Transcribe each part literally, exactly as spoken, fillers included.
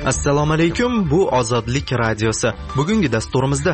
Assalomu alaykum, bu Ozodlik radiosi. Bugungi dasturimizda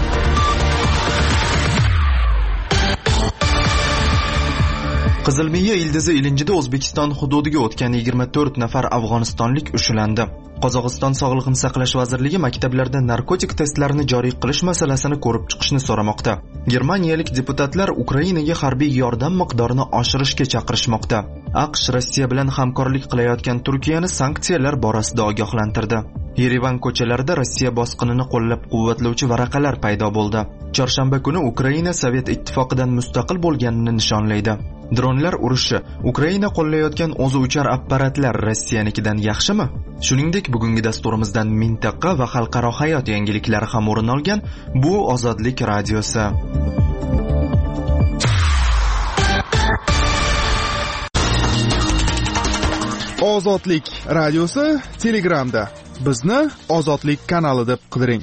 Qizilmiya ildizi ilinjida O'zbekiston hududiga o'tgan yigirma to'rt nafar afg'onistonlik ushlandi. Qozog'iston Sog'liqni saqlash vazirligi maktablarda narkotik testlarini joriy qilish masalasini ko'rib chiqishni so'ramoqda. Germaniyalik deputatlar Ukrainaga harbiy yordam miqdorini oshirishga chaqirishmoqda. AQSh Rossiya bilan hamkorlik qilayotgan Turkiyani sanksiyalar borasida ogohlantirdi. Yerevan ko'chalarida Rossiya bosqinini qo'llab-quvvatlovchi varaqalar paydo bo'ldi. Chorshanba kuni Ukraina Sovet ittifoqidan mustaqil bo'lganini nishonlaydi. Dronlar urushi, Ukraina qo'llayotgan o'zi uchar apparatlar Rossiyanikidan yaxshimi? Shuningdek, bugungi dasturimizdan mintaqa va xalqaro hayot yangiliklari ham o'rin olgan. Bu Ozodlik radiosi. Ozodlik radiosi Telegramda. Bizni Ozodlik kanali deb qidiring.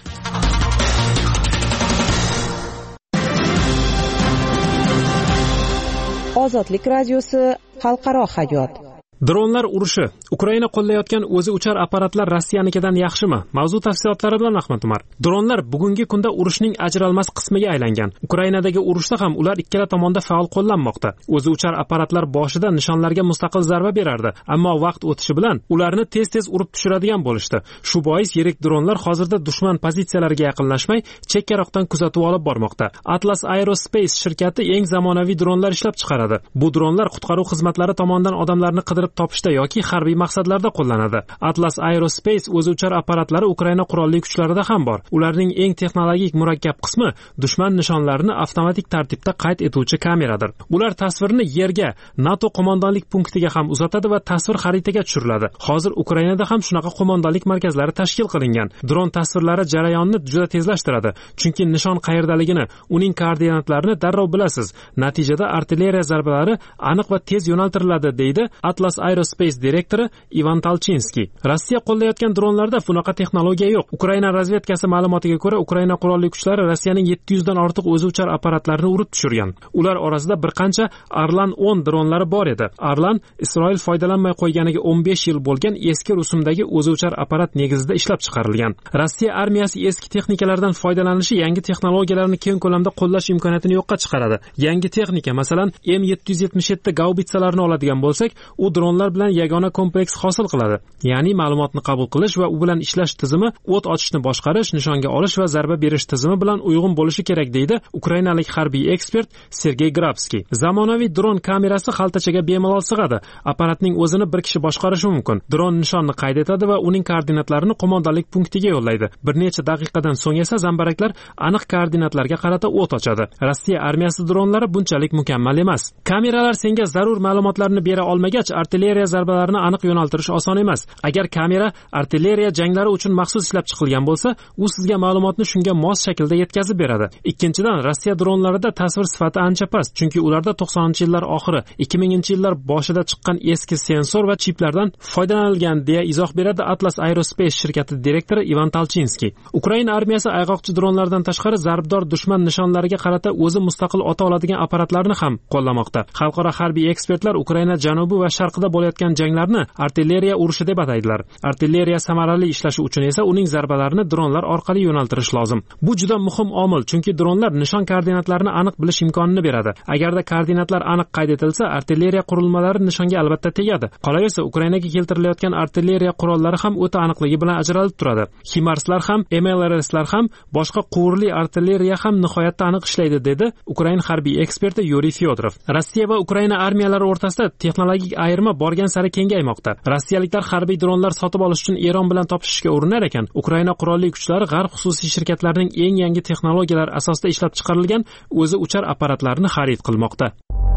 Ozodlik radiosi xalqaro hayot. Dronlar urushi, Ukraina qo'llayotgan o'zi uchar apparatlar Rossiyanikidan yaxshimi? Mavzu tafsilotlari bilan Ahmad Umar. Dronlar bugungi kunda urushning ajralmas qismiga aylangan. Ukrainadagi urushda ham ular ikkala tomonda faol qo'llanmoqda. O'zi uchar apparatlar boshida nishonlarga mustaqil zarba berardi, ammo vaqt o'tishi bilan ularni tez-tez urib tushiradigan bo'lishdi. Shu bois yirik dronlar hozirda dushman pozitsiyalariga yaqinlashmay, chekkaroqdan kuzatuv olib bormoqda. Atlas Aerospace shirkati eng zamonaviy dronlar ishlab chiqaradi. Bu dronlar qutqaruv xizmatlari tomonidan odamlarni qidirib topishda yoki harbiy maqsadlarda qo'llanadi. Atlas Aerospace o'zi uchar apparatlari Ukraina qurolli kuchlarida ham bor. Ularning eng texnologik murakkab qismi dushman nishonlarini avtomatik tartibda qayd etuvchi kameradir. Ular tasvirni yerga, NATO qo'mondonlik punktiga ham uzatadi va tasvir xaritaga tushiriladi. Hozir Ukrainada ham shunaqa qo'mondonlik markazlari tashkil qilingan. Dron tasvirlari jarayonni juda tezlashtiradi, chunki nishon qayerdaligini, uning koordinatlarini darrov bilasiz. Natijada artilleriya zarbalari aniq va tez yo'naltiriladi, deydi Atlas Aerospace direktori Ivan Talchinskiy. Rossiya qo'llayotgan dronlarda bunaqa texnologiya yo'q. Ukraina razvedkasi ma'lumotiga ko'ra, Ukraina qurolli kuchlari Rossiyaning yetti yuz dan ortiq o'zi uchar apparatlarini urib tushirgan. Ular orasida bir qancha Arlan o'n dronlari bor edi. Arlan Isroil foydalanmay qo'yganiga o'n besh yil bo'lgan eski rusumdagi o'zi uchar apparat negizida ishlab chiqarilgan. Rossiya armiyasi eski texnikalardan foydalanishi yangi texnologiyalarni keng ko'lamda qo'llash imkoniyatini yo'qqa chiqaradi. Yangi texnika, masalan, M yetti yuz yetmish yetti gaubitsalarni oladigan bo'lsak, u dronlar bilan yagona kompleks hosil qiladi. Ya'ni ma'lumotni qabul qilish va u bilan ishlash tizimi, o't ochishni boshqarish, nishonga olish va zarba berish tizimi bilan uyg'un bo'lishi kerak, deydi ukrainalik harbiy ekspert Sergey Grabskiy. Zamonaviy dron kamerasi xaltachaga bemalol sig'adi. Apparatning o'zini bir kishi boshqarishi mumkin. Dron nishonni qayd etadi va uning koordinatlarini qo'mondonlik punktiga yo'llaydi. Bir necha daqiqadan so'ng esa zambaraklar aniq koordinatlarga qarata o't ochadi. Rossiya armiyasi dronlari bunchalik mukammal emas. Kameralar senga zarur ma'lumotlarni bera olmagach, artilleriya zarbalarini aniq yo'naltirish oson emas. Agar kamera artilleriya janglari uchun maxsus ishlab chiqilgan bo'lsa, u sizga ma'lumotni shunga mos shaklda yetkazib beradi. Ikkinchidan, Rossiya dronlarida tasvir sifati ancha past, chunki ularda to'qsoninchi yillar oxiri, ikki minginchi yillar boshida chiqqan eski sensor va chiplardan foydalanilgan, deya izoh beradi Atlas Aerospace shirkati direktori Ivan Talchinskiy. Ukraina armiyasi ayg'oqchi dronlardan tashqari zarbdor dushman nishonlariga qarata o'zi mustaqil ota oladigan apparatlarni ham qo'llamoqda. Xalqaro harbiy ekspertlar Ukraina janubi va sharqida bo'layotgan janglarni artilleriya urushi deb ataydilar. Artilleriya samarali ishlashi uchun esa uning zarbalarini dronlar orqali yo'naltirish lozim. Bu juda muhim omil, chunki dronlar nishon koordinatlarini aniq bilish imkonini beradi. Agarda koordinatlar aniq qayd etilsa, artilleriya qurilmalari nishonga albatta tegadi. Qolaversa, Ukrainaga keltirilayotgan artilleriya qurollari ham o'ta aniqligi bilan ajralib turadi. Himarslar ham, M L R S'lar ham, boshqa quvurli artilleriya ham nihoyatda aniq ishlaydi, dedi Ukraina harbiy eksperti Yuriy Fyodorov. Rossiya va Ukraina armiyalari o'rtasida texnologik ayirma borgan sari kengaymoqda. Rossiyaliklar harbiy dronlar sotib olish uchun Eron bilan topishishga urinar ekan, Ukraina qurolli kuchlari g'arb xususiy shirkatlarining eng yangi texnologiyalar asosida ishlab chiqarilgan o'zi uchar apparatlarni xarid qilmoqda.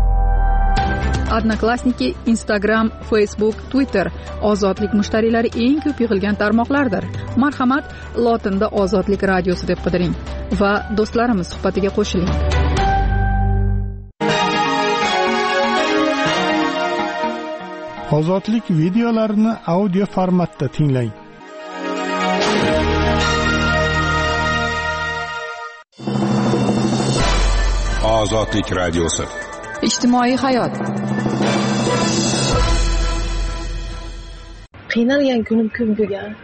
Odnoklassniki, Instagram, Facebook, Twitter ozodlik mushtariylari eng ko'p yig'ilgan tarmoqlardir. Marhamat, lotinda Ozodlik radiosi deb qidiring va do'stlarimiz suhbatiga qo'shiling. Ozodlik videolarini audio formatda tinglang. Ozodlik radiosi. Ijtimoiy hayot. Qiynalgan kunim ko'p bo'lgan.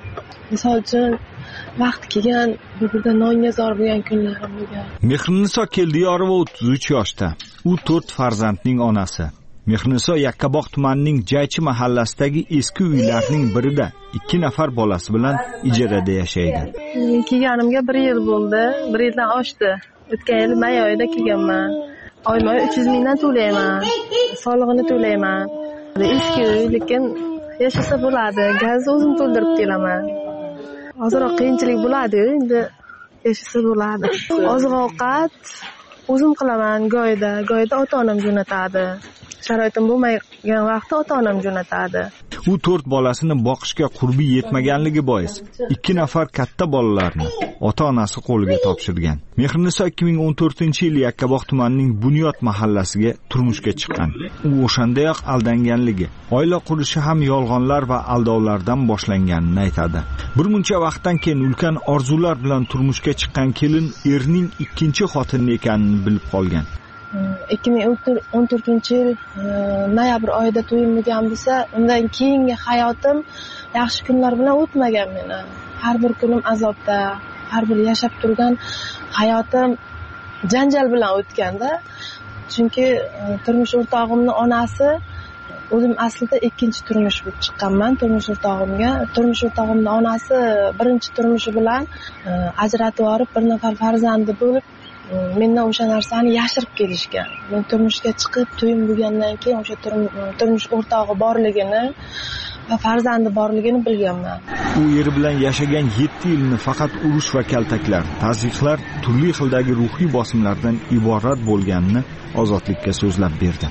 Misol uchun vaqt kelgan bir-birda nonga zor bo'lgan kunlarim bo'lgan. Mehriniso Keldiyorova o'ttiz uch yoshda. U to'rt farzandning onasi. Mehriniso Yakkabog' tumanining Jaychi mahallasidagi eski uylarning birida ikki nafar bolasi bilan ijarada yashaydi. Kelganimga bir yil bo'ldi, bir yildan oshdi. O'tgan yil may oyida kelganman. Oyma uch yuz mingdan to'layman. Solig'ini to'layman. Eski uy, lekin yashasa bo'ladi. Gazni o'zim to'ldirib kelaman. Hozirroq qiyinchilik bo'ladi-yu, endi yashasa bo'ladi. Oziq-ovqat o'zim qilaman go'yda, go'yda ota-onam jo'natadi. Sharoitim bo'lmagan vaqtda ota-onam jo'natadi. U to'rt bolasini boqishga qurbi yetmaganligi bois ikki nafar katta bolalarni ota-onasi qo'liga topshirgan. Mehriniso ikki ming o'n to'rtinchi yil Yakkabog' tumanining Bunyod mahallasiga turmushga chiqqan. U o'shandayoq aldanganligi, oila qurishi ham yolg'onlar va aldovlardan boshlanganini aytadi. Bir muncha vaqtdan keyin ulkan orzular bilan turmushga chiqqan kelin erning ikkinchi xotini ekanini bilib qolgan. ikki ming o'n to'rtinchi yil noyabr oyida to'yim bo'lgan bo'lsa, undan keyingi hayotim yaxshi kunlar bilan o'tmagan meni. Har bir kunim azobda, har bir yashab turgan hayotim janjal bilan o'tganda. Chunki turmush o'rtog'imning onasi, o'zim aslida ikkinchi turmush bo'lib chiqqanman turmush o'rtog'imga. Turmush o'rtog'imning onasi birinchi turmushi bilan ajratib yorib, bir nafar farzandi bo'lib, mendan o'sha narsani yashirib kelishgan. Men turmushga chiqib, to'yim bo'lgandan keyin o'sha turmush o'rtog'i borligini va farzandi borligini bilganman. U eri bilan yashagan yetti yilni faqat urush va kaltaklar, tazyiqlar, turli xildagi ruhiy bosimlardan iborat bo'lganini Ozodlikka so'zlab berdi.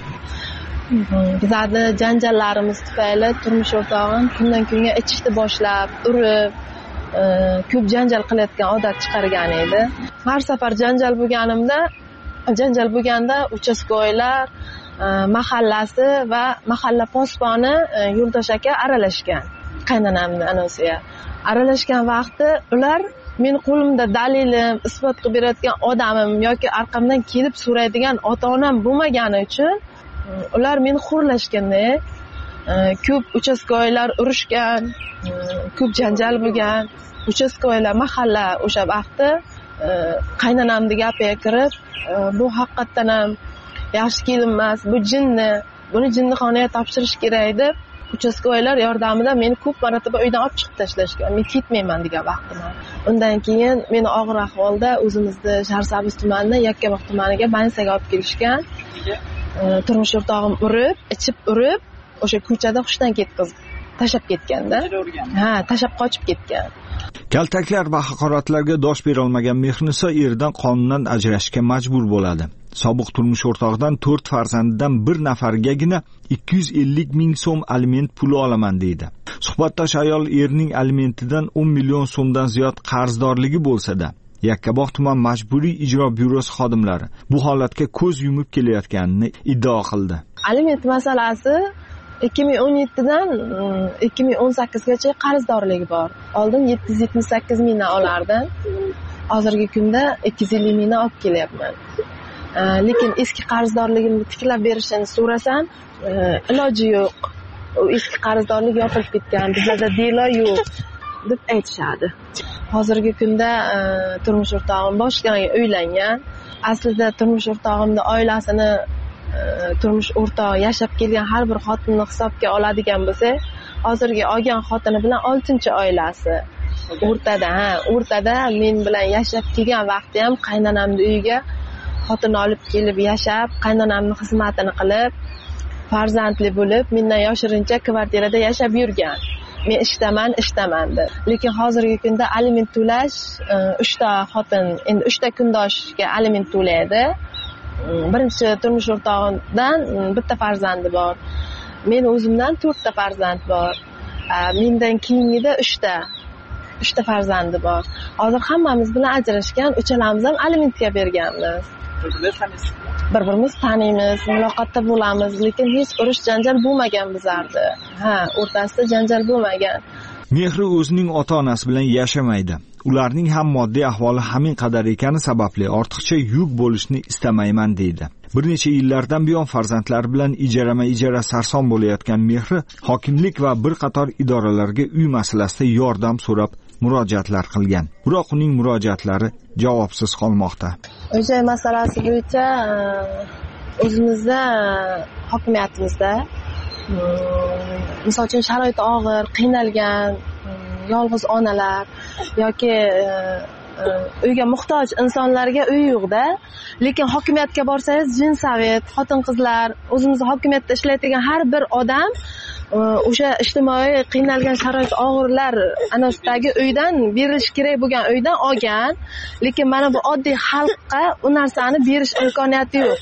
Bizlarni janjallarimiz tufayli turmush o'rtog'im kundan kunga ichishni boshlab, urib, ko'p janjal qilayotgan odat chiqargan edi. Har safar janjal bo'lganimda, janjal bo'lganda uchastkoylar, mahallasi va mahalla posboni Yo'ldosh aka aralashgan. Qaynonamning anosiga aralashgan vaqti ular men qo'limda dalilim, isbot qilib beradigan odamim yoki orqamdan kelib so'raydigan ota-onam bo'lmagani uchun ular meni xo'rlashganda, ko'p uchastkoylar urushgan, ko'p janjal bo'lgan. Uchastkoylar mahalla o'sha vaqtda qaynonamning gapiga kirib, bu haqiqatan ham yaxshi kelin emas, bu jinni, buni jinnixonaga topshirish kerak deb uchastkoylar yordamida meni ko'p marotaba uydan olib chiqib tashlashgan. Men ketmayman degan vaqtim. Undan keyin meni og'ir ahvolda o'zimizning Sharsabz tumanidan Yakkabog' tumaniga больницаga olib kelishgan. Turmush o'rtog'im urib, ichib urib, o'sha ko'chada hushdan ketkazib tashab ketganda. Ha, tashab qochib ketgan. Kaltaklar va haqoratlarga dosh bera olmagan Mehriniso eridan qonunan ajrashishga majbur bo'ladi. Sobiq turmush o'rtog'idan to'rt farzandidan bir nafargagina ikki yuz ellik ming so'm aliment puli olaman deydi. Suhbatdosh ayol erining alimentidan o'n million so'mdan ziyod qarzdorligi bo'lsa-da, Yakkabog' tuman majburiy ijro byurosi xodimlari bu holatga ko'z yumib kelayotganini iddao qildi. Aliment masalasi ikki ming o'n yettidan ikki ming o'n sakkizgacha qarzdorligi bor. Oldin yetti yuz yetmish sakkiz mingdan olardim. Hozirgi kunda ikki yuz ellik mingdan olib kelyapman. Lekin eski qarzdorligimni tiklab berishini so'rasam, iloji yo'q. U eski qarzdorlik yopilib ketgan, bizlarda delo yo'q deb aytishadi. Hozirgi kunda turmush o'rtog'im boshqa uylangan. Aslida turmush o'rtog'imning oilasini turmush o'rtog'i yashab kelgan har bir xotinni hisobga oladigan bo'lsa, hozirgi olgan xotini bilan oltinchi oilasi. O'rtada, ha, o'rtada men bilan yashab kelgan vaqtda ham qaynonamning uyiga xotin olib kelib yashab, qaynonamning xizmatini qilib, farzandli bo'lib, mendan yoshirincha kvartirada yashab yurgan. Men ishdaman, ishdaman deb. Lekin hozirgi kunda aliment to'lash, uchta xotin, endi uchta kundoshga aliment to'laydi. Birinchi turmush o'rtog'imdan bitta farzandi bor. Men o'zimdan to'rtta farzand bor. Mendan keyingida uchta uchta farzandi bor. Hozir hammamiz bilan ajrashgan, uchalamiz ham alimentga berganmiz. Bir-birimiz taniymiz, muloqotda bo'lamiz, lekin hech urush janjal bo'lmagan bizlarda. Ha, o'rtasida janjal bo'lmagan. Mehri o'zining ota-onasi bilan yashamaydi. Ularning ham moddiy ahvoli hamin qadar ekani sababli ortiqcha yuk bo'lishni istamayman deydi. Bir necha yillardan buyon farzandlari bilan ijarama-ijara sarson bo'layotgan Mehri hokimlik va bir qator idoralarga uy masalasida yordam so'rab murojaatlar qilgan. Biroq uning murojaatlari javobsiz qolmoqda. O'sha masalasi bo'yicha o'zimizda hokimiyatimizda misol uchun sharoiti og'ir, qiynalgan yolg'iz onalar yoki uyga muhtoj insonlarga uy yo'qda, lekin hokimiyatga borsangiz jinsavet, xotin-qizlar, o'zimizni hokimiyatda ishlaydigan har bir odam o'sha ijtimoiy qiynalgan sharoit og'irlar anasidagi uydan berilish kerak bo'lgan uydan olgan, lekin mana bu oddiy xalqqa u narsani berish imkoniyati yo'q.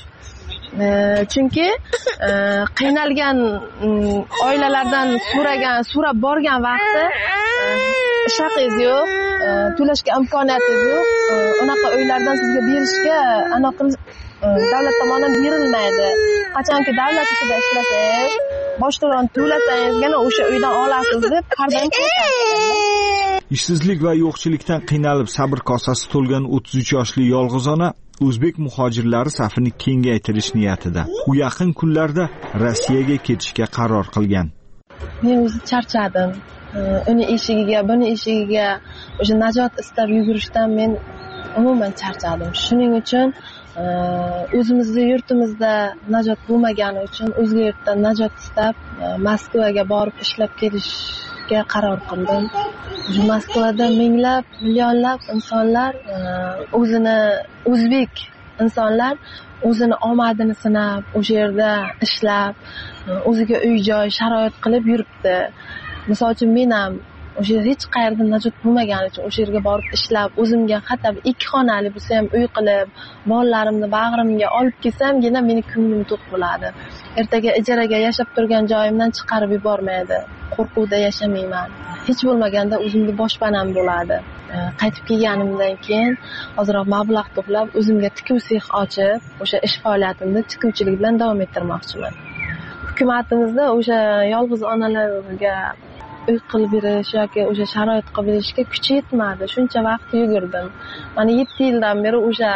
Chunki qiynalgan oilalardan so'ragan, so'rab borgan vaqti ishaqingiz yo'q, to'lashga imkoniyatingiz yo'q. Unaqa uylardan sizga berishga anaqa davlat tomonidan berilmaydi. Qachonki davlat ishida ishlasangiz, bosh to'lovni to'lasangiz, yana o'sha uydan olasiz deb har doim ko'rsatadi. Ishsizlik va yo'qchilikdan qiynalib sabr kosasi to'lgan o'ttiz uch yoshli yolg'iz ona o'zbek muhojirlari safini kengaytirish niyatida. U yaqin kunlarda Rossiyaga ketishga qaror qilgan. Men o'zi charchadim. Uni eshigiga, buni eshigiga o'sha najot istab yugurishdan men umuman charchadim. Shuning uchun o'zimizning yurtimizda najot bo'lmagani uchun o'zga yurtdan najot istab Moskvaga borib ishlab kelishga qaror qildim. Moskvada minglab, millionlab insonlar o'zini o'zbek insonlar o'zini omadini sinab, o'sha yerda ishlab, o'ziga uy-joy sharoit qilib yuribdi. Misol uchun men ham o'sha hech qayerda najot bo'lmagani uchun o'sha yerga borib ishlab, o'zimga hatto ikki xonali bo'lsa ham uy qilib, bolalarimni bag'rimga olib kelsam-gina meni ko'nglim to'q bo'ladi. Ertaga ijaraga yashab turgan joyimdan chiqarib yubormaydi. Qo'rquvda yashamayman. Hech bo'lmaganda o'zimga boshpanam bo'ladi. Qaytib kelganimdan keyin ozroq mablag' to'plab, o'zimga tikuv sex ochib, o'sha ish faoliyatimni tikuvchilik bilan davom ettirmoqchiman. Hukumatimizda o'sha yolg'iz onalarga uy qilib berish yoki o'sha sharoit qilib berishga kuchi yetmadi. Shuncha vaqt yugurdim. Mana yetti yildan beri o'sha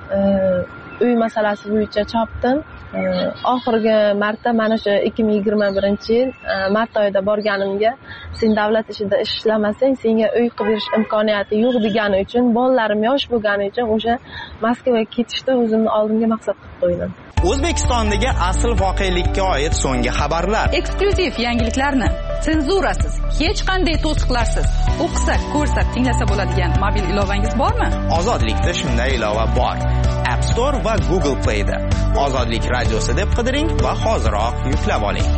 uy masalasi bo'yicha chopdim. Oxirgi marta mana shu ikki ming yigirma birinchi yil mart oyida borganimga sen davlat ishida ishlamasang senga uy qilib berish imkoniyati yo'q degani uchun, bolalarim yosh bo'lgani uchun o'sha Moskvaga ketishni o'zimni oldimga maqsad qilib qo'ydim. O'zbekistondagi asl voqelikka oid so'nggi xabarlar, eksklyuziv yangiliklarni senzurasiz, hech qanday to'siqlarsiz o'qisa, ko'rsa, tinglasa bo'ladigan mobil ilovangiz bormi? Ozodlikda shunday ilova bor. App Store va Google Play da Ozodlik radiosi deb qidiring va hoziroq yuklab oling.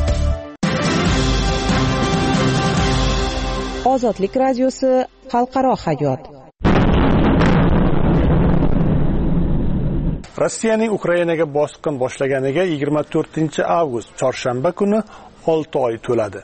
Ozodlik radiosi xalqaro hayot. Rossiyaning Ukrainaga bosqin boshlaganiga yigirma to'rtinchi avgust chorshanba kuni olti oy to'ladi.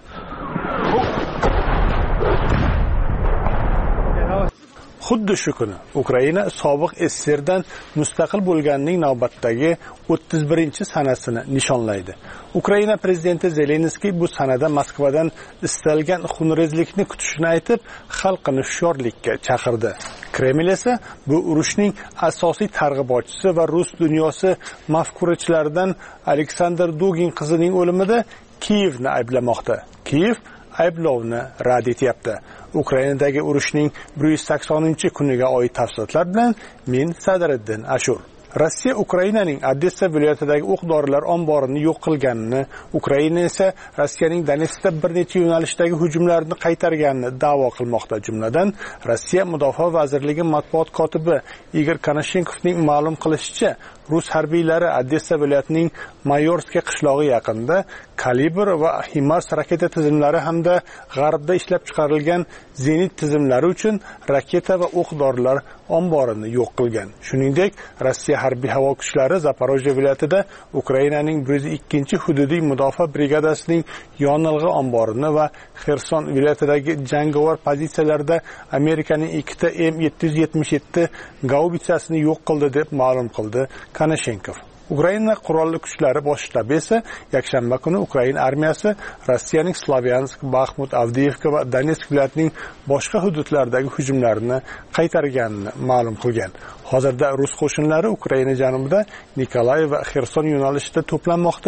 Xuddi shu kuni Ukraina sobiq S S R dan mustaqil bo'lganining navbatdagi o'ttiz birinchi sanasini nishonlaydi. Ukraina prezidenti Zelenskiy bu sanada Moskvadan istalgan xunrezlikni kutishini aytib, xalqini hushyorlikka chaqirdi. Kreml esa bu urushning asosiy targ'ibotchisi va rus dunyosi mafkurachilaridan Aleksandr Dugin qizining o'limida Kiyevni ayblamoqda. Kiyev ayblovni rad etyapti. Ukrainadagi urushning bir yuz saksoninchi kuniga oid tafsilotlar bilan men Sadriddin Ashur. Rossiya Ukrainaning Odessa viloyatidagi o'q-dorilar omborini yo'q qilganini, Ukraina esa Rossiyaning Donetskda bir necha yo'nalishdagi hujumlarni qaytarganini da'vo qilmoqda. Jumladan, Rossiya Mudofaa vazirligi matbuot kotibi Igor Konashenkovning ma'lum qilishicha, rus harbiylari Odessa viloyatining Mayorskiy qishlog'i yaqinida Kalibr va HIMARS raketa tizimlari hamda g'arbda ishlab chiqarilgan zenit tizimlari uchun raketa va o'q-dorilar omborini yo'q qilgan. Shuningdek, Rossiya harbiy havo kuchlari Zaporojye viloyatida Ukrainaning bir yuz ikkinchi hududiy mudofaa brigadasining yonilg'i omborini va Xerson viloyatidagi jangovar pozitsiyalarda Amerikaning ikkita M yetti yuz yetmish yetti gaubitsasini yo'q qildi deb ma'lum qildi Konashenkov. Ukraina qurolli kuchlari bosh shtabi esa yakshanba kuni Ukraina armiyasi Rossiyaning Slavyansk, Baxmut, Avdiivka va Donetsk viloyatining boshqa hududlaridagi hujumlarini qaytarganini ma'lum qilgan. Hozirda rus qo'shinlari Ukraina janubida Nikolay va Xerson yo'nalishida to'planmoqda.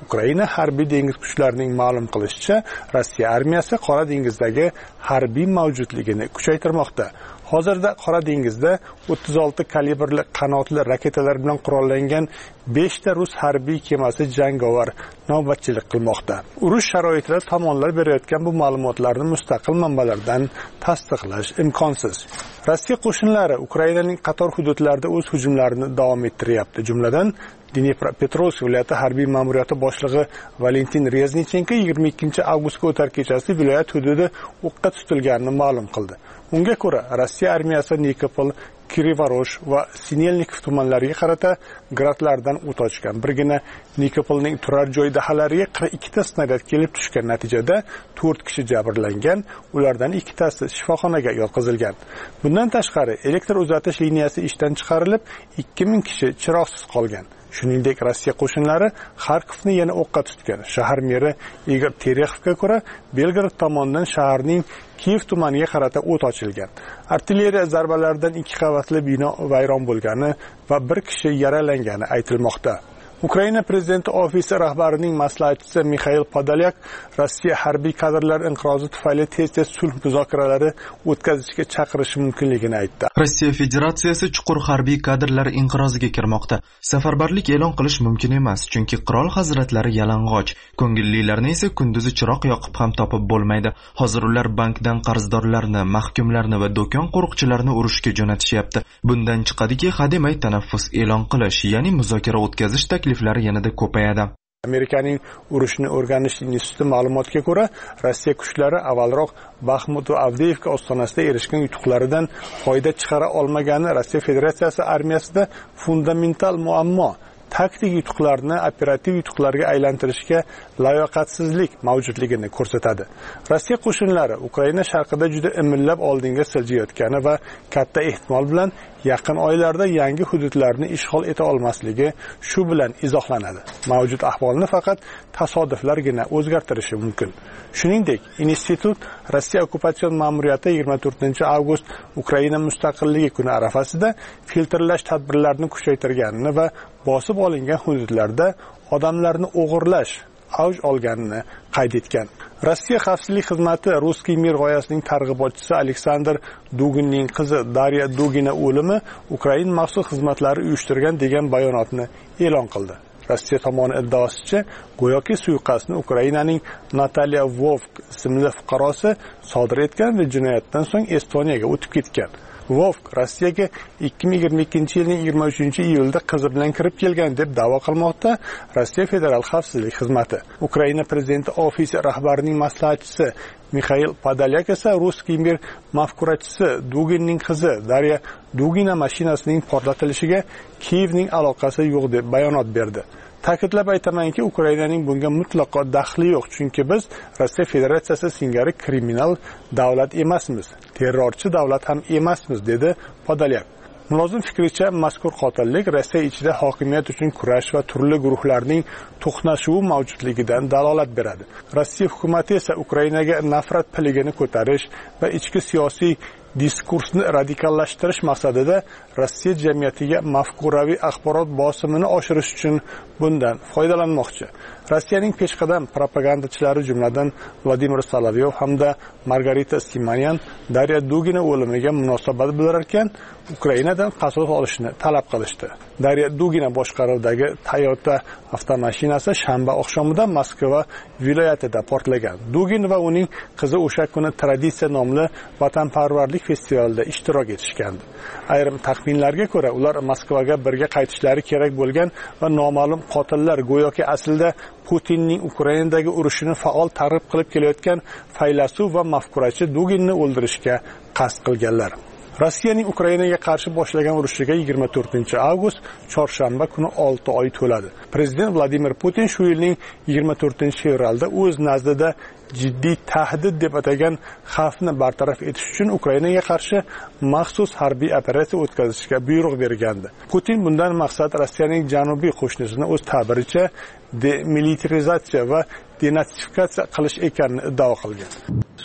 Ukraina harbiy dengiz kuchlarining ma'lum qilishicha, Rossiya armiyasi Qora dengizdagi harbiy mavjudligini kuchaytirmoqda. Hozirda Qora dengizda o'ttiz olti kalibrli qanotli raketalar bilan qurollangan besh ta rus harbiy kemasi jangovar navbatchilik qilmoqda. Urush sharoitida tomonlar berayotgan bu ma'lumotlarni mustaqil manbalardan tasdiqlash imkonsiz. Rossiya qo'shinlari Ukrainaning qator hududlarida o'z hujumlarini davom ettiryapti. Jumladan, Dnepropetrovsk viloyati harbiy ma'muriyati boshlig'i Valentin Reznichenko yigirma ikkinchi avgustga o'tar kechasi viloyat hududi o'qqa tutilganini ma'lum qildi. Unga ko'ra, Rossiya armiyasi Nikopol, Kirivorosh va Sinelnikov tumanlariga qarata gradlardan o't ochgan. Birgina Nikopolning turar joy dahalariga qirq ikkita snaryad kelib tushgan. Natijada to'rt kishi jabrlangan, ulardan ikkitasi shifoxonaga yotqizilgan. Bundan tashqari, elektr uzatish liniyasi ishdan chiqarilib, ikki ming kishi chiroqsiz qolgan. Shuningdek, Rossiya qo'shinlari Xarkovni yana o'qqa tutgan. Shahar meri Igor Terexovga ko'ra, Belgrad tomonidan shaharning Kiyev tumaniga qarata o't ochilgan. Artilleriya zarbalaridan ikki qavatli bino vayron bo'lgani va bir kishi yaralangani aytilmoqda. Ukraina prezidenti ofisi rahbarining maslahatchisi Mikhail Podolyak Rossiya harbiy kadrlar inqirozi tufayli tez-tez sulh muzokaralari o'tkazishga chaqirishi mumkinligini aytdi. Rossiya Federatsiyasi chuqur harbiy kadrlar inqiroziga kirmoqda. Safarbarlik e'lon qilish mumkin emas, chunki qirol hazratlari yalang'och. Ko'ngillilarni esa kunduzi chiroq yoqib ham topib bo'lmaydi. Hozir ular bankdan qarzdorlarni, mahkumlarni va do'kon qo'riqchilarini urushga jo'natishyapti. Bundan chiqadiki, hademay tanaffus e'lon qilish, ya'ni muzokara o'tkazish takliflari yanada ko'payadi. Amerikaning urushni o'rganish instituti ma'lumotiga ko'ra, Rossiya kuchlari avvalroq Baxmut va Avdeyevka ostonasida erishgan yutuqlaridan foyda chiqara olmagani Rossiya Federatsiyasi armiyasida fundamental muammo. Taktik yutuqlarni operativ yutuqlarga aylantirishga layoqatsizlik mavjudligini ko'rsatadi. Rossiya qo'shinlari Ukraina sharqida juda imillab oldinga siljayotgani va katta ehtimol bilan yaqin oylarda yangi hududlarni ishg'ol eta olmasligi shu bilan izohlanadi. Mavjud ahvolni faqat tasodiflargina o'zgartirishi mumkin. Shuningdek, institut Rossiya okkupatsion ma'muriyati yigirma to'rtinchi avgust Ukraina mustaqilligi kuni arafasida filtrlash tadbirlarini kuchaytirganini va bosib olingan hududlarda odamlarni o'g'irlash avj olganini qayd etgan. Rossiya xavfsizlik xizmati Ruskiy mir g'oyasining targ'ibotchisi Aleksandr Duginning qizi Darya Dugina o'limi Ukraina maxsus xizmatlari uyushtirgan degan bayonotni e'lon qildi. Rossiya tomoni iddaosicha, go'yoki suiqasdni Ukrainaning Natalya Vovk ismli fuqarosi sodir etgan va jinoyatdan so'ng Estoniyaga o'tib ketgan. Vovk Rossiyaga ikki ming yigirma ikkinchi yilning yigirma uchinchi iyulda qizi bilan kirib kelgan deb da'vo qilmoqda Rossiya Federal xavfsizlik xizmati. Ukraina prezidenti ofisi rahbarining maslahatchisi Mikhail Podolyak esa Ruskiy mir mafkurachisi Duginning qizi Darya Dugina mashinasining portlatilishiga Kiyevning aloqasi yo'q deb bayonot berdi. Ta'kidlab aytamanki, Ukrainaning bunga mutlaqo daxli yo'q, chunki biz Rossiya Federatsiyasi singari kriminal davlat emasmiz, terrorchi davlat ham emasmiz, dedi Podolyak. Mulozim fikricha, mazkur qotillik Rossiya ichida hokimiyat uchun kurash va turli guruhlarning to'qnashuvi mavjudligidan dalolat beradi. Rossiya hukumati esa Ukrainaga nafrat piligini ko'tarish va ichki siyosiy diskursni radikallashtirish maqsadida Rossiya jamiyatiga mafkuraviy axborot bosimini oshirish uchun bundan foydalanmoqchi. Rossiyaning peshqadam propagandachilari jumladan Vladimir Solovyov hamda Margarita Simonyan Darya Dugina o'limiga munosabat bildirarkan, Ukrainadan qasos olishni talab qilishdi. Darya Dugina boshqaruvidagi Toyota avtomashinasi shanba oqshomida Moskva viloyatida portlagan. Dugin va uning qizi o'sha kuni Traditsiya nomli vatanparvarlik festivalida ishtirok etishgandi. Ayrim taxminlarga ko'ra, ular Moskvaga birga qaytishlari kerak bo'lgan va noma'lum qotillar go'yoki aslida Putinning Ukrainadagi urushini faol targ'ib qilib kelayotgan faylasuf va mafkurachi Duginni o'ldirishga qasd qilganlar. Rossiyaning Ukrainaga qarshi boshlagan urushiga yigirma to'rtinchi avgust chorshanba kuni olti oy to'ladi. Prezident Vladimir Putin shu yilning yigirma to'rtinchi fevralda o'z nazdida jiddiy tahdid deb atagan xavfni bartaraf etish uchun Ukrainaga qarshi maxsus harbiy operatsiya o'tkazishga buyruq bergandi. Putin bundan maqsad Rossiyaning janubiy qo'shnisini o'z ta'biricha demilitarizatsiya va denatsifikatsiya qilish ekanini iddao qilgan.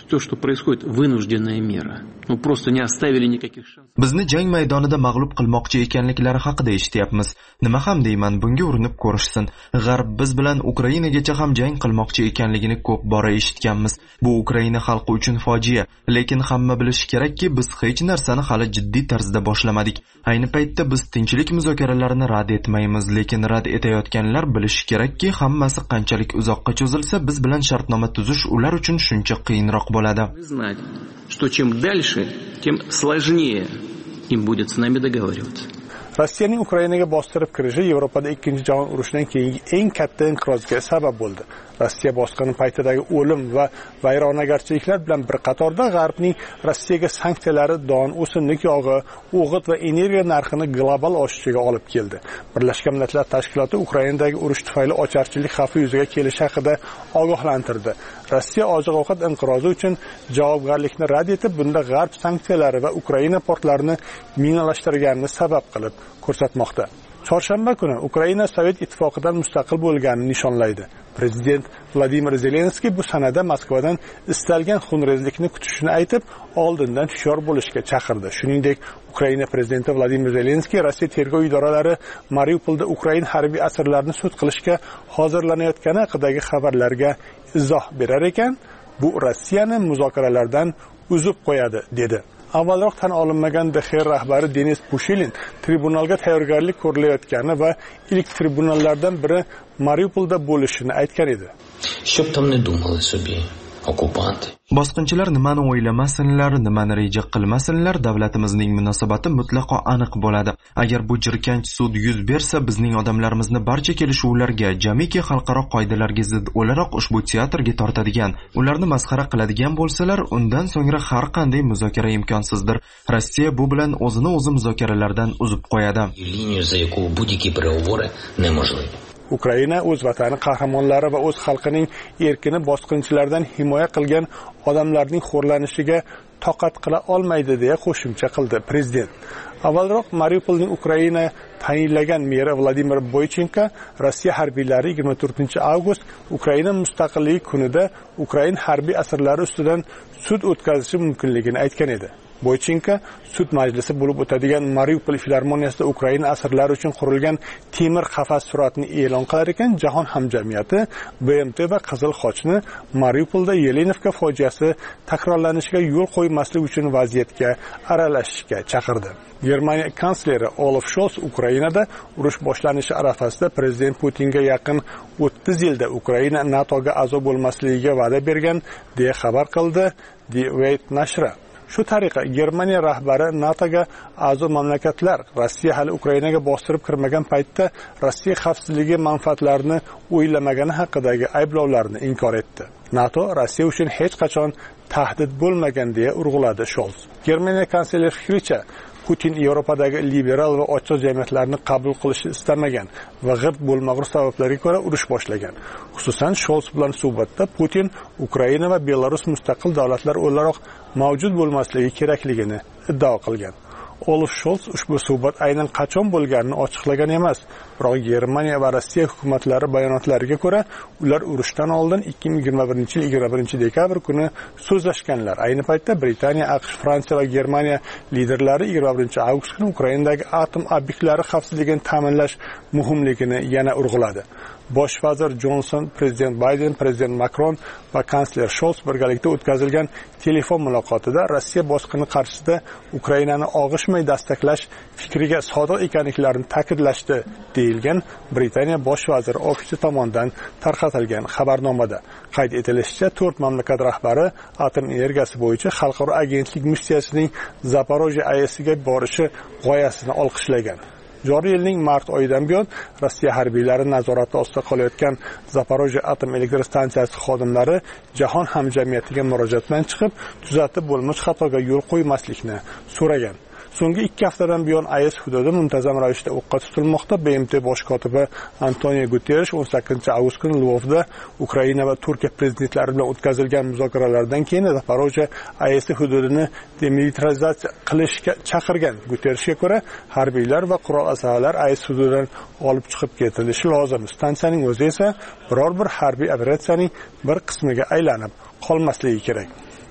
то, что происходит, вынужденная мера. Ну, просто не оставили никаких шансов. Bizni jang maydonida mag'lub qilmoqchi ekanliklari haqida eshityapmiz. Nima ham deyman, bunga urinib ko'rishsin. G'arb biz bilan Ukrainagacha ham jang qilmoqchi ekanligini ko'p bora eshitganmiz. Bu Ukraina xalqi uchun fojia, lekin hamma bilishi kerakki, biz hech narsani hali jiddiy tarzda boshlamadik. Ayni paytda biz tinchlik muzokaralarini rad etmaymiz, lekin rad etayotganlar bilishi kerakki, hammasi qanchalik uzoqqa cho'zilsa, biz bilan shartnoma tuzish ular uchun shuncha qiyinroq bo'ladi. Знать, что чем дальше, тем сложнее им будет с нами договариваться. Rossiyaning Ukrainaga bostirib kirishi Yevropada ikkinchi jahon urushidan keyingi eng katta inqirozga sabab bo'ldi. Rossiya bosqini paytidagi o'lim va vayronagarchiliklar bilan bir qatorda G'arbning Rossiyaga sanksiyalari don, o'simlik yog'i, o'g'it va energiya narxini global oshishiga olib keldi. Birlashgan Millatlar Tashkiloti Ukrainadagi urush tufayli ocharchilik xavfi yuzaga kelishi haqida ogohlantirdi. Rossiya oziq-ovqat inqirozi uchun javobgarlikni rad etib, bunda G'arb sanksiyalari va Ukraina portlarini minalashtirganini sabab qilib ko'rsatmoqda. Chorshanba kuni Ukraina Sovet ittifoqidan mustaqil bo'lganini nishonlaydi. Prezident Vladimir Zelenskiy bu sanada Moskvadan istalgan xunrezlikni kutishini aytib, oldindan hushyor bo'lishga chaqirdi. Shuningdek, Ukraina prezidenti Vladimir Zelenskiy Rossiya tergov idoralari Mariupolda Ukrain harbiy asirlarini sud qilishga hozirlanayotgani haqidagi xabarlarga izoh berar ekan, bu Rossiyani muzokaralardan uzib qo'yadi, dedi. Avvalroq tan olinmagan D X R rahbari Denis Pushilin tribunalga tayyorgarlik ko'rilayotgani va ilk tribunallardan biri Mariupolda bo'lishini aytgan edi. Щоб там не думали собі окупанти. Bosqinchilar nimani o'ylamasinlar, nimani reja qilmasinlar, davlatimizning munosabati mutlaqo aniq bo'ladi. Agar bu jirkanch sud yuz bersa, bizning odamlarimizni barcha kelishuvlarga, jamiki xalqaro qoidalarga zid o'laroq ushbu teatrga tortadigan, ularni masxara qiladigan bo'lsalar, undan so'ngra har qanday muzokara imkonsizdir. Rossiya bu bilan o'zini o'zi muzokaralardan uzib qo'yadi. Liniya, za яку будь-які переговори неможливі. Ukraina o'z vatani qahramonlari va o'z xalqining erkini bosqinchilardan himoya qilgan odamlarning xo'rlanishiga toqat qila olmaydi deya qo'shimcha qildi prezident. Avvalroq Mariupolning Ukraina tayinlagan meri Vladimir Boychenko Rossiya harbiylari yigirma to'rtinchi avgust Ukraina mustaqilligi kunida Ukrain harbiy asirlari ustidan sud o'tkazishi mumkinligini aytgan edi. Boychenko sud majlisi bo'lib o'tadigan Mariupol filarmoniyasida Ukraina asirlari uchun qurilgan temir qafas suratini e'lon qilar ekan, jahon hamjamiyati B M T va Qizil Xochni Mariupolda Yelenovka fojiasi takrorlanishiga yo'l qo'ymaslik uchun vaziyatga aralashishga chaqirdi. Germaniya kansleri Olaf Scholz Ukrainada urush boshlanishi arafasida prezident Putinga yaqin o'ttiz yilda Ukraina NATOga a'zo bo'lmasligiga va'da bergan deya xabar qildi Die Welt nashri. Shu tariqa Germaniya rahbari NATOga a'zo mamlakatlar Rossiya hali Ukrainaga bostirib kirmagan paytda Rossiya xavfsizligi manfaatlarini o'ylamagani haqidagi ayblovlarni inkor etdi. NATO Rossiya uchun hech qachon tahdid bo'lmagan deya urg'uladi Scholz. Germaniya kansleri fikricha, Putin Yevropadagi liberal va ochiq jamiyatlarni qabul qilishni istamagan va g'irt bo'lmag'ur sabablarga ko'ra urush boshlagan. Xususan, Scholz bilan suhbatda Putin Ukraina va Belarus mustaqil davlatlar o'laroq mavjud bo'lmasligi kerakligini iddao qilgan. Olaf Scholz ushbu suhbat aynan qachon bo'lganini ochiqlagan emas, biroq Germaniya va Rossiya hukumatlari bayonotlariga ko'ra, ular urushdan oldin ikki ming yigirma birinchi yil yigirma birinchi dekabr kuni so'zlashganlar. Ayni paytda Britaniya, AQSh, Fransiya va Germaniya liderlari yigirma birinchi avgust kuni Ukrainadagi atom obyektlari xavfsizligini ta'minlash muhimligini yana urg'uladi. Bosh vazir Johnson, prezident Biden, prezident Macron va kansler Scholz birgalikda o'tkazilgan telefon muloqotida Rossiya bosqini qarshisida Ukrainani og'ishmay dastaklash fikriga sodiq ekanliklarini ta'kidlashdi, deyilgan Britaniya bosh vaziri ofisi tomonidan tarqatilgan xabarnomada. Qayd etilishicha, to'rt mamlakat rahbari atom energiyasi bo'yicha xalqaro agentlik missiyasining Zaporojye A E S'ga borishi g'oyasini olqishlagan. Joriy yilning mart oyidan buyon Rossiya harbiylari nazorati ostida qolayotgan Zaporojye atom elektr stansiyasi xodimlari jahon hamjamiyatiga murojaat bilan chiqib, tuzatib bo'lmish xatoga yo'l qo'ymaslikni so'ragan. So'nggi ikki haftadan buyon A E S hududi muntazam ravishda o'qqa tutilmoqda. B M T bosh kotibi Antonio Guterres o'n sakkizinchi avgust kuni Lvovda Ukraina va Turkiya prezidentlari bilan o'tkazilgan muzokaralardan keyin Zaporojye A E S hududini demilitarizatsiya qilishga chaqirgan. Guterresga ko'ra, harbiylar va qurol asalarilar A E S hududidan olib chiqib ketilishi lozim. Stansiyaning o'zi esa biror bir harbiy operatsiyaning bir qismiga aylanib qolmasligi kerak.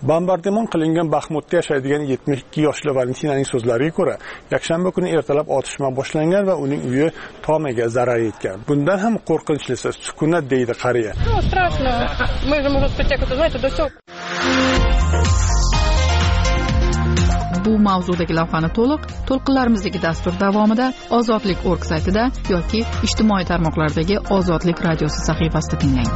Bombardimon qilingan Baxmutda yashaydigan yetmish ikki yoshli Valentinaning so'zlariga ko'ra, yakshanba kuni ertalab otishma boshlangan va uning uyi tomiga zarar yetgan. Bundan ham qo'rqinchlisi sukunat deydi qariya. Bu mavzudagi lavhani to'liq to'lqinlarimizdagi dastur davomida ozodlik nokta org saytida yoki ijtimoiy tarmoqlardagi Ozodlik radiosi sahifasida tinglang.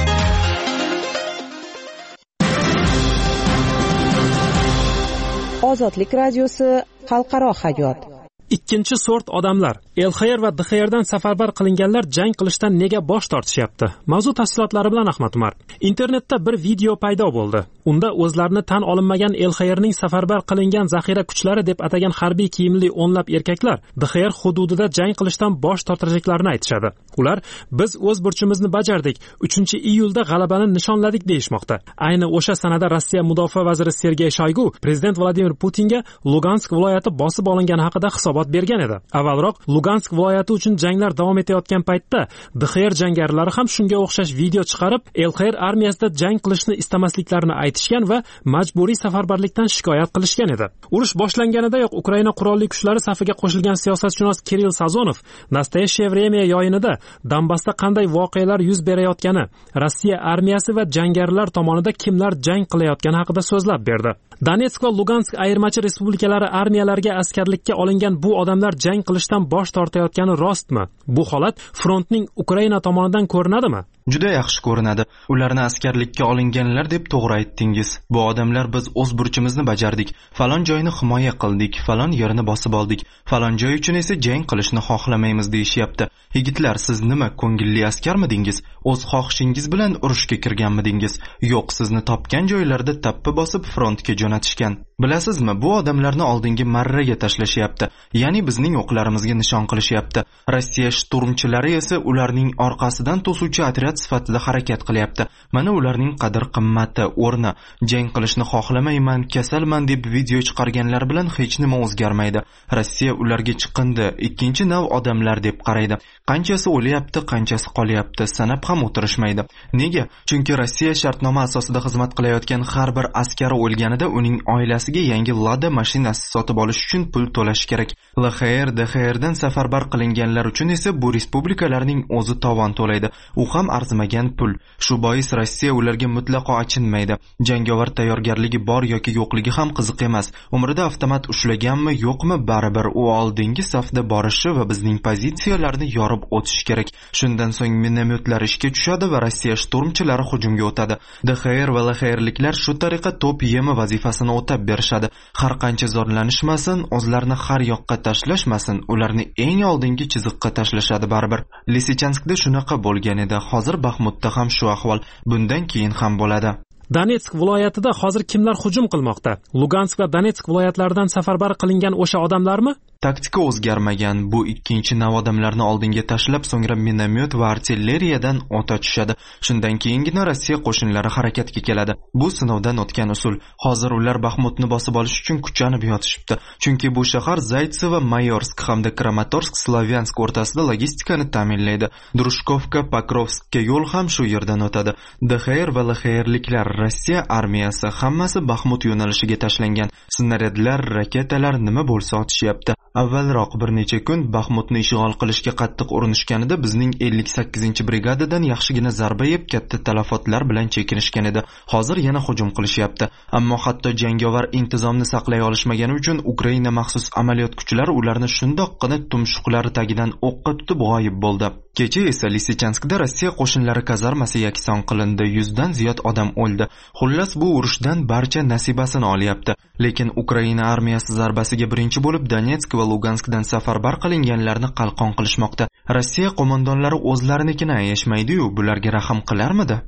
Ozodlik radiosi xalqaro hayot. Ikkinchi sort odamlar El-Xayr va D-Xayrdan safarbar qilinganlar jang qilishdan nega bosh tortishyapti? Mavzu tafsilotlari bilan Ahmad Umar. Internetda bir video paydo bo'ldi. Unda o'zlarini tan olinmagan El-Xayrning safarbar qilingan zaxira kuchlari deb atagan harbiy kiyimli o'nlab erkaklar D-Xayr hududida jang qilishdan bosh tortiraklarini aytishadi. Ular biz o'z burchimizni bajardik, uchinchi iyulda g'alabani nishonladik deyishmoqda. Ayni o'sha sanada Rossiya mudofaa vaziri Sergey Shoygu prezident Vladimir Putinga Lugansk viloyati bosib olingani haqida hisobot bergan edi. Avvalroq Lugansk viloyati uchun janglar davom etayotgan paytda D-Xayr jangarilari ham shunga o'xshash video chiqarib, El-Xayr armiyasida jang qilishni istamasliklarini aytishgan va majburiy safarbarlikdan shikoyat qilishgan edi. Urush boshlanganidayoq Ukraina qurolli kuchlari safiga qo'shilgan siyosatshunos Kirill Sazonov Nastoyeshye время yo'yinida Donbassda qanday voqealar yuz berayotgani, Rossiya armiyasi va jangarilar tomonidan kimlar jang qilayotgani haqida so'zlab berdi. Donetsk va Lugansk ayirmachi respublikalari armiyalariga askarlikka olingan bu odamlar jang qilishdan bosh tortayotgani rostmi? Bu holat frontning Ukraina tomonidan ko'rinadimi? Juda yaxshi ko'rinadi. Ularni askarlikka olinganlar deb to'g'ri aytdingiz. Bu odamlar biz o'z burchimizni bajardik, falon joyni himoya qildik, falon yerni bosib oldik, falon joy uchun esa jang qilishni xohlamaymiz deyishyapti. Yigitlar, siz nima, ko'ngilli askarmidingiz? O'z xohishingiz bilan urushga kirganmidingiz? Yo'q, sizni topgan joylarda tappi bosib frontga jo'natishgan. Bilasizmi, bu odamlarni oldingi marraga tashlashyapti, ya'ni bizning o'qlarimizga nishon qilishyapti. Rossiya shturmchilari esa ularning orqasidan to'suvchi otryad sifatida harakat qilyapti. Mana ularning qadr-qimmati, o'rni. Jang qilishni xohlamayman, kasalman deb video chiqarganlar bilan hech nima o'zgarmaydi. Rossiya ularga chiqindi, ikkinchi nav odamlar deb qaraydi. Qanchasi o'lyapti, qanchasi qolyapti, sanab ham o'tirishmaydi. Nega? Chunki Rossiya shartnoma asosida xizmat qilayotgan har bir askari o'lganida uning oilasiga yangi Lada mashinasi sotib olish uchun pul to'lash kerak. El-Xayr, D-Xayrdan safarbar qilinganlar uchun esa bu respublikalarning o'zi tovon to'laydi. U ham arzimagan pul. Shu bois Rossiya ularga mutlaqo achinmaydi. Jangovar tayyorgarligi bor yoki yo'qligi ham qiziq emas. Umrida avtomat ushlaganmi, yo'qmi, baribir u oldingi safda borishi va bizning pozitsiyalarni yorib o'tish kerak. Shundan so'ng minomyotlar ishga tushadi va Rossiya shturmchilari hujumga o'tadi. D-Xayr va El-Xayrliklar shu tariqa to'p yemi vazifasini o'tab berishadi. Har qancha zorlanishmasin, o'zlarini har yoqqa tashlashmasin, ularni eng oldingi chiziqqa tashlashadi baribir. Lisichanskda shunaqa bo'lgan edi. Hozir Baxmutda ham shu ahvol, bundan keyin ham bo'ladi. Donetsk viloyatida hozir kimlar hujum qilmoqda? Lugansk va Donetsk viloyatlaridan safarbar qilingan o'sha odamlarmi? Taktika o'zgarmagan. Bu ikkinchi nav odamlarni oldinga tashlab, so'ngra minomyot va artilleriyadan o't ochishadi. Shundan keyingina Rossiya qo'shinlari harakatga keladi. Bu sinovdan o'tgan usul. Hozir ular Baxmutni bosib olish uchun kuchanib yotishibdi. Chunki bu shahar Zaytsev va Mayorsk hamda Kramatorsk, Slavyansk o'rtasida logistikani ta'minlaydi. Drushkovka, Pokrovskka yo'l ham shu yerdan o'tadi. D-Xayr va El-Xayrliklar, Rossiya armiyasi hammasi Baxmut yo'nalishiga tashlangan. Snaryadlar, raketalar nima bo'lsa otishyapti. Avvalroq bir necha kun Baxmutni ishg'ol qilishga qattiq urinishganida bizning ellik sakkizinchi brigadadan yaxshigina zarba yeb katta talafotlar bilan chekinishgan edi. Hozir yana hujum qilishyapti. Ammo hatto jangovar intizomni saqlay olishmagani uchun Ukraina maxsus amaliyot kuchlari ularni shundoqqina tumshuqlari tagidan o'qqa tutib g'oyib bo'ldi. Kecha esa Lisichanskda Rossiya qo'shinlari kazarmasi yakson qilindi. yuzdan ziyod odam o'ldi. Xullas, bu urushdan barcha nasibasini olyapti. Lekin Ukraina armiyasi zarbasiga birinchi bo'lib Donetsk va Luganskdan safarbar qilinganlarni qalqon qilishmoqda. Rossiya qo'mondonlari o'zlarinikini ayashmaydi-yu, bularga rahm qilarmidi?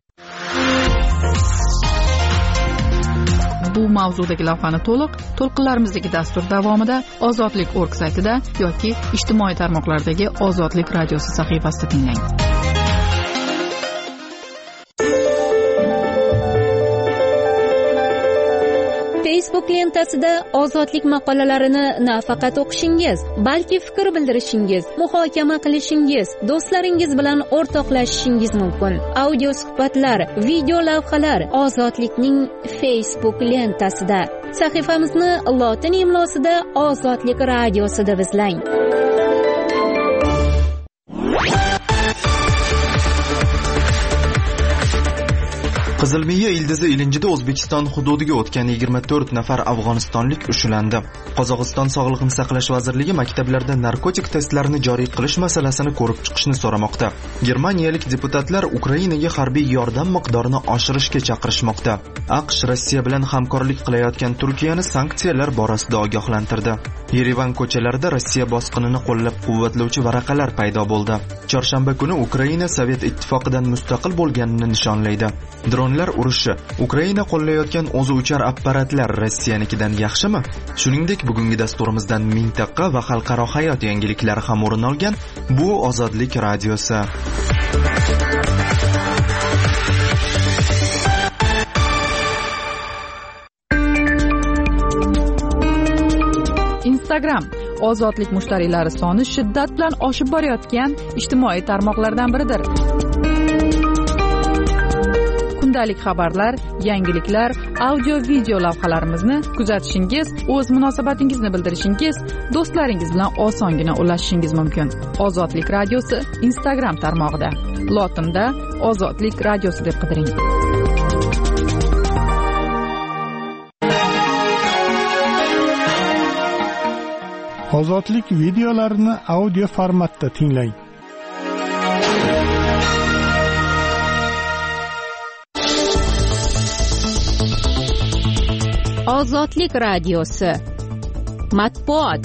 Bu mavzudagi lavhani to'liq to'lqinlarimizdagi dastur davomida ozodlik nokta org saytida yoki ijtimoiy tarmoqlardagi Ozodlik radiosi sahifasida tinglang. Facebook lentasida ozodlik maqolalarini nafaqat o'qishingiz, balki fikr bildirishingiz, muhokama qilishingiz, do'stlaringiz bilan o'rtoqlashishingiz mumkin. Audio suhbatlar, video lavhalar ozodlikning Facebook lentasida. Sahifamizni lotin imlosida Ozodlik radiosi deb izlang. Qizilmiya ildizi ilinjida O'zbekiston hududiga o'tgan yigirma to'rt nafar afg'onistonlik ushlandi. Qozog'iston Sog'liqni saqlash vazirligi maktablarda narkotik testlarini joriy qilish masalasini ko'rib chiqishni so'ramoqda. Germaniyalik deputatlar Ukrainaga harbiy yordam miqdorini oshirishga chaqirishmoqda. AQSh Rossiya bilan hamkorlik qilayotgan Turkiyani sanksiyalar borasida ogohlantirdi. Yerevan ko'chalarida Rossiya bosqinini qo'llab-quvvatlovchi varaqalar paydo bo'ldi. Chorshanba kuni Ukraina Sovet ittifoqidan mustaqil bo'lganini nishonlaydi. Dronlar urushi, Ukraina qo'llayotgan o'zi uchar apparatlar Rossiyanikidan yaxshimi? Shuningdek, bugungi dasturimizdan mintaqa va xalqaro hayot yangiliklari ham o'rin olgan. Bu Ozodlik radiosi. Instagram ozodlik mushtariylari soni shiddat bilan oshib borayotgan ijtimoiy tarmoqlardan biridir. Kundalik xabarlar, yangiliklar, audio video lavhalarimizni kuzatishingiz, o'z munosabatingizni bildirishingiz, do'stlaringiz bilan osongina ulashishingiz mumkin. Ozodlik radiosi Instagram tarmog'ida. Lotinda Ozodlik radiosi deb qidiring. Ozodlik videolarini audio formatda tinglang. Ozodlik radiosi. Matbuot.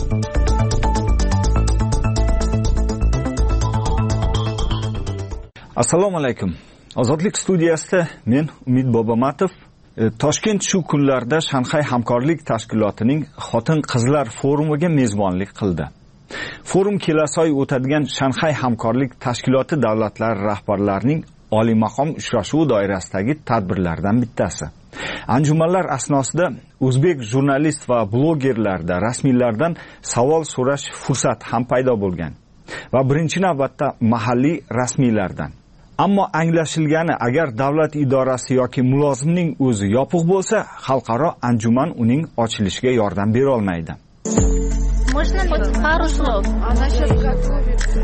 Assalomu alaykum. Ozodlik studiyasida men Umid Bobomatov. Toshkent shu kunlarda Shanxay hamkorlik tashkilotining xotin-qizlar forumiga mezbonlik qildi. Forum kelasi oy o'tadigan Shanxay hamkorlik tashkiloti davlatlari rahbarlarining oliy maqom uchrashuvi doirasidagi tadbirlardan bittasi. Anjumanlar asnosida o'zbek jurnalist va blogerlarda rasmiylardan savol so'rash fursati ham paydo bo'lgan va birinchi navbatda mahalliy rasmiylardan. Ammo anglashilgani, agar davlat idorasi yoki mulozimning o'zi yopiq bo'lsa, xalqaro anjuman uning ochilishiga yordam bera olmaydi. Можно хоть пару слов? Она сейчас готовится.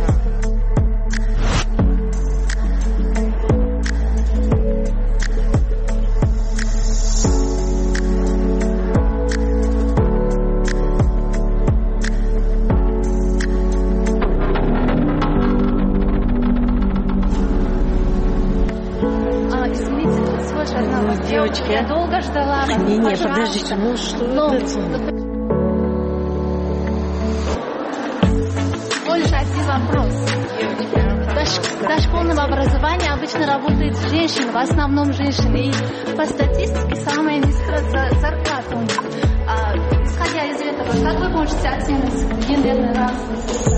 Девочки, я долго ждала. Не, не, подождите, ну что? Ну, больше один вопрос. Дошкольное образование обычно работает женщины, в основном женщины. И по статистике самая низкая зарплата у них. А, исходя из этого, как вы можете оценить гендерный разность?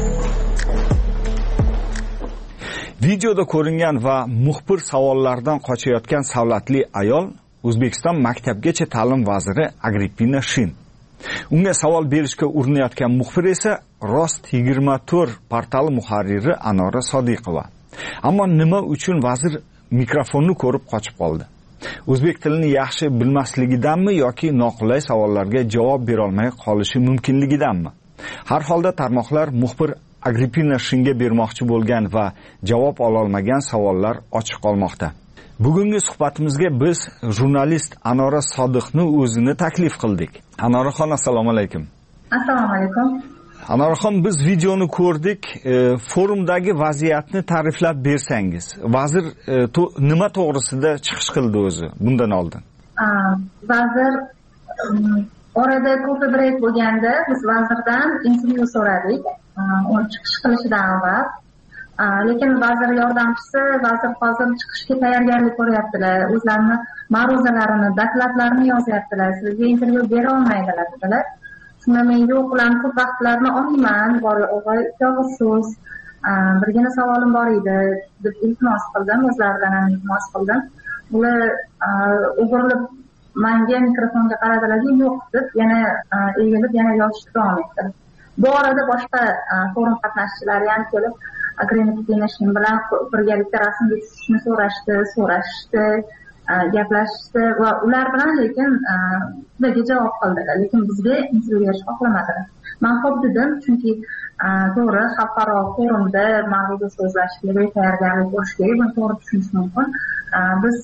Videoda ko'ringan va muxbir savollardan qochayotgan savlatli ayol O'zbekiston maktabgacha ta'lim vaziri Agrippina Shin. Unga savol berishga urinayotgan muxbir esa Rost yigirma to'rt portali muharriri Anora Sodiqova. Ammo nima uchun vazir mikrofonni ko'rib qochib qoldi? O'zbek tilini yaxshi bilmasligidanmi yoki noqulay savollarga javob bera olmay qolishi mumkinligidanmi? Har holda tarmoqlar muxbir Agrippina Shinga bermoqchi bo'lgan va javob ola olmagan savollar ochiq qolmoqda. Bugungi suhbatimizga biz jurnalist Anora Sodiqni o'zini taklif qildik. Anoraxon, assalomu alaykum. Assalomu alaykum. Anoraxon, biz videoni ko'rdik. E, forumdagi vaziyatni ta'riflab bersangiz. Vazir e, to, nima to'g'risida chiqish qildi o'zi bundan oldin? Vazir orada ko'p break bo'lganda biz vazirdan intervyu so'radik. Uni chiqish qilishidan avval. Lekin vazir yordamchisi vazir hozir chiqishga tayyorgarlik ko'ryaptilar. O'zlarini ma'ruzalarini, dokladlarini yozyaptilar. Sizga intervyu bera olmaydilar dedilar. Shunda men yo'q, ularni ko'p vaqtlarini olmayman. O'g'il ikki og'iz so'z, birgina savolim bor edi deb iltimos qildim, o'zlaridan ham iltimos qildim. Ular o'girilib menga mikrofonga qaradilar, yo'q deb yana egilib yana yozishni davom etdi. Bu orada boshqa forum qatnashchilari ham kelib Akademik Kenashkin bilan birgalikda rasmga tushishni so'rashdi, so'rashdi, gaplashishdi va ular bilan lekin bizga javob qildilar, lekin bizga intervyu berish xohlamadilar. Men xo'p dedim, chunki to'g'ri xalqaro forumda ma'ruza so'zlash kerak, tayyorgarlik bo'lish kerak, buni to'g'ri tushunish mumkin. Biz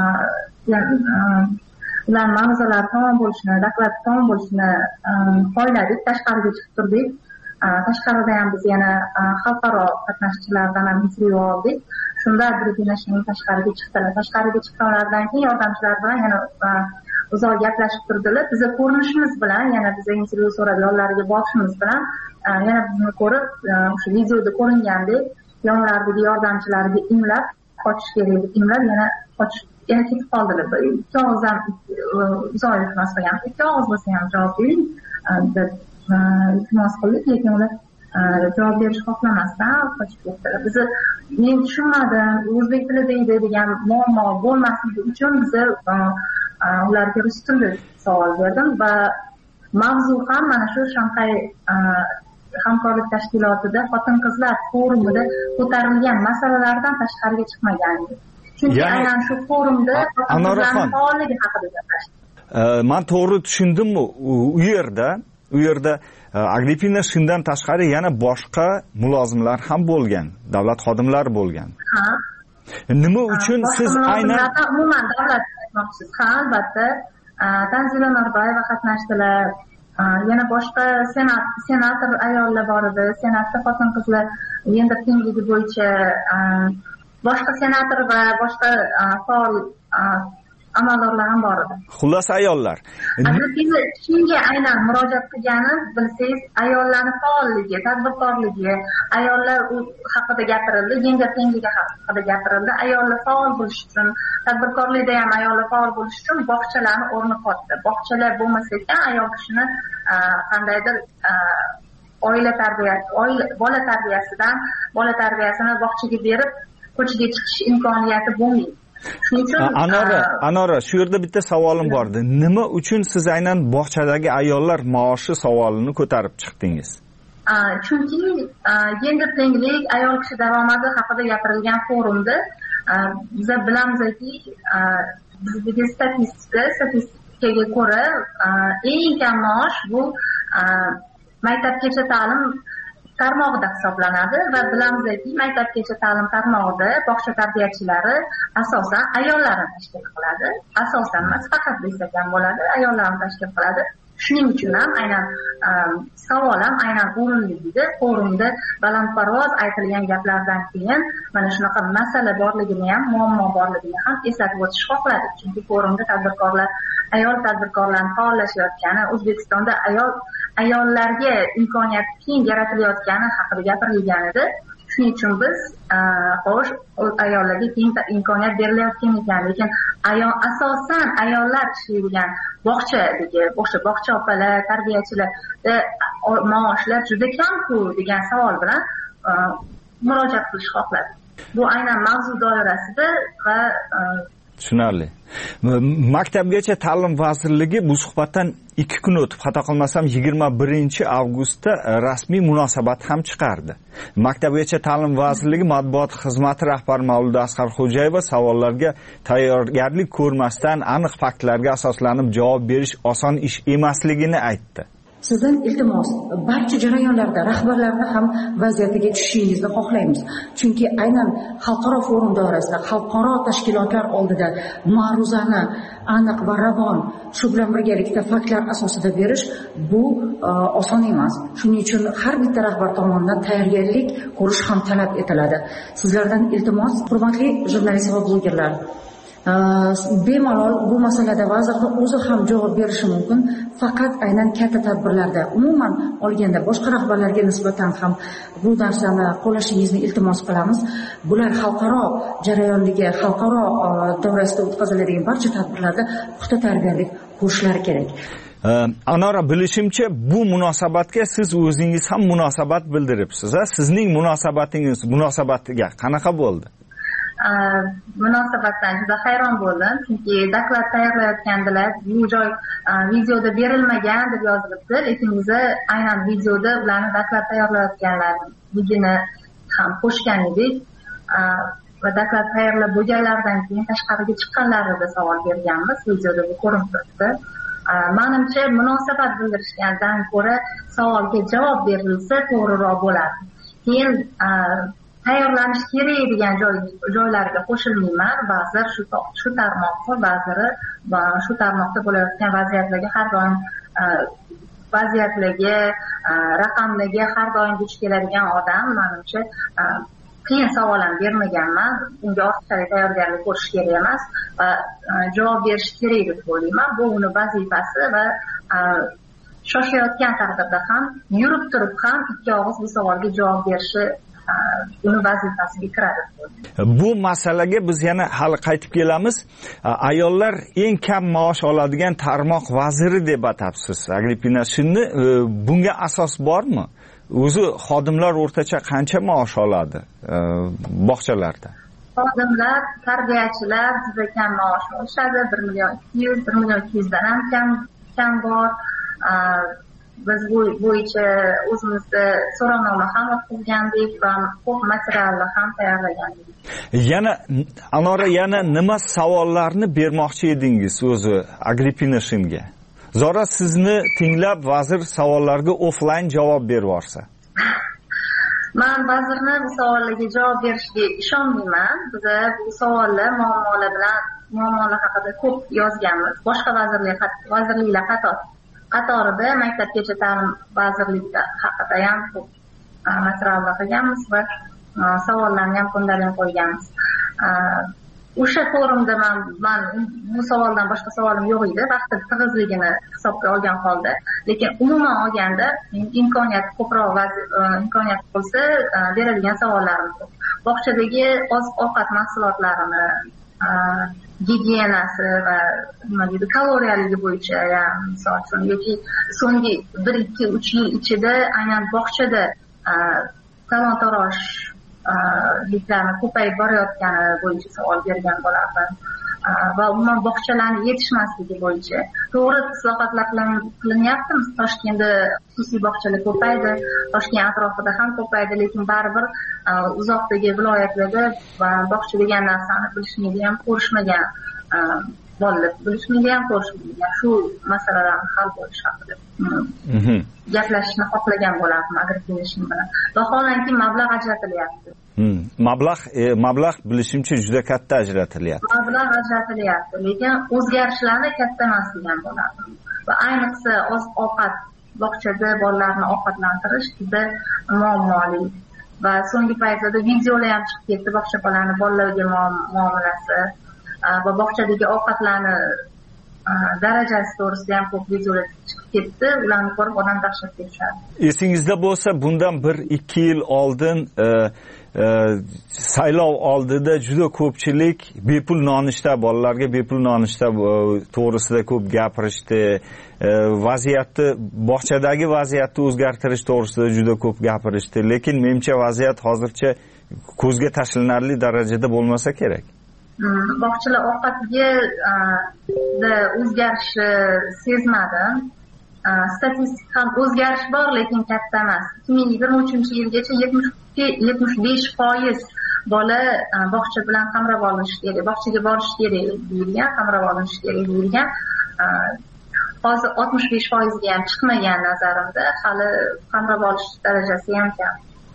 ular ma'ruzalar tamom bo'lishini, doklad tamom bo'lishini xohladik, tashqariga chiqib turdik. Tashqarida ham biz yana xalqaro qatnashchilardan ham intervyu oldik. Shunda Akademik tashqariga chiqdilar. Tashqariga chiqqanlaridan keyin yordamchilar bilan yana uzoq gaplashib turdilar. Bizni ko'rinishimiz bilan, yana bizga intervyu so'rab yonlariga borishimiz bilan yana bizni ko'rib, o'sha videoda ko'ringandek yonlaridagi yordamchilarga imlab qochish kerak deb imlab yana qochib yana ketib qoldilar. Ikki og'izdan uzoq iltimos qilgan. Ikki og'iz bo'lsa ham javob bering deb iltimos qildik, lekin ular javob berish xohlamasdan qochib ketdilar. Bizni men tushunmadim, o'zbek tilida edi degan muammo bo'lmasligi uchun biza ularga rus tilida savol berdim va mavzu ham mana shu Shanxay hamkorlik tashkilotida xotin-qizlar forumida ko'tarilgan masalalardan tashqariga chiqmagan edi. Chunki aynan shu forumda xotin-qizlarning faolligi haqida gaplashdik. Men to'g'ri tushundimmi? U yerda u yerda Agripina shundan tashqari yana boshqa mulozimlar ham bo'lgan, davlat xodimlari bo'lgan. Ha. Nima uchun siz aynan umuman davlat aytmoqchisiz? Ha, albatta. Tanzila Norboyeva qatnashdilar. Yana boshqa senat senator ayollar bor edi. Senatda xotin-qizlar gender tengligi bo'yicha boshqa senator va boshqa faol amaldorlar ham bor edi. Xullas ayollar. Biz kimga aynan murojaat qilgani bilsangiz, ayollarning faolligi, tadbirkorligi, ayollar haqida gapirildi, gender tengligi haqida gapirildi. Ayollar faol bo'lish uchun, tadbirkorlikda ham ayollar faol bo'lish uchun bog'chalarni o'rni qotdi. Bog'chalar bo'lmasa ekan, ayol kishini qandaydir oila tarbiyasi, oila bola tarbiyasidan, bola tarbiyasini bog'chaga berib, ko'chaga chiqish imkoniyati bo'lmaydi. Anora, Anora, shu yerda bitta savolim bor edi. Nima uchun siz aynan bog'chadagi ayollar maoshi savolini ko'tarib chiqdingiz? Chunki gender tenglik, ayol kishi daromadi haqida gapirilgan forumda biz bilamizki, bizga statistika, statistikaga ko'ra eng kam maosh bu maktabgacha ta'lim tarmog'ida hisoblanadi va bilamizki, maktabgacha ta'lim tarmog'ida bog'cha tarbiyachilari asosan ayollarni tashkil qiladi. Asosan emas, faqat desak ham bo'ladi, ayollarni tashkil qiladi. Shuning uchun ham aynan savol ham aynan o'rinligida forumda balandparvoz aytilgan gaplardan keyin mana shunaqa masala borligini ham, muammo borligini ham eslatib o'tish xohladik. Chunki forumda tadbirkorlar, ayol tadbirkorlarning faollashayotgani, O'zbekistonda ayol ayollarga imkoniyat keng yaratilayotgani haqida gapirilgan edi. Shuning uchun biz xo'sh, ayollarga keng imkoniyat berilayotgan ekan, lekin ayol asosan ayollar ishlaydigan bog'chadagi, o'sha bog'cha opalar, tarbiyachilar maoshlar juda kam-ku degan savol bilan murojaat qilish xohladik. Bu aynan mavzu doirasida va tushunarli. Maktabgacha ta'lim vazirligi bu suhbatdan ikki kun o'tib, xato qilmasam yigirma birinchi avgustda rasmiy munosabat ham chiqardi. Maktabgacha ta'lim vazirligi matbuot xizmati rahbari Mavluda Asqarxo'jayeva savollarga tayyorgarlik ko'rmasdan aniq faktlarga asoslanib javob berish oson ish emasligini aytdi. Sizdan iltimos, barcha jarayonlarda rahbarlarni ham vaziyatiga tushishingizni xohlaymiz. Chunki aynan xalqaro forum doirasida, xalqaro tashkilotlar oldida ma'ruzani aniq va ravon, shu bilan birgalikda faktlar asosida berish bu oson emas. Shuning uchun har bitta rahbar tomonidan tayyorgarlik ko'rish ham talab etiladi. Sizlardan iltimos, hurmatli jurnalist va blogerlar, bemalol bu masalada vazirning o'zi ham javob berishi mumkin. Faqat aynan katta tadbirlarda, umuman olganda boshqa rahbarlarga nisbatan ham bu narsani qo'llashingizni iltimos qilamiz. Bular xalqaro jarayonligi, xalqaro doirasida o'tkaziladigan barcha tadbirlarda puxta tayyorgarlik ko'rishlari kerak. Anora, bilishimcha bu munosabatga siz o'zingiz ham munosabat bildiribsiz. Sizning munosabatingiz munosabatiga qanaqa bo'ldi? munosabatdan juda hayron bo'ldim, chunki doklad tayyorlayotgandilar, bu joy videoda berilmagan deb yozilibdi, lekin biz aynan videoda ularni doklad tayyorlayotganligini ham qo'shgan edik va doklad tayyorlab bo'lganlaridan keyin tashqariga chiqqanlarida savol berganmiz, videoda bu ko'rinib turibdi. Menimcha munosabat bildirishgandan ko'ra savolga javob berilsa to'g'riroq bo'lardi. Keyin tayyorlanish kerak degan joylarga qo'shilmayman. Ba'zilar shu shu tarmoqda, ba'zilari shu tarmoqda bo'layotgan vaziyatlarga har doim vaziyatlarga, raqamlarga har doim duch keladigan odam, menimcha qiyin savol ham bermaganman. Unga ortiqcha tayyorgarlik ko'rish kerak emas va javob berish kerak deb o'ylayman. Bu uni vazifasi va shoshayotgan taqdirda ham, yurib turib ham ikki og'iz bu savolga javob berishi uni vazifasiga kiradi. Bu masalaga biz yana hali qaytib kelamiz. Ayollar eng kam maosh oladigan tarmoq vaziri deb atabsiz, Agrippina. Shuni bunga asos bormi? O'zi xodimlar o'rtacha qancha maosh oladi bog'chalarda? Xodimlar, tarbiyachilar juda kam maosh olishadi, bir million ikki yuz, bir million ikki yuz dan ham kam kam bor. Biz bu bo'yicha o'zimizda so'rovnoma ham o'tkazgandik va ko'p materiallar ham tayyorlagandik. Yana Anora, yana nima savollarni bermoqchi edingiz o'zi Agrippina Shinga? Zora sizni tinglab vazir savollarga offline javob berib yorsa. Men vazirni bu savollarga javob berishiga ishonmayman. Biz bu savollar, muammolar bilan muammolar haqida ko'p yozganmiz. Boshqa vazirlik vazirliklar qator qatorida maktabgacha ta'lim vazirligi haqida ham ko'p materiallar qilganmiz va savollarni ham ko'ndarib qo'yganmiz. O'sha forumda men men bu savoldan boshqa savolim yo'q edi, vaqti tig'izligini hisobga olgan holda, lekin umuman olganda imkoniyat ko'proq imkoniyat bo'lsa beradigan savollarim ko'p. Bog'chadagi oziq-ovqat mahsulotlarini gigiyenasi va nima deydi, kaloriyaligi bo'yicha, ya'ni misol uchun yoki so'nggi bir ikki uch yil ichida aynan bog'chada talon-taroj liklarni ko'payib borayotgani bo'yicha savol bergan bo'lardim va umuman bog'chalarni yetishmasligi bo'yicha to'g'ri islohotlar qilinyapti. Toshkentda xususiy bog'chalar ko'paydi, Toshkent atrofida ham ko'paydi, lekin baribir uzoqdagi viloyatlarda bog'cha degan narsani bilishmaydi ham, ko'rishmagan bolalar bilishmaydi ham, ko'rishmaydi. Shu masalalarni hal bo'lish haqida gaplashishni xohlagan bo'lardim Agrippina Shin bilan. Vaholanki mablag' ajratilyapti. Hmm. Mablag' e, mablag' bilishimcha juda katta ajratilyapti. Mablag' ajratilyapti, lekin o'zgarishlarni katta emas degan bo'lardim. Va ayniqsa oziq-ovqat bog'chada bolalarni ovqatlantirish juda muammoli. Va so'nggi paytlarda videolar ham chiqib ketdi, bog'cha bolalarni bolalarga muomalasi va bog'chadagi ovqatlarni darajasi to'g'risida ham ko'p videolar chiqib ketdi. Ularni ko'rib odam dahshatga tushadi. Esingizda bo'lsa, bundan bir ikki yil oldin e, e, saylov oldida juda ko'pchilik bepul nonushta, bolalarga bepul nonushta to'g'risida ko'p gapirishdi. E, vaziyatni, bog'chadagi vaziyatni o'zgartirish to'g'risida juda ko'p gapirishdi. Lekin menimcha vaziyat hozircha ko'zga tashlanarli darajada bo'lmasa kerak. Bog'chalar ovqatiga o'zgarishni sezmadim. Statistik ham o'zgarish bor, lekin katta emas. ikki ming yigirma uchinchi yilgacha yetmish besh foiz bola bog'cha bilan qamrab olinishi kerak, bog'chaga borish kerak deyilgan, qamrab olinishi kerak deyilgan. Hozir oltmish besh foizga ham chiqmagan nazarimda, hali qamrab olish darajasi ham kam.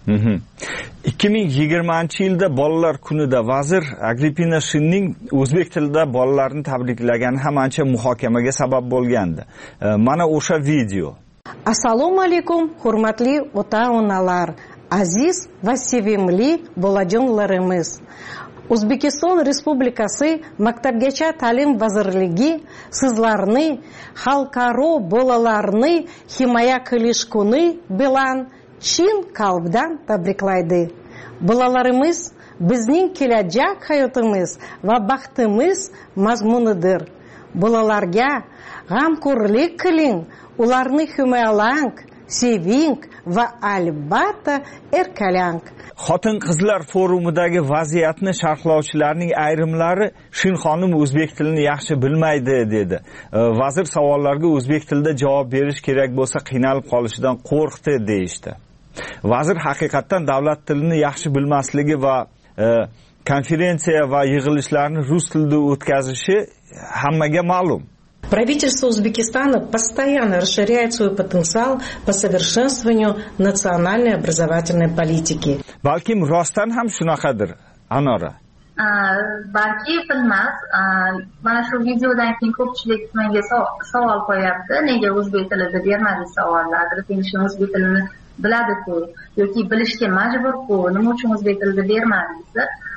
ikki ming yigirmanchi yilda bolalar kunida vazir Agrippina Shinning o'zbek tilida bolalarni tabriklagani ham ancha muhokamaga sabab bo'lgandi. Mana o'sha video. Assalomu alaykum, hurmatli ota-onalar, aziz va sevimli bolajonlarimiz. O'zbekiston Respublikasi Maktabgacha ta'lim vazirligi sizlarni xalqaro bolalarni himoya qilish kuni bilan chin qalbdan tabriklaydi. Bolalarimiz bizning kelajak hayotimiz va baxtimiz mazmunidir. Bolalarga g'amxo'rlik qiling, ularni himoyalang, seving va albatta erkalang. Xotin-qizlar forumidagi vaziyatni sharhlovchilarning ayrimlari Shin xonim o'zbek tilini yaxshi bilmaydi dedi. Vazir savollarga o'zbek tilida javob berish kerak bo'lsa qiynalib qolishidan qo'rqdi deyishdi. Vazir haqiqatan davlat tilini yaxshi bilmasligi va e, konferensiya va yig'ilishlarni rus tilida o'tkazishi hammaga ma'lum. Правительство Узбекистана постоянно расширяет свой потенциал по совершенствованию национальной образовательной политики. Balkim rostdan ham shunaqadir, Anora. Balki bilmas. Mana shu videodan keyin ko'pchilik menga savol qo'yapti. Nega o'zbek tilida bermadingiz savollarni? Finishni o'zbek tilini biladi-ku yoki bilishga majbur-ku. Nima uchun o'zbek tilida bermadingiz?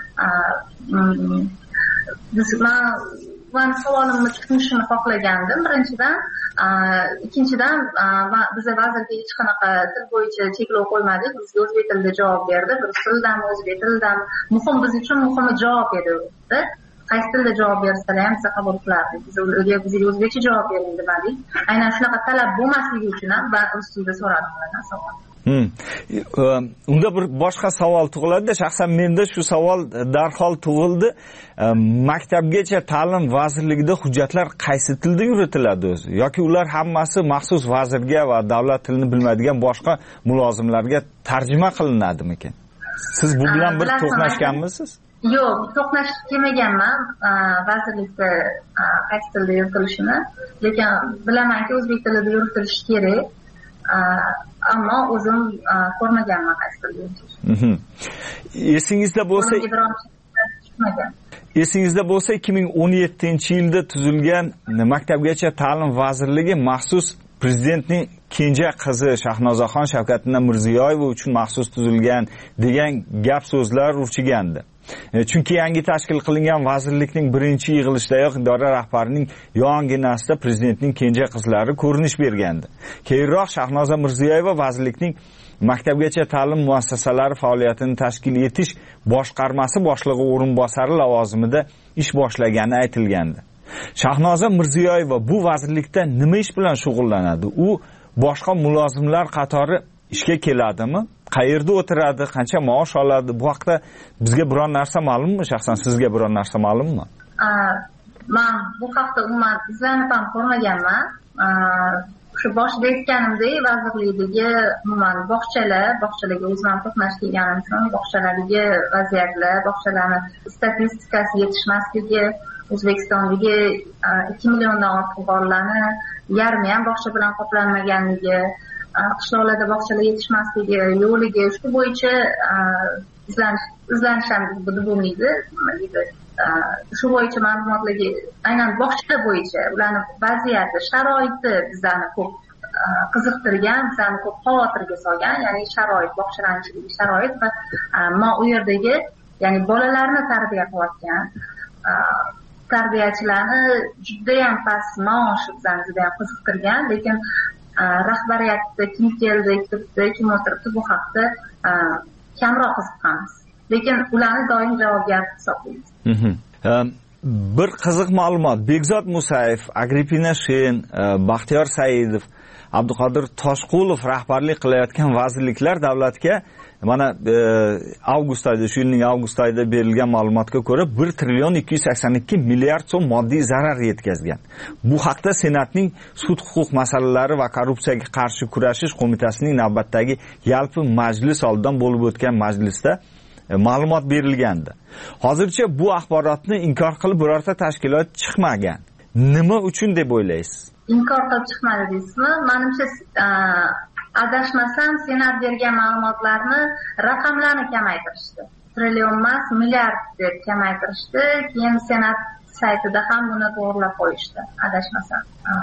Biz men savolimni tushunishni xohlagandim birinchidan. Ikkinchidan biz vazirga hech qanaqa til bo'yicha cheklov qo'ymadik. Bizga o'zbek tilida javob berdi. Rus tilidan, o'zbek tilidan. Muhim biz uchun muhimi javob edi. Qaysi tilda javob bersalar ham biz qabul qilardik. Biz ularga bizga o'zbekcha javob bering demadik. Aynan shunaqa talab bo'lmasligi uchun ham va ustida so'radim ulardan savol. Hmm. Unda bir boshqa savol tug'iladi. Shaxsan menda shu savol darhol tug'ildi. Maktabgacha ta'lim vazirligida hujjatlar qaysi tilda yuritiladi o'zi? Yoki ular hammasi maxsus vazirga va davlat tilini bilmaydigan boshqa mulozimlarga tarjima qilinadimikan? Siz bu bilan bir to'qnashganmisiz? Yo'q, to'qnashib kelmaganman vazirlikda qaysi tilda yuritilishini, lekin bilamanki o'zbek tilida yuritilishi kerak. Ammo o'zim ko'rmaganman qaysi tilda yuritilishi. Esingizda bo'lsa Esingizda bo'lsa ikki ming o'n yettinchi yilda tuzilgan Maktabgacha ta'lim vazirligi maxsus prezidentning kenja qizi Shahnozaxon Shavkatilla Mirziyoyeva uchun maxsus tuzilgan degan gap so'zlar urchigandi. Chunki yangi tashkil qilingan vazirlikning birinchi yig'ilishidayoq idora rahbarining yonginasida prezidentning kenja qizlari ko'rinish bergandi. Keyinroq Shahnoza Mirziyoyeva vazirlikning Maktabgacha ta'lim muassasalari faoliyatini tashkil etish boshqarmasi boshlig'i o'rinbosari lavozimida ish boshlagani aytilgandi. Shahnoza Mirziyoyeva bu vazirlikda nima ish bilan shug'ullanadi? U boshqa mulozimlar qatori ishga keladimi? Qayerda o'tiradi? Qancha maosh oladi? Bu haqda bizga biror narsa ma'lummi? Shaxsan sizga biror narsa ma'lummi? Men bu haqda umuman izlanib ham ko'rmaganman. Shu boshida aytganimdek, vazirlikdagi umuman bog'chalar, bog'chalarga o'zim ham to'qnash kelganim uchun bog'chalardagi vaziyatlar, bog'chalarning statistikasi yetishmasligi, O'zbekistondagi ikki milliondan ortiq bolalarni yarmi ham bog'cha bilan qoplanmaganligi, qishloqlarda bog'chalar yetishmasligi, yo'ligi shu bo'yicha izlanish izlanish ham bo'lmaydi. Shu bo'yicha ma'lumotlarga aynan bog'cha bo'yicha ularning vaziyati, sharoiti bizlarni ko'p qiziqtirgan, bizlarni ko'p xavotirga solgan, ya'ni sharoit, bog'chalarning sharoit va ma u yerdagi, ya'ni bolalarni tarbiya qilayotgan tarbiyachilarni juda ham past maoshi bizlarni juda ham qiziqtirgan, lekin rahbariyatda kim keldi, ketdi, kim o'tiribdi bu haqda kamroq qiziqamiz. Lekin ularni doim javobgar hisoblaymiz. Bir qiziq ma'lumot. Bekzod Musayev, Agrippina Shen, Baxtiyor Saidov, Abduqodir Toshqulov rahbarlik qilayotgan vazirliklar davlatga mana avgust oyida, shu yilning avgust oyida berilgan ma'lumotga ko'ra bir trillion ikki yuz sakson ikki milliard so'm moddiy zarar yetkazgan. Bu haqda Senatning sud huquq masalalari va korrupsiyaga qarshi kurashish qo'mitasining navbatdagi yalpi majlis oldidan bo'lib o'tgan majlisda ma'lumot berilgandi. Hozircha bu axborotni inkor qilib birorta tashkilot chiqmagan. Nima uchun deb o'ylaysiz? Inkor qilib chiqmadi deysizmi? Menimcha adashmasam, Senat bergan ma'lumotlarni raqamlarni kamaytirishdi. Trillion emas, milliard deb kamaytirishdi. Keyin Senat saytida ham buni to'g'rilab qo'yishdi, adashmasam.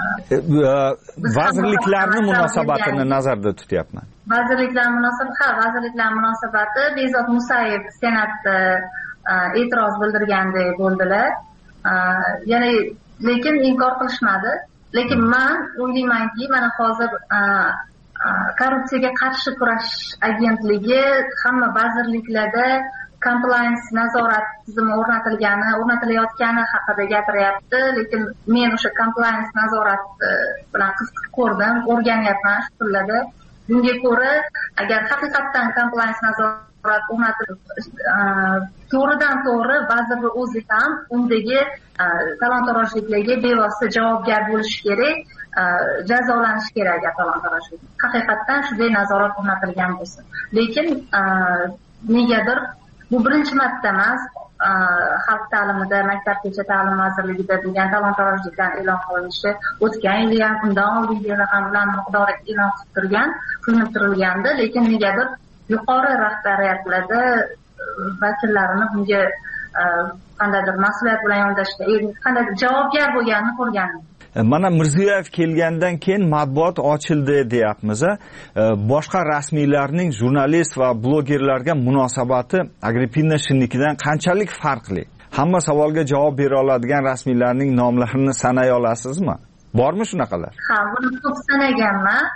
Vazirliklarning munosabatini nazarda tutyapman. Vazirliklar munosabati, ha, vazirliklar munosabati Bekzod Musayev Senatda e'tiroz bildirgandek bo'ldilar. Ya'ni lekin inkor qilishmadi. Lekin men o'ylaymanki, mana hozir korrupsiyaga qarshi kurashish agentligi hamma vazirliklarda compliance nazorat tizimi o'rnatilgani, o'rnatilayotgani haqida gapiryapti. Lekin men o'sha compliance nazorat bilan qiziqib ko'rdim, o'rganyapman shu kunlarda. bunga ko'ra agar haqiqatdan compliance nazorat o'rnatilib to'g'ridan to'g'ri vazirni o'zi ham undagi talon-torojliklarga bevosita javobgar bo'lishi kerak, jazolanishi kerak agar talon-torojlik haqiqatdan shunday nazorat o'rnatilgan bo'lsa. Lekin negadir bu birinchi marta emas, xalq ta'limida, maktabgacha ta'lim vazirligida bo'lgan talon-torojlikdan e'lon qilinishi o'tgan yil ham, undan oldingi yil ham ular miqdori e'lon qilib turgan, qilinib turilgandi, lekin negadir yuqori rahbariyatlarda vakillarini bunga qandaydir mas'uliyat bilan yondashishda, qandaydir javobgar bo'lganini ko'rgandim. Mana Mirziyoyev kelgandan keyin matbuot ochildi deyapmiz. Boshqa rasmiylarning jurnalist va blogerlarga munosabati Agrippina Shinnikidan qanchalik farqli? Hamma savolga javob bera oladigan rasmiylarning nomlarini sanay olasizmi? Bormi shunaqalar? Ha, buni ko'p sanaganman.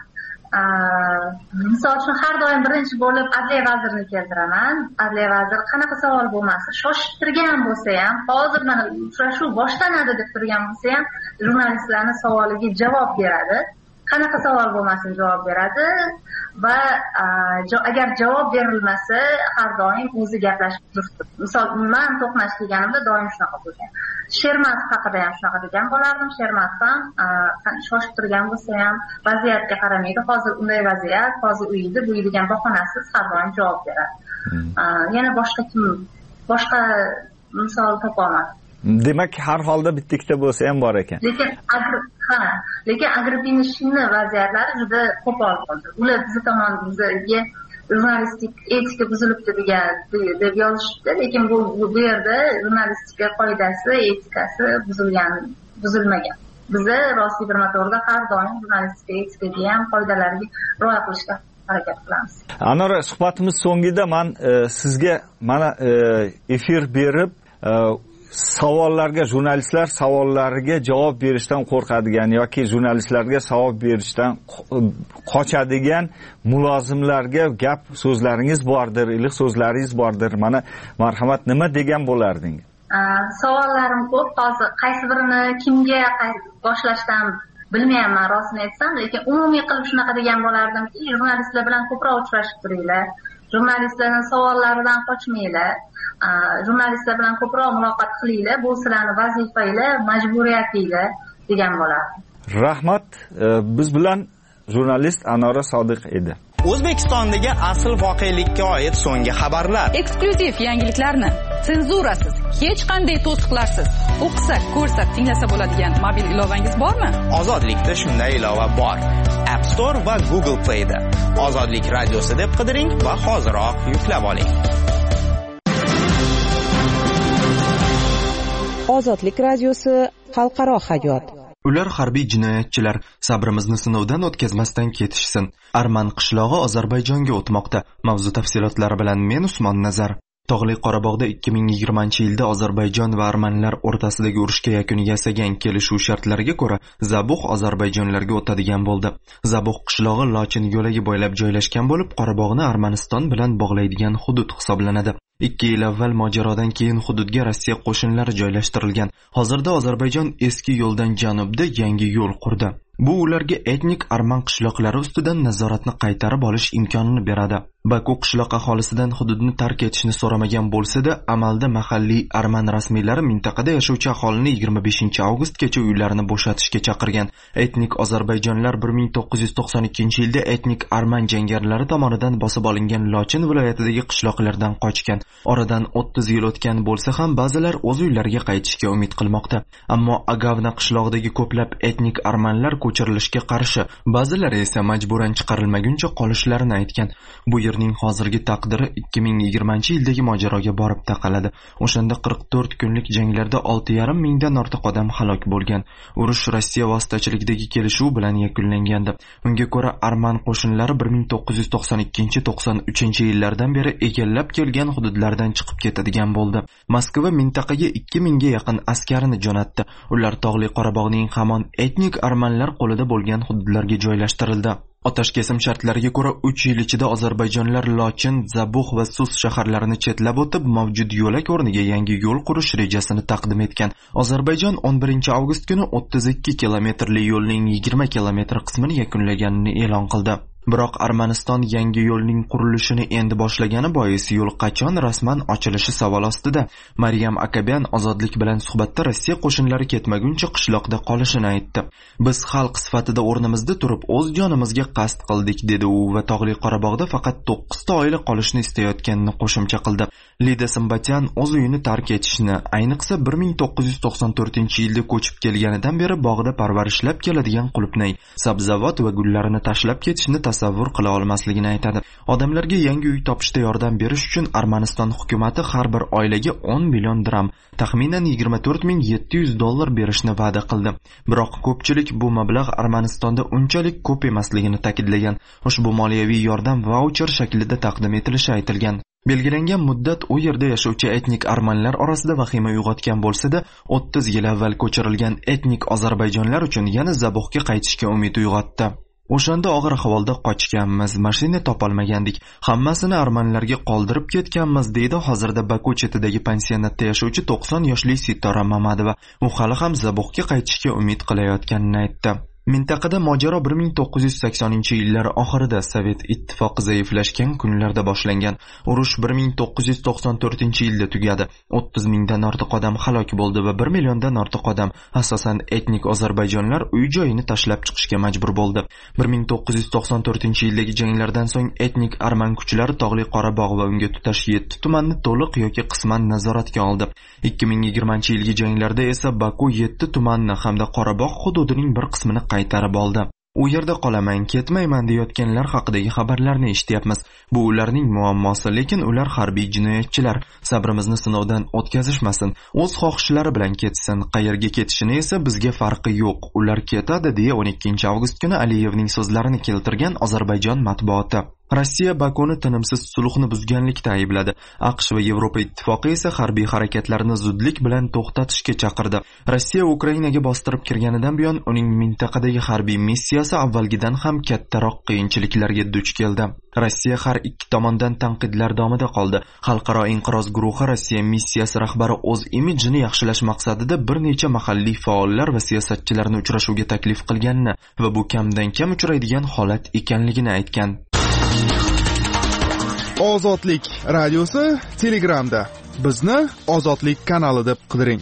Misol uchun har doim birinchi bo'lib Adliya vazirini keltiraman. Adliya vaziri qanaqa savol bo'lmasin, shoshib turgan bo'lsa ham, hozir mana uchrashuv boshlanadi deb turgan bo'lsa ham, jurnalistlarning savoliga javob beradi. Qanaqa savol bo'lmasin javob beradi va agar javob berilmasa, har doim o'zi gaplashib turibdi. Misol men to'qnash kelganimda doim shunaqa bo'lgan. Shermatov haqida ham shunaqa degan bo'lardim. Shermatov ham shoshib turgan bo'lsa ham vaziyatga qaramaydi. Hozir unday vaziyat, hozir uyida, bu degan bahonasiz har doim javob beradi. Yana boshqa kim, boshqa misol topolmadim. Demak, har holda bitta-ikkita bo'lsa ham bor ekan. Lekin ha, lekin Agrippina Shinni vaziyatlari juda qo'pol bo'ldi. Ular biz tomonimizga jurnalistik etika buzilibdi degan deb yozishdi, lekin bu bu yerda jurnalistika qoidasi, etikasi buzilgan, buzilmagan. Biza rostli bir motorda har doim jurnalistika etikaga ham qoidalarga rioya qilishga harakat qilamiz. Anora, suhbatimiz so'ngida men sizga mana efir berib savollarga, jurnalistlar savollariga javob berishdan qo'rqadigan yoki jurnalistlarga savol berishdan qochadigan mulozimlarga gap so'zlaringiz bordir, iliq so'zlaringiz bordir. Mana marhamat, nima degan bo'lardingiz? Savollarim ko'p. Hozir qaysi birini kimga boshlashdan bilmayman, rostini aytsam, lekin umumiy qilib shunaqa degan bo'lardimki, jurnalistlar bilan ko'proq uchrashib turinglar. Jurnalistlarning savollaridan qochmanglar. Jurnalistlar bilan ko'proq muloqot qilinglar. Bu sizlarning vazifanglar, majburiyatinglar degan bo'lardi. Rahmat. Biz bilan jurnalist Anora Sodiq edi. O'zbekistondagi asl voqelikka oid so'nggi xabarlar, eksklyuziv yangiliklarni senzurasiz, hech qanday to'siqlarsiz o'qisa, ko'rsa, tinglasa bo'ladigan mobil ilovangiz bormi? Ozodlikda shunday ilova bor. App Store va Google Play da Ozodlik radiosi deb qidiring va hoziroq yuklab oling. Ozodlik radiosi xalqaro hayot. Ular harbiy jinoyatchilar, sabrimizni sinovdan o'tkazmasdan ketishsin. Arman qishlog'i Ozarbayjonga o'tmoqda. Mavzu tafsilotlari bilan men Usmon Nazar. Tog'li Qorabog'da ikki ming yigirmanchi yilda Ozarbayjon va armanlar o'rtasidagi urushga yakun yasagan kelishuv shartlariga ko'ra Zabuq Ozarbayjonlarga o'tadigan bo'ldi. Zabuq qishlog'i Lochin yo'lagi bo'ylab joylashgan bo'lib, Qorabog'ni Armaniston bilan bog'laydigan hudud hisoblanadi. ikki yil avval mojarodan keyin hududga Rossiya qo'shinlari joylashtirilgan. Hozirda Ozarbayjon eski yo'ldan janubda yangi yo'l qurdi. Bu ularga etnik arman qishloqlari ustidan nazoratni qaytarib olish imkonini beradi. Baku qishloq aholisidan hududni tark etishni so'ramagan bo'lsa-da, amalda mahalliy arman rasmiylari mintaqada yashovchi aholini yigirma beshinchi avgustgacha uylarini bo'shatishga chaqirgan. Etnik ozarbayjonlar bir ming to'qqiz yuz to'qson ikkinchi yilda etnik arman jangarilari tomonidan bosib olingan Lochin viloyatidagi qishloqlardan qochgan. Oradan o'ttiz yil o'tgan bo'lsa ham ba'zilar o'z uylariga qaytishga umid qilmoqda. Ammo Agavna qishlog'idagi ko'plab etnik armanlar ko'chirilishga qarshi, ba'zilari esa majburan chiqarilmaguncha qolishlarini aytgan. Bu yerning hozirgi taqdiri ikki ming yigirmanchi yildagi mojaroga borib taqaladi. O'shanda qirq to'rt kunlik janglarda olti yarim mingdan ortiq odam halok bo'lgan. Urush Rossiya vositachiligidagi kelishuv bilan yakunlangandi. Unga ko'ra arman qo'shinlari bir ming to'qqiz yuz to'qson ikkinchi to'qson uchinchi yillardan beri egallab kelgan hududlardan chiqib ketadigan bo'ldi. Moskva mintaqaga ikki mingga yaqin askarini jo'natdi. Ular Tog'li Qorabog'ning hamon etnik armanlar qo'lida bo'lgan hududlarga joylashtirildi. Otash kesim shartlariga ko'ra uch yil ichida Ozarbayjonlar Lochin, Zabuq va Sus shaharlarini chetlab o'tib, mavjud yo'lak o'rniga yangi yo'l qurish rejasini taqdim etgan. Ozarbayjon o'n birinchi avgust kuni o'ttiz ikki kilometrli yo'lning yigirma kilometr qismini yakunlaganini e'lon qildi. Biroq Armaniston yangi yo'lning qurilishini endi boshlagani bois yo'l qachon rasman ochilishi savol ostida. Maryam Akabyan Ozodlik bilan suhbatda Rossiya qo'shinlari ketmaguncha qishloqda qolishini aytdi. Biz xalq sifatida o'rnimizda turib o'z jonimizga qasd qildik, dedi u va Tog'li Qorabog'da faqat to'qqiz ta oila qolishni istayotganini qo'shimcha qildi. Lida Simbatyan o'z uyini tark etishni, ayniqsa bir ming to'qqiz yuz to'qson to'rtinchi yilda ko'chib kelganidan beri bog'da parvarishlab keladigan qulupnay, sabzavot va gullarini tashlab ketishni tasavvur qila olmasligini aytadi. Odamlarga yangi uy topishda yordam berish uchun Armaniston hukumatı har bir oilaga o'n million dirham, taxminan yigirma to'rt ming yetti yuz dollar berishni va'da qildi. Biroq ko'pchilik bu mablag' Armanistonda unchalik ko'p emasligini ta'kidlagan. Ushbu moliyaviy yordam vaucher shaklida taqdim etilishi aytilgan. Belgilangan muddat u yerda yashovchi etnik armanlar orasida vahima uyg'otgan bo'lsa-da, o'ttiz yil avval ko'chirilgan etnik ozarbayjonlar uchun yana zabuhga qaytishga umid uyg'otdi. O'shanda og'ir ahvolda qochganmiz, mashina topolmagandik, hammasini armanlarga qoldirib ketganmiz, deydi hozirda Baku chetidagi pensionatda yashovchi to'qson yoshli Sitora Mamadova. U hali ham zabuhga qaytishga umid qilayotganini aytdi. Mintaqada mojaro bir ming to'qqiz yuz saksoninchi yillar oxirida Sovet ittifoqi zaiflashgan kunlarda boshlangan. Urush bir ming to'qqiz yuz to'qson to'rtinchi yilda tugadi. o'ttiz mingdan ortiq odam halok bo'ldi va bir milliondan ortiq odam, asosan etnik ozarbayjonlar, uy-joyini tashlab chiqishga majbur bo'ldi. bir ming to'qqiz yuz to'qson to'rtinchi yildagi janglardan so'ng etnik arman kuchlari Tog'li Qorabog' va unga tutash yetti tumanni to'liq yoki qisman nazoratga oldi. ikki ming yigirmanchi yilgi janglarda esa Baku yetti tumanni hamda Qorabog' hududining bir qismini qaytarib oldi. U yerda qolaman, ketmayman deyotganlar haqidagi xabarlarni eshityapmiz. Bu ularning muammosi, lekin ular harbiy jinoyatchilar. Sabrimizni sinovdan o'tkazishmasin. O'z xohishlari bilan ketsin. Qayerga ketishini esa bizga farqi yo'q. Ular ketadi, deya o'n ikkinchi avgust kuni Aliyevning so'zlarini keltirgan Ozarbayjon matbuoti. Rossiya Bakuni tinimsiz sulhni buzganlikda aybladi. AQSh va Yevropa ittifoqi esa harbiy harakatlarni zudlik bilan to'xtatishga chaqirdi. Rossiya Ukrainaga bostirib kirganidan buyon uning mintaqadagi harbiy missiyasi avvalgidan ham kattaroq qiyinchiliklarga duch keldi. Rossiya har ikki tomondan tanqidlar davomida qoldi. Xalqaro inqiroz guruhi Rossiya missiyasi rahbari o'z imijini yaxshilash maqsadida bir necha mahalliy faollar va siyosatchilarni uchrashuvga taklif qilganini va bu kamdan kam uchraydigan holat ekanligini aytgan. Ozodlik radiosi Telegramda. Bizni Ozodlik kanali deb qidiring.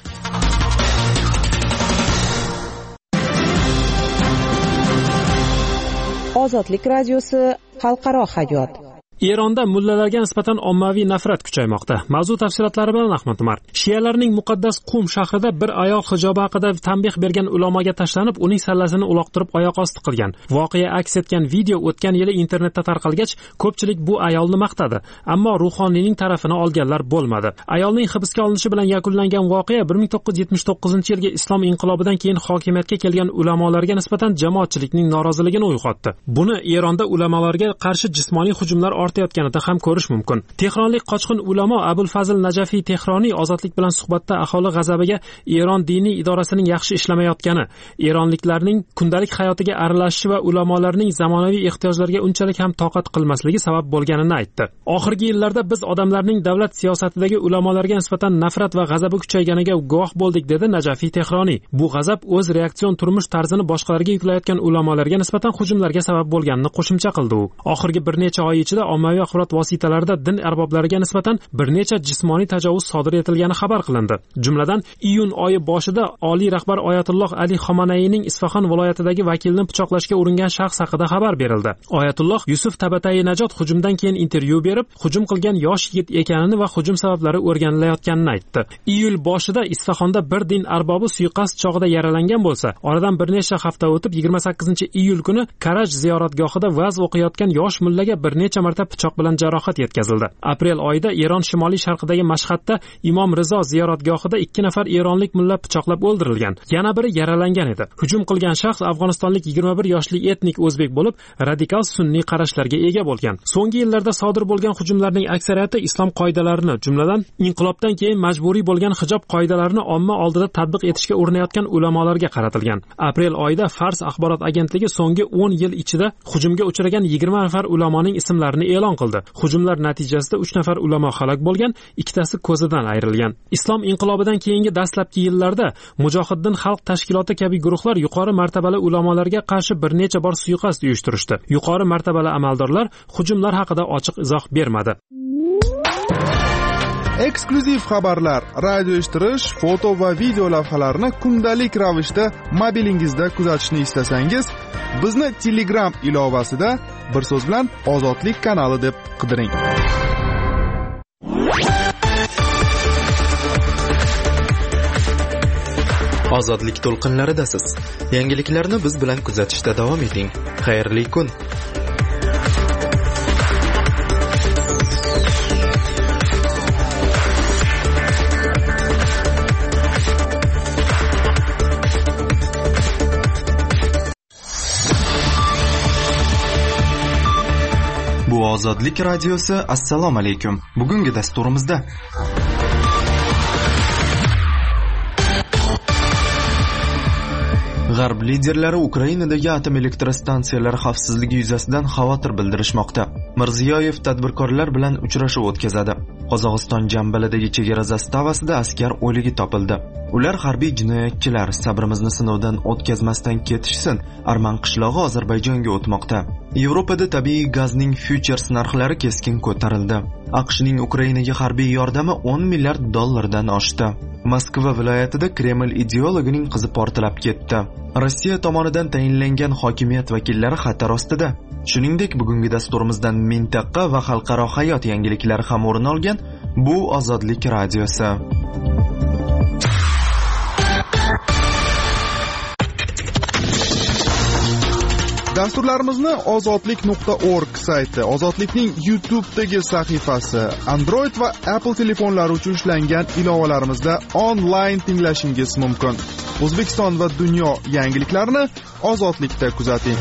Ozodlik radiosi xalqaro hayot. Eronda mullalarga nisbatan ommaviy nafrat kuchaymoqda. Mavzu tafsilotlari bilan Ahmad Umar. Shialarning muqaddas Qum shahrida bir ayol hijobi haqida tanbeh bergan ulamoga tashlanib, uning sallasini uloqtirib oyoq osti qilgan. Voqea aks etgan video o'tgan yili internetda tarqalgach, ko'pchilik bu ayolni maqtadi, ammo ruhoniyning tarafini olganlar bo'lmadi. Ayolning hibsga olinishi bilan yakunlangan voqea bir ming to'qqiz yuz yetmish to'qqizinchi yilgi islom inqilobidan keyin hokimiyatga kelgan ulamolarga nisbatan jamoatchilikning noroziligini uyg'otdi. Buni Eronda ulamolarga qarshi jismoniy hujumlar ortayotganida ham ko'rish mumkin. Tehronlik qochqin ulamo Abul Fazl Najafiy Tehroniy Ozodlik bilan suhbatda aholi g'azabiga Eron diniy idorasining yaxshi ishlamayotgani, eronliklarning kundalik hayotiga aralashishi va ulamolarning zamonaviy ehtiyojlarga unchalik ham toqat qilmasligi sabab bo'lganini aytdi. Oxirgi yillarda biz odamlarning davlat siyosatidagi ulamolarga nisbatan nafrat va g'azabi kuchayganiga guvoh bo'ldik, dedi Najafiy Tehroniy. Bu g'azab o'z reaksion turmush tarzini boshqalarga yuklayotgan ulamolarga nisbatan hujumlarga sabab bo'lganini qo'shimcha qildi u. Oxirgi bir necha oy ichida ommaviy axborot vositalarida din arboblariga nisbatan bir necha jismoniy tajovuz sodir etilgani xabar qilindi. Jumladan, iyun oyi boshida oliy rahbar Oyatulloh Ali Xomanayning Isfaxon viloyatidagi vakilni pichoqlashga uringan shaxs haqida xabar berildi. Oyatulloh Yusuf Tabatai Najot hujumdan keyin intervyu berib, hujum qilgan yosh yigit ekanini va hujum sabablari o'rganilayotganini aytdi. Iyul boshida Isfaxonda bir din arbobi suiqasd chog'ida yaralangan bo'lsa, oradan bir necha hafta o'tib yigirma sakkizinchi iyul kuni Karaj ziyoratgohida va'z o'qiyotgan yosh mullaga bir necha marta pichoq bilan jarohat yetkazildi. Aprel oyida Eron shimoliy sharqidagi Mashhadda Imom Rizo ziyoratgohida ikki nafar eronlik mulla pichoqlab o'ldirilgan. Yana biri yaralangan edi. Hujum qilgan shaxs afg'onistonlik yigirma bir yoshli etnik o'zbek bo'lib, radikal sunniy qarashlarga ega bo'lgan. So'nggi yillarda sodir bo'lgan hujumlarning aksariyati islom qoidalarini, jumladan inqilobdan keyin majburiy bo'lgan hijob qoidalarini omma oldida tatbiq etishga urinayotgan ulamolarga qaratilgan. Aprel oyida Fars axborot agentligi so'nggi o'n yil ichida hujumga uchragan yigirma nafar ulamoning ismlarini e'lon qildi. Hujumlar natijasida uch nafar ulamo halok bo'lgan, ikkitasi ko'zidan ayrilgan. Islom inqilobidan keyingi dastlabki yillarda Mujohiddin xalq tashkiloti kabi guruhlar yuqori martabali ulamolarga qarshi bir necha bor suiqasd uyushtirishdi. Yuqori martabali amaldorlar hujumlar haqida ochiq izoh bermadi. Eksklyuziv xabarlar, radio eshittirish, foto va video lavhalarni kundalik ravishda mobilingizda kuzatishni istasangiz, bizni Telegram ilovasida bir so'z bilan Ozodlik kanali deb qidiring. Ozodlik to'lqinlaridasiz. Yangiliklarni biz bilan kuzatishda davom eting. Xayrli kun. Bu Ozodlik radiosi. Assalomu alaykum. Bugungi dasturimizda G'arb liderlari Ukrainadagi atom elektrostansiyalari xavfsizligi yuzasidan xavotir bildirishmoqda. Mirziyoyev tadbirkorlar bilan uchrashuv o'tkazadi. Qozog'iston Jambaladagi chegara zastavasida askar o'ligi topildi. Ular harbiy jinoyatchilar, sabrimizni sinovdan o'tkazmasdan ketishsin. Arman qishlog'i Ozarbayjonga o'tmoqda. Yevropada tabiiy gazning futures narxlari keskin ko'tarildi. AQShning Ukrainaga harbiy yordami o'n milliard dollardan oshdi. Moskva viloyatida Kreml ideologining qizi portlab ketdi. Rossiya tomonidan tayinlangan hokimiyat vakillari xatar ostida. Shuningdek, bugungi dasturimizdan mintaqa va xalqaro hayot yangiliklari ham o'rin olgan. Bu Ozodlik radiosi. Dasturlarimizni ozodlik nuqta org sayti, Ozodlikning YouTube'dagi sahifasi, Android va Apple telefonlari uchun ishlangan ilovalarimizda onlayn tinglashingiz mumkin. O'zbekiston va dunyo yangiliklarini Ozodlikda kuzating.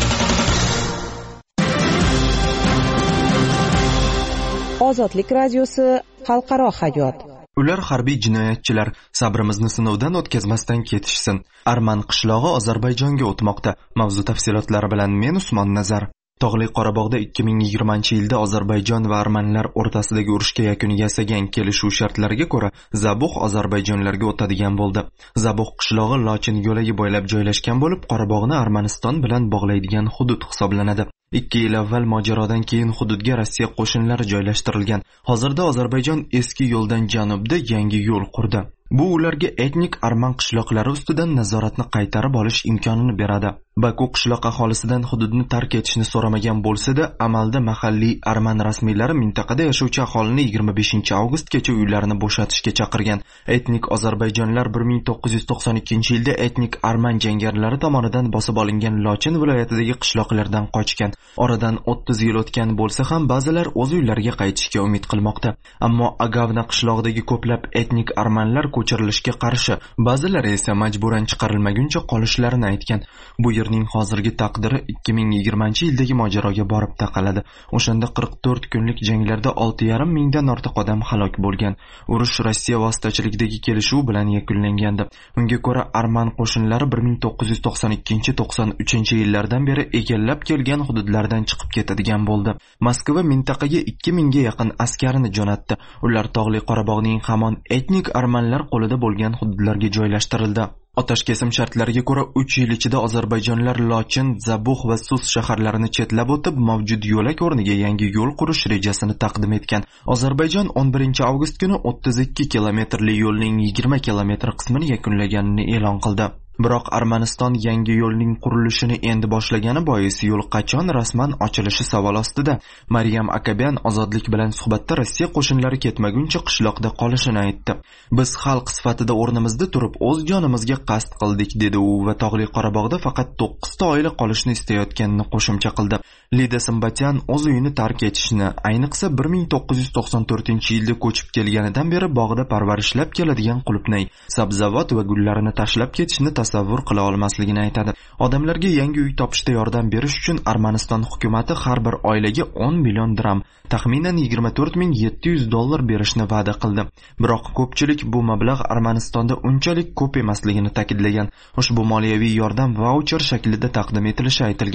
Ozodlik radiosi, xalqaro hayot. Ular harbiy jinoyatchilar, sabrimizni sinovdan o'tkazmasdan ketishsin. Arman qishlog'i Ozarbayjonga o'tmoqda. Mavzu tafsilotlari bilan men Usmon Nazar. Tog'li Qorabog'da ikki ming yigirmanchi yilda Ozarbayjon va armanlar o'rtasidagi urushga yakun yasagan kelishuv shartlariga ko'ra Zabuq Ozarbayjonlarga o'tadigan bo'ldi. Zabuq qishlog'i Lochin yo'lagi bo'ylab joylashgan bo'lib, Qorabog'ni Armaniston bilan bog'laydigan hudud hisoblanadi. ikki yil avval mojarodan keyin hududga Rossiya qo'shinlari joylashtirilgan. Hozirda Ozarbayjon eski yo'ldan janubda yangi yo'l qurdi. Bu ularga etnik arman qishloqlari ustidan nazoratni qaytarib olish imkonini beradi. Baku qishloq aholisidan hududni tark etishni so'ramagan bo'lsa-da, amalda mahalliy arman rasmiylari mintaqada yashovchi aholini yigirma beshinchi avgustgacha uylarini bo'shatishga chaqirgan. Etnik ozarbayjonlar bir ming to'qqiz yuz to'qson ikkinchi yilda etnik arman jangarilari tomonidan bosib olingan Lochin viloyatidagi qishloqlardan qochgan. Oradan o'ttiz yil o'tgan bo'lsa ham ba'zilar o'z uylariga qaytishga umid qilmoqda. Ammo Agavna qishlog'idagi ko'plab etnik armanlar ko'chirilishga qarshi, ba'zilari esa majburan chiqarilmaguncha qolishlarini aytgan. Bu yerning hozirgi taqdiri ikki ming yigirmanchi yildagi mojaroga borib taqaladi. O'shanda qirq to'rt kunlik janglarda olti yarim mingdan ortiq odam halok bo'lgan. Urush Rossiya vositachiligidagi kelishuv bilan yakunlangandi. Unga ko'ra arman qo'shinlari bir ming to'qqiz yuz to'qson ikkinchi to'qson uchinchi yillardan beri egallab kelgan hududlardan chiqib ketadigan bo'ldi. Moskva mintaqaga ikki mingga yaqin askarini jo'natdi. Ular Tog'li Qorabog'ning hamon etnik armanlar qo'lida bo'lgan hududlarga joylashtirildi. Otash kesim shartlariga ko'ra uch yil ichida Ozarbayjonlar Lochin, Zabuq va Sus shaharlarini chetlab o'tib, mavjud yo'lak o'rniga yangi yo'l qurish rejasini taqdim etgan. Ozarbayjon o'n birinchi avgust kuni o'ttiz ikki kilometrli yo'lning yigirma kilometr qismini yakunlaganini e'lon qildi. Biroq Armaniston yangi yo'lning qurilishini endi boshlagani bois yo'l qachon rasman ochilishi savol ostida. Maryam Akabyan Ozodlik bilan suhbatda Rossiya qo'shinlari ketmaguncha qishloqda qolishini aytdi. Biz xalq sifatida o'rnimizda turib o'z jonimizga qasd qildik, dedi u va Tog'li Qorabog'da faqat to'qqiz ta oila qolishni istayotganini qo'shimcha qildi. Lida Simbatyan o'z uyini tark etishni, ayniqsa bir ming to'qqiz yuz to'qson to'rtinchi yilda ko'chib kelganidan beri bog'da parvarishlab keladigan qulupnay, sabzavot va gullarini tashlab ketishni tasavvur qila olmasligini aytadi. Odamlarga yangi uy topishda yordam berish uchun Armaniston hukumatı har bir oilaga o'n million dirham, taxminan yigirma to'rt ming yetti yuz dollar berishni va'da qildi. Biroq ko'pchilik bu mablag' Armanistonda unchalik ko'p emasligini ta'kidlagan. Ushbu moliyaviy yordam vaucher shaklida taqdim etilishi aytilgan.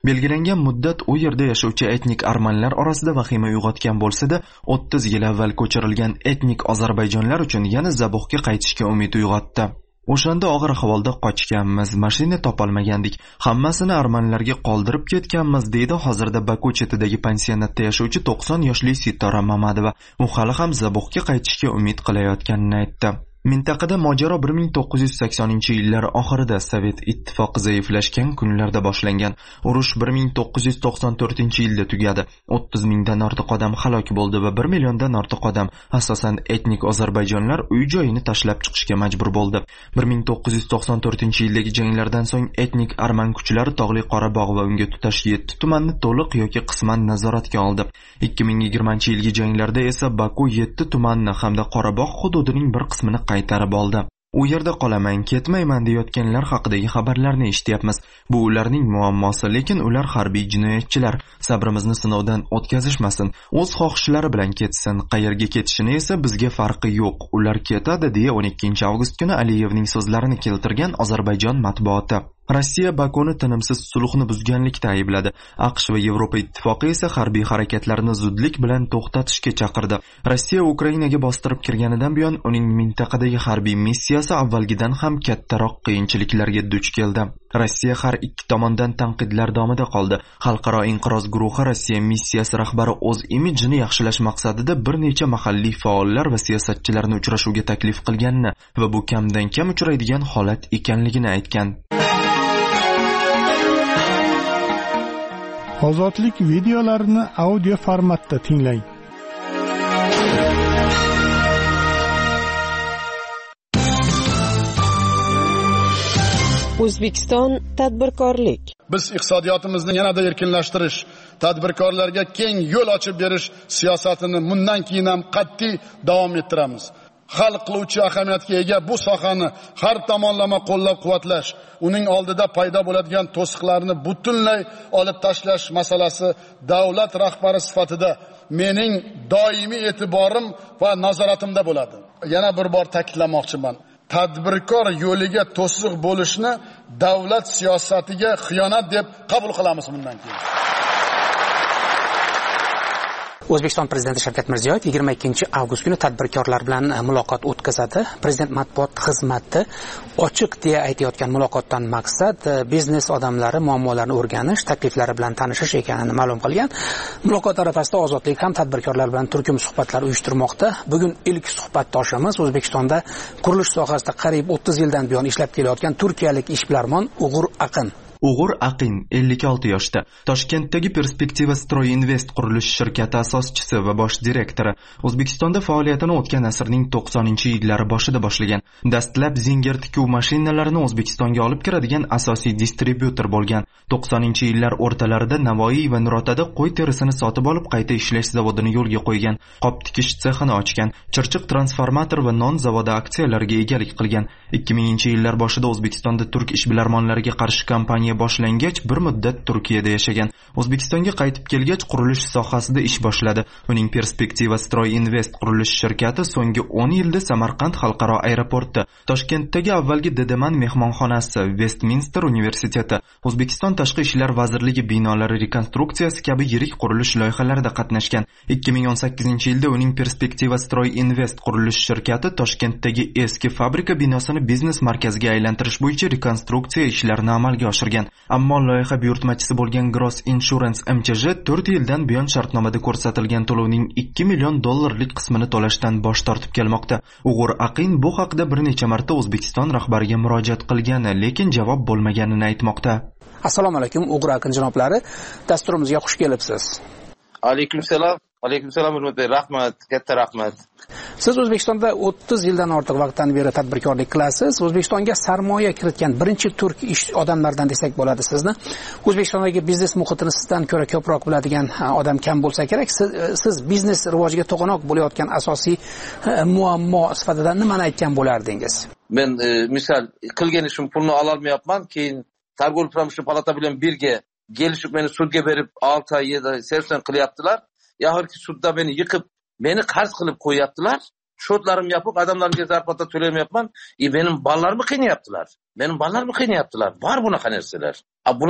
Belgilangan muddat u yerda yashovchi etnik armanlar orasida vahima uyg'otgan bo'lsa-da, o'ttiz yil avval ko'chirilgan etnik ozarbayjonlar uchun yana zabuxga qaytishga umid uyg'otdi. O'shanda og'ir ahvolda qochganmiz, mashina topolmagandik, hammasini armanlarga qoldirib ketganmiz, deydi hozirda Baku chetidagi pensionatda yashovchi to'qson yoshli Sitora Mamadova. U hali ham zabuxga qaytishga umid qilayotganini aytdi. Mintaqada mojaro bir ming to'qqiz yuz saksoninchi yillar oxirida Sovet ittifoqi zaiflashgan kunlarda boshlangan. Urush bir ming to'qqiz yuz to'qson to'rtinchi yilda tugadi. o'ttiz mingdan ortiq odam halok bo'ldi va bir milliondan ortiq odam, asosan etnik ozarbayjonlar, uy-joyini tashlab chiqishga majbur bo'ldi. bir ming to'qqiz yuz to'qson to'rtinchi yildagi janglardan so'ng etnik arman kuchlari Tog'li Qorabog' va unga tutash yetti tumanni to'liq yoki qisman nazoratga oldi. ikki ming yigirmanchi yilgi janglarda esa Baku yetti tumanni hamda Qorabog' hududining bir qismini qaytarib oldi. U yerda qolaman, ketmayman deyotganlar haqidagi xabarlarni eshityapmiz. Bu ularning muammosi, lekin ular harbiy jinoyatchilar. Sabrimizni sinovdan o'tkazishmasin. O'z xohishlari bilan ketsin. Qayerga ketishini esa bizga farqi yo'q. Ular ketadi, deya o'n ikkinchi avgust kuni Aliyevning so'zlarini keltirgan Ozarbayjon matbuoti. Rossiya Bakuni tinimsiz sulhni buzganlikda aybladi. AQSh va Yevropa ittifoqi esa harbiy harakatlarni zudlik bilan to'xtatishga chaqirdi. Rossiya Ukrainaga bostirib kirganidan buyon uning mintaqadagi harbiy missiyasi avvalgidan ham kattaroq qiyinchiliklarga duch keldi. Rossiya har ikki tomondan tanqidlar davomida qoldi. Xalqaro inqiroz guruhi Rossiya missiyasi rahbari o'z imijini yaxshilash maqsadida bir necha mahalliy faollar va siyosatchilarni uchrashuvga taklif qilganini va bu kamdan kam uchraydigan holat ekanligini aytgan. Ozodlik videolarini audio formatda tinglang. O'zbekiston tadbirkorlik. Biz iqtisodiyotimizni yanada erkinlashtirish, tadbirkorlarga keng yo'l ochib berish siyosatini bundan keyin ham qat'iy davom ettiramiz. Hal qiluvchi ahamiyatga ega bu sohani har tomonlama qo'llab-quvvatlash, uning oldida paydo bo'ladigan to'siqlarni butunlay olib tashlash masalasi davlat rahbari sifatida mening doimiy e'tiborim va nazoratimda bo'ladi. Yana bir bor ta'kidlamoqchiman. Tadbirkor yo'liga to'siq bo'lishni davlat siyosatiga xiyonat deb qabul qilamiz bundan keyin. O'zbekiston prezidenti Shavkat Mirziyoyev yigirma ikkinchi avgust kuni tadbirkorlar bilan muloqot o'tkazadi. Prezident matbuot xizmati ochiq deya aytayotgan muloqotdan maqsad biznes odamlari muammolarini o'rganish, takliflari bilan tanishish ekanini ma'lum qilgan. Muloqot arafasida Ozodlik ham tadbirkorlar bilan turkum suhbatlar uyushtirmoqda. Bugun ilk suhbatdoshimiz O'zbekistonda qurilish sohasida qariyb o'ttiz yildan buyon ishlab kelayotgan turkiyalik ishbilarmon Uğur Aqin. Uğur Aqin ellik olti yoshda. Toshkentdagi Perspektiva Stroy Invest qurilish shirkati asoschisi va bosh direktori. O'zbekistonda faoliyatini o'tgan asrning to'qsoninchi yillari boshida boshlagan. Dastlab zinger tikuv mashinalarini O'zbekistonga olib kiradigan asosiy distribyutor bo'lgan. to'qsoninchi yillar o'rtalarida Navoiy va Nurotada qo'y terisini sotib olib qayta ishlash zavodini yo'lga qo'ygan. Qop tikish sexini ochgan. Chirchiq transformator va non zavodi aksiyalariga egalik qilgan. ikki minginchi yillar boshida O'zbekistonda turk ishbilarmonlariga qarshi kampaniya boshlangach bir muddat Turkiyada yashagan. O'zbekistonga qaytib kelgach qurilish sohasida ish boshladi. Uning Perspektiva Stroy Invest qurilish shirkati so'nggi o'n yilda Samarqand xalqaro aeroporti, Toshkentdagi avvalgi Dedeman mehmonxonasi, Westminster universiteti, O'zbekiston Tashqi ishlar vazirligi binolari rekonstruksiyasi kabi yirik qurilish loyihalarida qatnashgan. ikki ming o'n sakkizinchi yilda uning Perspektiva Stroy Invest qurilish shirkati Toshkentdagi eski fabrika binosini biznes markaziga aylantirish bo'yicha rekonstruksiya ishlarini amalga oshirgan. Ammo loyiha buyurtmachisi bo'lgan Gross Insurance M Ch J to'rt yildan buyon shartnomada ko'rsatilgan to'lovning ikki million dollarlik qismini to'lashdan bosh tortib kelmoqda. Uğur Aqin bu haqda bir necha marta O'zbekiston rahbariga murojaat qilgani, lekin javob bo'lmaganini aytmoqda. Assalomu alaykum Uğur Aqin janoblari, dasturimizga xush kelibsiz. Alaykum salom. Alaykum salom Hurmatli, rahmat, katta rahmat. Siz O'zbekistonda o'ttiz yildan ortiq vaqtdan beri tadbirkorlik qilasiz. O'zbekistonga sarmoya kiritgan birinchi turk ish odamlardan desak bo'ladi sizni. O'zbekistondagi biznes muhitini sizdan ko'ra ko'proq biladigan odam kam bo'lsa kerak. Siz, siz biznes rivojiga to'g'anoq bo'layotgan asosiy muammo sifatida nimani aytgan bo'lardingiz? Men e, misol qilgan ishim pulni ola olmayapman, keyin Targ'ib pramishli palata bilan birga kelishib meni sudga berib olti oy yedi sersen qilyaptilar. Yahorki sudda beni yiqib, meni qarz qilib qo'yaptilar. Shotlarim yopib, odamlarga zarfata to'lamayapman. E benim bolalarımı qiynayaptilar. Benim bolalarımı qiynayaptilar. Bor bunaqa narsalar. A bular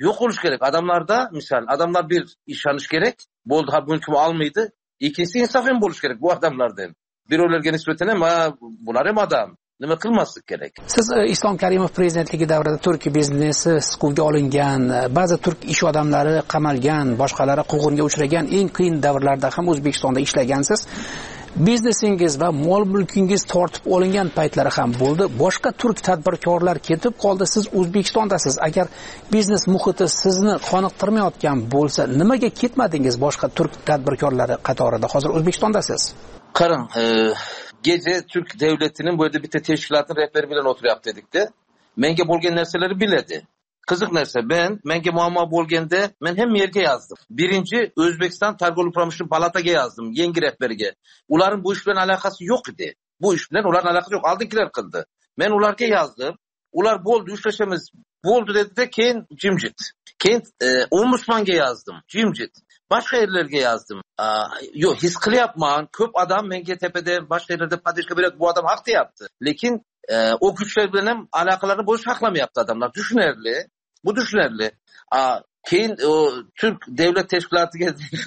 yo'q bo'lish kerak. Adamlarda misal adamlar bir ishonish kerak. Bo'ldi, ha buniki olmaydi. Ikkinchisi insof ham bo'lish kerak bu odamlardan. Birovlarga nisbatan ham bular ham odam. Nima qilmaslik kerak? Siz Islom Karimov prezidentligi davrida turk biznesi siquvga olingan, ba'zi turk ish odamlari qamalgan, boshqalari quvg'inga uchragan eng qiyin davrlarda ham O'zbekistonda ishlagansiz. Biznesingiz va mol mulkingiz tortib olingan paytlari ham bo'ldi. Boshqa turk tadbirkorlar ketib qoldi, siz O'zbekistondasiz. Agar biznes muhiti sizni qoniqtirmayotgan bo'lsa, nimaga ketmadingiz boshqa turk tadbirkorlari qatorida? Hozir O'zbekistondasiz. Qarang, e, gece Türk devletinin bu yerda bitta teşkilatın rehberi bilan o'tiryapti dedikda, menga bo'lgan narsalarni biladi. Qiziq narsa, ben menga muammo bo'lganda men ham yerga yozdim. Birinchi O'zbekiston Targ'ib Pramishli palataga yozdim, yangi rehberiga. Ularning bu ish bilan aloqasi yo'q edi. Bu ish bilan ularning aloqasi yo'q, oldingilar qildi. Men ularga yozdim. Ular bo'ldi, ushlashamiz. Bo'ldi dedi-da, keyin jimjit. Keyin e, Ombudsmanga yozdim, jimjit. Başka yerlerge yazdım. Aa, yok his qilyapman. Ko'p odam menga tepada boshqa yerlarda podishka beradi. Bu odam haqda yaptı. Lekin e, o kuchlar bilan ham aloqalarni bo'lish haqlamayapti adamlar. Tushunarli. Bu tushunarli. Aa, keyin o Türk devlet teşkilatıga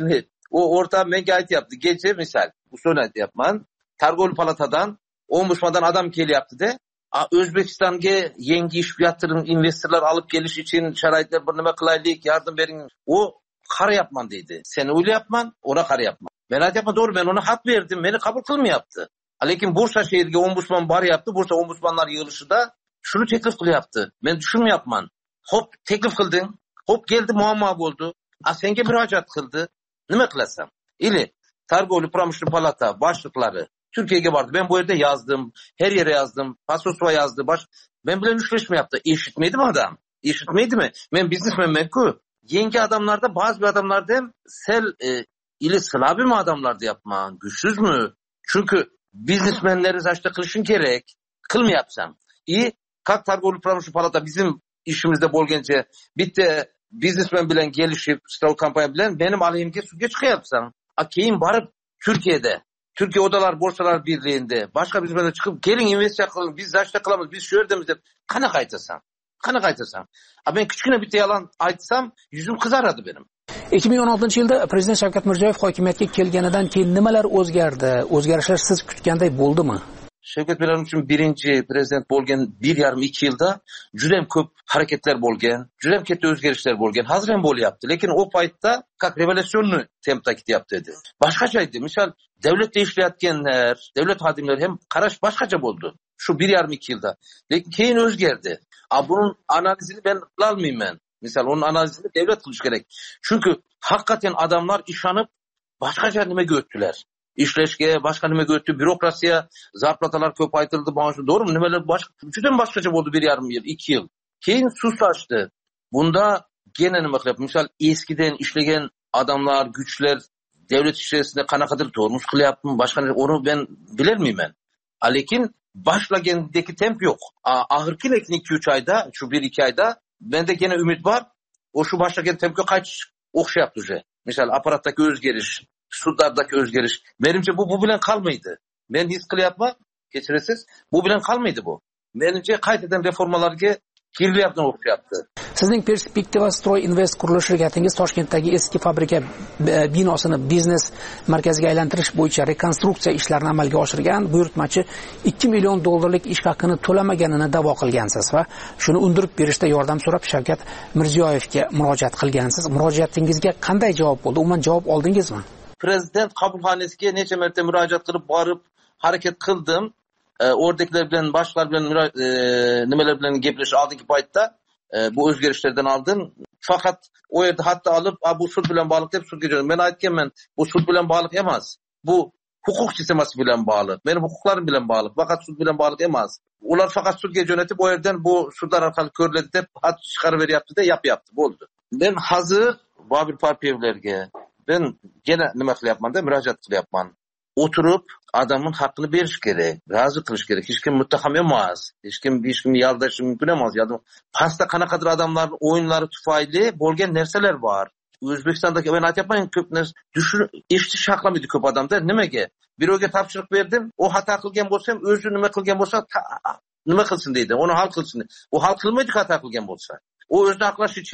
o o'rta menga aytyapti. Gece misal, bu so'zni aytyapman. Targ'ib palatadan Ombudsmandan adam kelyapti-da. O'zbekistonga yangi ish yatırım investorlar olib kelish uchun sharoitlar bir nima qilaylik, yordam bering. O qarayapman deydi. Sen o'ylayapman, ona qarayapman. Ben aytyapman, doğru, ben ona hak verdim, beni kabul qilmayapti. Lekin Bursa şehirga ombudsman boryapti. Bursa ombudsmanlar yig'ilishida shuni taklif qilyapti. Men tushunmayapman. Hop, taklif qilding. Hop, keldi, muammo bo'ldi. A senga murojaat qildi. Nima qilasan? Ili Targ'ib Pramishli palata boshliqlari Turkiyaga bordi. Ben bu yerda yozdim, her yere yazdım. Pasosuva yazdı. Baş ben bilan ushlashmayapti. Eshitmaydimi adam? Eshitmaydimi? Men biznesmenman-ku. Yenge adamlarda, bazı bir adamlarda hem sel e, ili slabi mi adamlarda yapma, güçsüz mü? Çünkü biznesmenleri zaşta kılışın gerek. Kıl mı yapsam? İyi, kalk Targ'ib Pramishli palata bizim işimizde bolgence bitti biznesmen bilen gelişip, stav kampanya bilen benim aleyhimge suge çıkı yapsam. A keyin barıp Türkiye'de, Türkiye Odalar Borsalar Birliği'nde başka biznesmenler çıkıp gelin investya kılın, biz zaşta kılamız, biz şu yerdemiz deyip kana kaytırsam. Qana qaytarsam. A ben kichkina bitta yalan aytsam, yuzim qizaradi benim. ikki ming o'n oltinchi yilda Prezident Shavkat Mirziyoyev hokimiyatga kelganidan keyin nimalar o'zgardi? O'zgarishlar siz kutganday bo'ldimi? Shavkat Mirziyoyev uchun birinchi prezident bo'lgan bir yarim ikki yilda juda ham ko'p harakatlar bo'lgan, juda ham katta o'zgarishlar bo'lgan. Hozir ham bo'lyapti, lekin o paytda как revolyutsionni tempda ketyapti edi. Boshqacha edi. Misol, davlatda ishlayotganlar, davlat xodimlari ham qarash boshqacha bo'ldi. Shu bir yarim ikki yilda. Lekin keyin o'zgardi. A bunun analizini ben kılalmayayım. Misal onun analizini devlet kılış gerek. Çünkü hakikaten adamlar işanıp başkaca nime götürdüler. İşleşke, başka nime götürdü. Bürokrasiye, zarplatalar köpaytırdı. Doğru mu? Nimeler başka, üçüden başkaca oldu bir yarım yıl, iki yıl. Keyin suslaştı. Bunda gene nime kılyap. Misal eskiden işlegen adamlar, güçler, devlet içerisinde kanakadır doğurmuş kılyap mı? Başka onu ben bilir miyim ben? Lekin başlagendeki temp yok. Ahırki lekin iki üç ayda, şu bir iki ayda bende gene ümit var. O şu başlagen temp yok, kaç okşayaptı уже. Mesela aparattaki özgeriş, sudlardaki özgeriş. Benimce bu bu bilen kalmaydı. Ben his kılyapma, geçiresiz. Bu bilen kalmaydı bu. Benimce kayteden reformalarga kirliyaptı, okşayaptı. Sizning Perspektiva Stroy Invest qurilish shirkatingiz Toshkentdagi eski fabrika binosini biznes markaziga aylantirish bo'yicha rekonstruksiya ishlarini amalga oshirgan buyurtmachi ikki million dollarlik ish haqini to'lamaganini da'vo qilgansiz va shuni undirib berishda yordam so'rab Shavkat Mirziyoyevga murojaat qilgansiz. Murojaatingizga qanday javob bo'ldi? Umuman javob oldingizmi? Prezident qabulxonasiga necha marta murojaat qilib borib harakat qildim. E, oradakilar bilan, boshqalar bilan e, nimalar bilan gaplashib oldingi paytda bu o'zgarishlardan oldin faqat o yerda hatta olib bu sud bilan bog'liq deb sudga jo'nadim. Men aytganman, bu sud bilan bog'liq emas. Bu huquq sistemasi bilan bog'liq. Mening huquqlarim bilan bog'liq. Faqat sud bilan bog'liq emas. Ular faqat sudga jo'natib, o yerdan bu sudlar orqali ko'riladi deb xat chiqarib beryapti-da, yapyapti, bo'ldi. Men hozir Bobir Parpiyevlarga ben gene nima qilyapman-da, murojaat qilyapman. Oturup adamın hakkını beriş gerek, razı kılış gerek. Hiç kim muttaham emas, hiç kim hiç kim yaldaşı mümkün emas. Yadım. Pasta kanakadır adamların oyunları tufaylı bolgen nerseler var. O'zbekistondagi ben aytayapman, ko'p narsa düşün eshitish shaklamaydi ko'p odamda. Nimaga? Birovga topshiriq berdim, o xato qilgan bo'lsa ham o'zi nima qilgan bo'lsa nima qilsin deydi. Onu hal qilsin. O hal qilmaydi xato qilgan bo'lsa. O o'zini aqlash uchun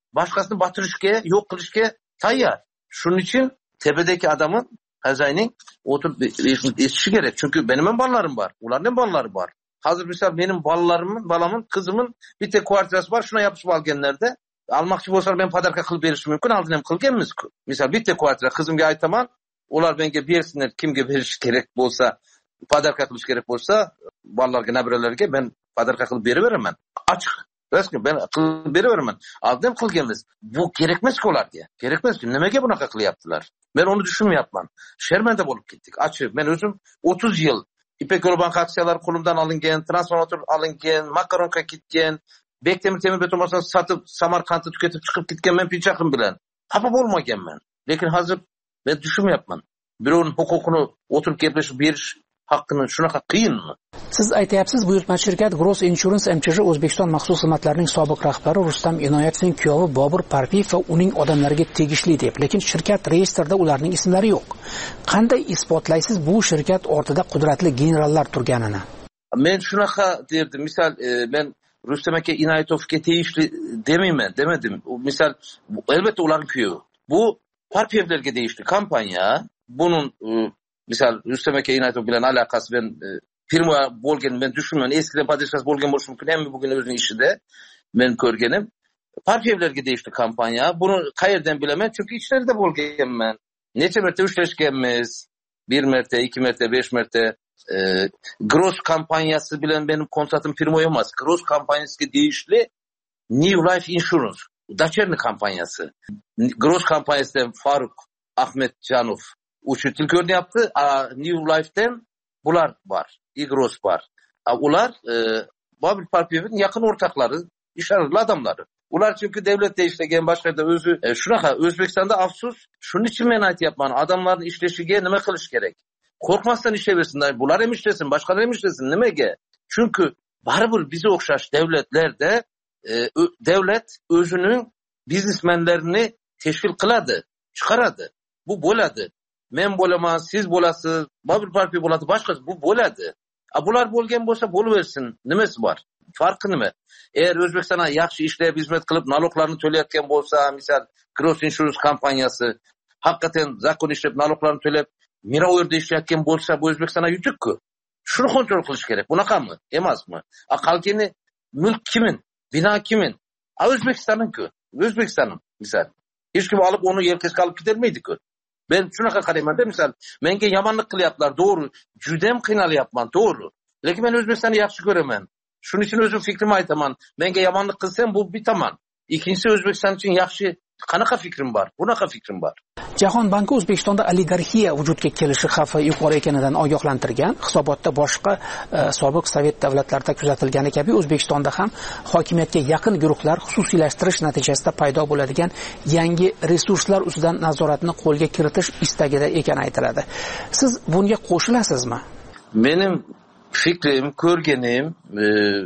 boshqasini batırishga, yo'q qilishga tayyor. Shuning uchun tepedagi adamın hazayning o'tirib eshitishi kerak. Chunki benim ham bolalarim bor, ularning bolalari bor. Hozir misol mening bolalarimning, balamın, qizimin bitta kvartirasi bor, shuna yopishib olganlarda almoqchi bo'lsalar men podarka qilib berishim mumkin. Oldin ham qilganmiz-ku. Misol bitta kvartira qizimga aytaman, ular menga bersinlar, kimga berish kerak bo'lsa, podarka qilish kerak bo'lsa, bolalarga, nabiralarga men podarka qilib beraveraman. Ochiq. Rasmi ben qilib beraveraman. Oldin qilganmiz. Bu kerak emas-ku ularga. Kerak emas. Nimaga bunaqa qilyaptilar? Men uni tushunmayapman. Sharmanda bo'lib ketdik. Ochiq. Men o'zim o'ttiz yil İpek Yolu aksiyalari qo'limdan olingan, transformator olingan, makaronka ketgan, Bektemir temir beton masasini satib Samarqandni tukatib chiqib ketganman pinchaqim bilan. Xafa bo'lmaganman. Lekin hozir men tushunmayapman. Birovning huquqini o'tirib gaplashib berish haqqini shunaqa qiyinmi? Siz aytayapsiz, buyurtmachi shirkat Gross Insurance M Ch J O'zbekiston maxsus xizmatlarining sobiq rahbari Rustam Inoyatovning kuyovi Bobur Parpiyev va uning odamlariga tegishli deb, lekin shirkat reyestrida ularning ismlari yo'q. Qanday isbotlaysiz bu shirkat ortida qudratli generallar turganini? Men shunaqa derdim. Misol, e, men Rustam aka Inoyatovga tegishli demayman, demedim. Misol, albatta ularning kuyovi. Bu Parpiyevlarga tegishli kompaniya. Bunun e, misol Rustam aka Inoyatov bilan aloqasi ben e, firma bo'lgan, men tushunman. Eskidan podishkas bo'lgan bo'lishi mumkin. Hamma bugun o'zining ishida men ko'rganim. Parpiyevlarga tegishli kompaniya. Buni qayerdan bilaman? Chunki ichlarida bo'lganman. Necha marta ushlashganmiz. bir marta, ikki marta, besh marta. E, Gross kompaniyasi bilan benim kontratım firma emas. Gross kompaniyasiga tegishli New Life Insurance, Dacherni kompaniyasi. Gross kompaniyasidan Faruk Ahmetjanov uchutil ko'ryapti. New Life'dan bular bor. Gross bor. Ular e, Bobur Parpiyevning yaqin o'rtoqlari, ishonarli adamlari. Ular chunki davlatda ishlagan, boshqada o'zi e, shunaqa O'zbekistonda afsus. Shuning uchun men aytayapman, odamlarning ishlashiga nima qilish kerak? Qo'rqmasdan ishlayversinlar. Bular ham ishlasin, boshqalar ham ishlasin. Nimaga? Chunki baribir bizga o'xshash davlatlarda e, davlat o'zining biznesmenlarini tashkil qiladi, chiqaradi. Bu bo'ladi. Men bo'laman, siz bo'lasiz, Bobur Parpiyev bo'ladi, boshqasi bu bo'ladi. A bular bo'lgan bo'lsa bo'laversin. Nimasi bor? Farqi nima? Eğer O'zbekistonda yaxshi ishlayib, xizmat qilib, налогlarni to'layotgan bo'lsa, misol Gross Insurance kompaniyasi haqiqatan zakon ishlab, налогlarni to'lab, Miraverda ishlayotgan bo'lsa, bu O'zbekistonga yutuq-ku. Shuni kontrol qilish kerak. Bunaqami? Emasmi? A qalkini mulk kimin? Bino kimin? A O'zbekistonning-ku. O'zbekistonning, misol. Hech kim olib uni yelkasiga olib ketolmaydi-ku. Ben shunaqa qarayman-da, misol, menga yomonlik qilyaptilar, to'g'ri. Juda ham qiynalyapman, to'g'ri. Lekin men O'zbekistonni yaxshi ko'raman. Shuning uchun o'zim fikrimni aytaman. Menga yomonlik qilsam bu bitaman. Ikkinchisi O'zbekiston uchun yaxshi qanaqa fikrim bor? Bunaqa fikrim bor. Jahon banki O'zbekistonda oligarxiya vujudga kelishi xavfi yuqori ekanidan ogohlantirgan. Hisobotda boshqa e, sobiq sovet davlatlarida kuzatilgani kabi O'zbekistonda ham hokimiyatga yaqin guruhlar xususiylashtirish natijasida paydo bo'ladigan yangi resurslar ustidan nazoratni qo'lga kiritish istagida ekani aytiladi. Siz bunga qo'shilasizmi? Mening fikrim, ko'rganim, e,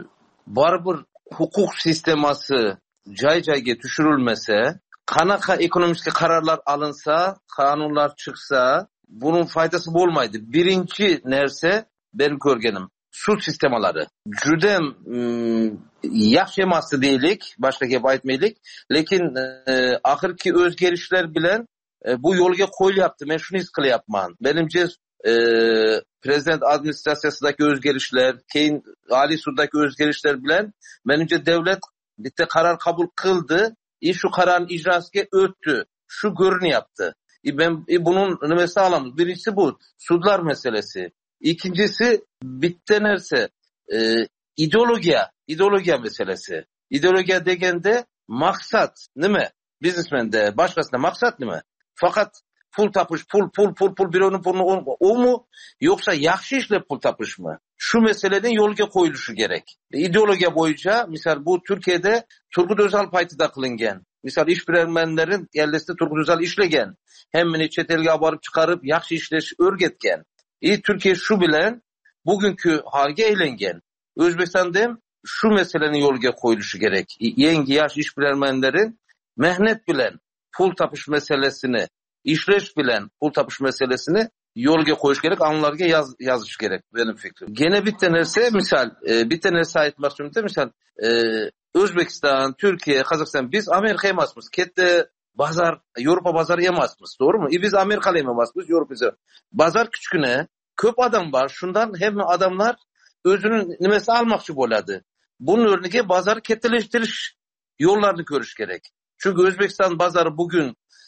baribir huquq sistemasi joy-joyga tushirilmasa, qanaqa ekonomik qarorlar alinsa, qonunlar chiqsa, bunun foydasi bo'lmaydi. Birinchi narsa benim ko'rganim sud sistemalari. Juda yaxshi emas deylik, boshqa gap aytmaylik, lekin e, oxirgi o'zgarishlar bilan e, bu yo'lga qo'yilyapti. Men shuni his qilyapman. Menimcha e, prezident administratsiyasidagi o'zgarishlar, keyin oliy suddagi o'zgarishlar bilan menimcha davlat bitta qaror qabul qildi. E şu kararın icrasıga o'tdi. Şu görünyapti. E ben e bunun nimasi alamiz? Birincisi bu sudlar meselesi. İkincisi bitta narsa e, ideologiya, ideologiya meselesi. İdeologiya degende maksat nima? Biznesmende, boshqasida maksat nima? Faqat pul topish, pul, pul, pul, pul birovning pulini o mu? Yo'qsa yaxshi ishlab pul topishmi? Şu meseleden yo'lga qo'yilishi kerak. İdeologiya bo'yicha, misol bu Turkiyada Turgut Özal paytida qilingan. Misol ishbilarmonlarin ellasida Turgut Özal ishlagan. Hammani chet elga olib borib chiqarib, yaxshi ishlash o'rgatgan. E Turkiya shu bilan bugungi holga aylangan. O'zbekistonda ham shu meselenin yo'lga qo'yilishi kerak. Yangi yosh ishbilarmonlarin mehnat bilan pul topish meselesini, ishlash bilan pul topish meselesini yo'lga qo'yish kerak, onlarga yaz, yozish kerak benim fikrim. Gene bitta narsa, misol, e, bitta narsa aytmoqchimda, misol, e, O'zbekiston, Turkiya, Qozog'iston biz Amerika emasmiz. Katta bozor, Yevropa bozori emasmiz, to'g'rimi? E biz Amerikali emasmiz, Yevropa. Bozor kichkina, ko'p odam bor. Shundan hamma odamlar o'zining nimasi almoqchi bo'ladi. Bunun o'rniga bozor kattalashtirish yo'llarini ko'rish kerak. Chunki O'zbekiston bozori bugun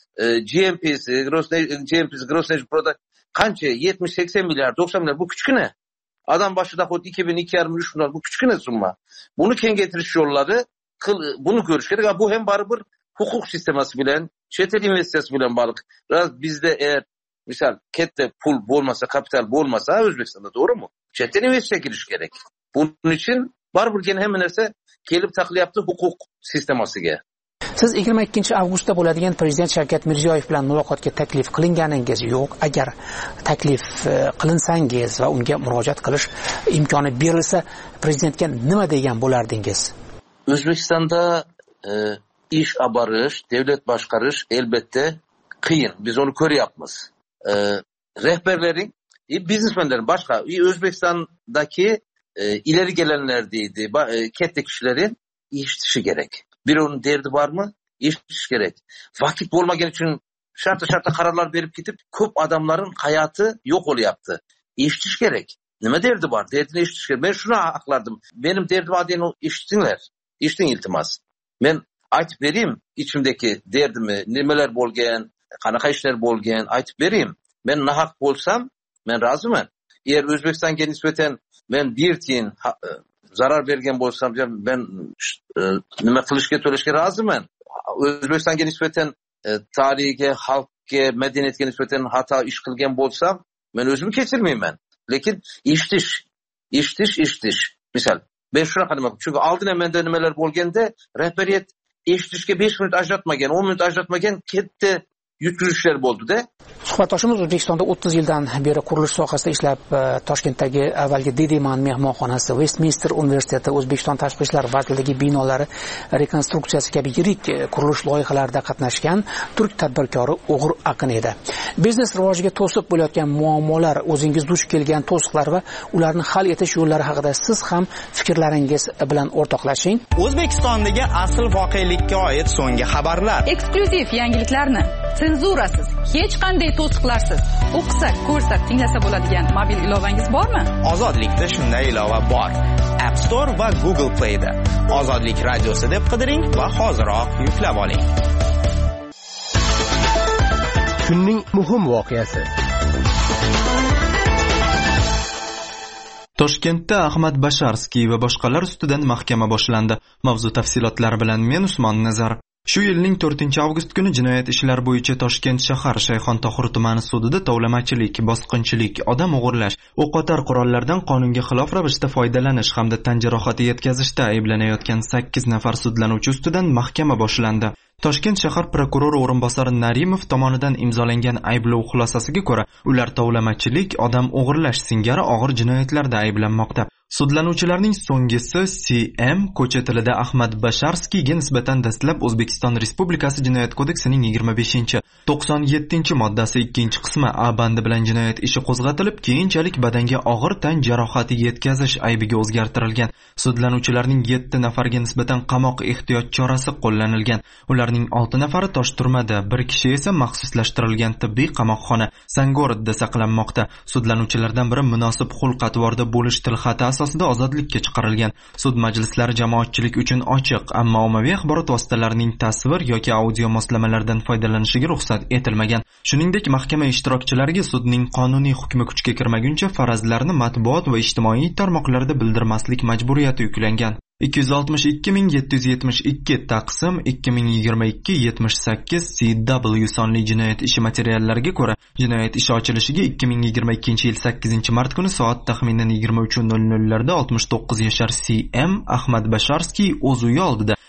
G M P'si, G M P'si, Gross National Product qancha? yetmish sakson milliard, doksan milliard, bu kichkina. Adam başı doxod ikki ming, ikki yarim ming, uch ming, bu kichkina summa. Buni kengaytirish yo'llari, buni ko'rish kerak. Bu ham baribir huquq sistemasi bilan, chet el investitsiyasi bilan bog'liq. Bizda eğer misal katta pul bo'lmasa, kapital bo'lmasa O'zbekistonda, to'g'rimi? Chet el investitsiya kirish kerak. Buning uchun baribir hamma narsa kelib taqlayapti huquq sistemasiga. Siz yigirma ikkinchi avgustda bo'ladigan Prezident Shavkat Mirziyoyev bilan muloqotga taklif qilinganingiz yo'q. Agar taklif qilinsangiz va unga murojaat qilish imkoni berilsa, prezidentga nima degan bo'lardingiz? O'zbekistonda e, ish olib borish, davlat boshqarish albatta qiyin. Biz uni ko'ryapmiz. E, rahbarlaring, e, biznesmenlar boshqa, e, O'zbekistondagi e, ileri gelenler deydi, e, katta kishilaring eshitishi kerak. Bir onun derdi var mı? İş gerek. Vakit olmagan için şartı şartı kararlar verip gidip köp adamların hayatı yok oluyordu. İş gerek. Nime derdi var? Derdine iş gerek. Ben şuna aklardım. Benim derdim adını işitsinler. İştin iltimas. Ben aytıp vereyim içimdeki derdimi, nimeler bolgen, kanaka işler bolgen aytıp vereyim. Ben nahak bolsam ben razımım. Eğer Özbekistan'a nispeten ben bir tiyin zarar bergen bo'lsam, ben e, nima qilishga to'lashga roziman. O'zbekistonga nisbatan e, tarixiga, xalqga, madaniyatga nisbatan xato ish qilgan bo'lsam, men o'zimni kechirmayman. Lekin eshitish, eshitish, eshitish. Misol, ben shunaqa nima, chunki oldin menda nimalar bo'lganda, rahbariyat eshitishga besh minut ajratmagan, o'n minut ajratmagan katta yuturishlar bo'ldi-da. Suhbatdoshimiz O'zbekistonda o'ttiz yildan beri qurilish sohasida ishlab, Toshkentdagi avvalgi Dediman mehmonxonasi, Westminster Universiteti, O'zbekiston Tashqi ishlar vazirligi binolari rekonstruksiyasi kabi yirik qurilish loyihalarida qatnashgan turk tadbirkori O'g'ir Aqin edi. Biznes rivojiga to'siq bo'layotgan muammolar, o'zingiz duch kelgan to'siqlar va ularni hal etish yo'llari haqida siz ham fikrlaringiz bilan o'rtoqlashing. O'zbekistondagi asl voqelikka oid so'nggi xabarlar. Eksklyuziv yangiliklarni senzurasiz, hech qanday to'siqlarsiz o'qisa, ko'rsa, tinglasa bo'ladigan mobil ilovangiz bormi? Ozodlikda shunday ilova bor. App Store va Google Play da. Ozodlik radiosi deb qidiring va hoziroq yuklab oling. Kunning muhim voqeasi. Toshkentda Ahmad Basharskiy va boshqalar ustidan mahkama boshlandi. Mavzu tafsilotlari bilan men Usmon Nazar. Shu yilning to'rtinchi avgust kuni jinoyat ishlari bo'yicha Toshkent shahar Shayxontohur tumani sudida tovlamachilik, bosqinchilik, odam o'g'irlash, o'qotar qurollardan qonunga xilof ravishda foydalanish hamda tan jarohati yetkazishda ayblanayotgan sakkiz nafar sudlanuvchi ustidan mahkama boshlandi. Toshkent shahar prokurori o'rinbosari Narimov tomonidan imzolangan ayblov xulosasiga ko'ra, ular tovlamachilik, odam o'g'irlash singari og'ir jinoyatlarda ayblanmoqda. Sudlanuvchilarning so'nggisi C M ko'cha tilida Ahmad Basharskiyga nisbatan dastlab O'zbekiston Respublikasi Jinoyat kodeksining yigirma beshinchi to'qson yettinchi moddasi ikkinchi qismi A bandi bilan jinoyat ishi qo'zg'atilib, keyinchalik badanga og'ir tan jarohati yetkazish aybiga o'zgartirilgan. Sudlanuvchilarning yetti nafariga nisbatan qamoq ehtiyot chorasi qo'llanilgan. Ularning olti nafari Tosh turmada, bir kishi esa maxsuslashtirilgan tibbiy qamoqxona Sangorodda saqlanmoqda. Sudlanuvchilardan biri munosib xulq-atvorda bo'lish tilxati asosida ozodlikka chiqarilgan. Sud majlislari jamoatchilik uchun ochiq, ammo ommaviy axborot vositalarining tasvir yoki audio moslamalardan foydalanishiga ruxsat etilmagan. Shuningdek, mahkama ishtirokchilariga sudning qonuniy hukmi kuchga kirmaguncha farazlarni matbuot va ijtimoiy tarmoqlarda bildirmaslik majburiyati yuklangan. ikki yuz oltmish ikki ming yetti yuz yetmish ikki taqsim ikki ming yigirma ikki yetmish sakkiz C W sonli jinoyat ishi materiallariga ko'ra, jinoyat ishi ochilishiga ikki ming yigirma ikkinchi yil sakkizinchi mart kuni soat taxminan yigirma uch nol nol larda oltmish to'qqiz yashar C M Ahmad Basharskiy o'z uyi oldida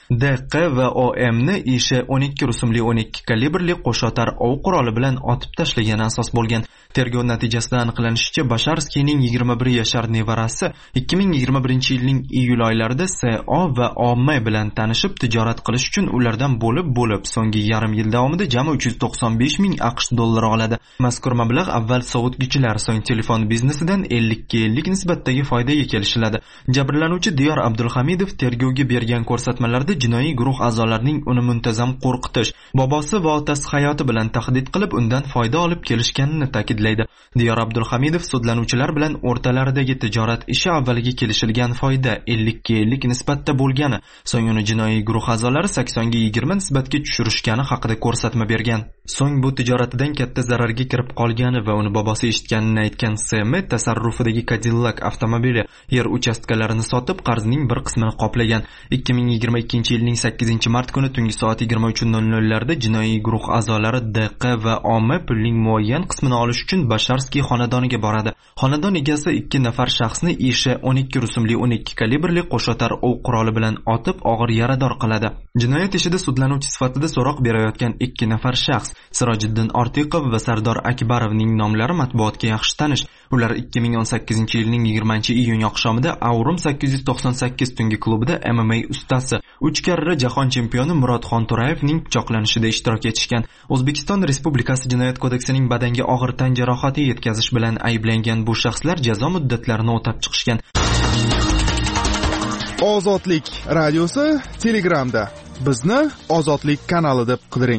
D Q va O M ni ishi o'n ikki rusumli o'n ikki kalibrli qo'shotar ov quroli bilan otib tashlagani asos bo'lgan. Tergov natijasida aniqlanishicha, Basharskiyning yigirma bir yashar nevarasi ikki ming yigirma birinchi yilning iyul oylarida S O va O M bilan tanishib, tijorat qilish uchun ulardan bo'lib-bo'lib so'nggi yarim yil davomida jami uch yuz to'qson besh ming AQSh dollari oladi. Mazkur mablag' avval sovutgichlar, so'ng telefon biznesidan ellik ga ellik nisbatdagi foydaga kelishiladi. Jabrlanuvchi Diyor Abdulhamidov tergovga bergan ko'rsatmalarda jinoiy guruh a'zolarining uni muntazam qo'rqitish, bobosi va otasi hayoti bilan tahdid qilib, undan foyda olib kelishganini ta'kidlaydi. Diyor Abdulhamidov sudlanuvchilar bilan o'rtalaridagi tijorat ishi avvaliga kelishilgan foyda ellik ga ellik nisbatda bo'lgani, so'ng uni jinoiy guruh a'zolari sakson ga yigirma nisbatga tushirishgani haqida ko'rsatma bergan. So'ng bu tijoratidan katta zararga kirib qolgani va uni bobosi eshitganini aytgan S M tasarrufidagi Cadillac avtomobili yer uchastkalarini sotib, qarzning bir qismini qoplagan. ikki ming yigirma ikkinchi yilning sakkizinchi mart kuni tungi soat yigirma uch nol nollarda jinoiy guruh a'zolari D Q va O M pulning muayyan qismini olish uchun Basharskiy xonadoniga boradi. Xonadon egasi ikki nafar shaxsni ishi o'n ikki rusumli o'n ikki kalibrli qo'shotar ov quroli bilan otib, og'ir yarador qiladi. Jinoyat ishida sudlanuvchi sifatida so'roq berayotgan ikki nafar shaxs, Sirojiddin Ortiqov va Sardor Akbarovning nomlari matbuotga yaxshi tanish. Ular ikki ming o'n sakkizinchi yilning yigirmanchi iyun oqshomida Aurum sakkiz yuz to'qson sakkiz tungi klubida M M A ustasi, uch karra jahon chempioni Murodxon To'rayevning pichoqlanishida ishtirok etishgan. O'zbekiston Respublikasi Jinoyat kodeksining badanga og'ir tan jarohati yetkazish bilan ayblangan bu shaxslar jazo muddatlarini o'tab chiqishgan. Ozodlik radiosi Telegramda. Bizni Ozodlik kanali deb qidiring.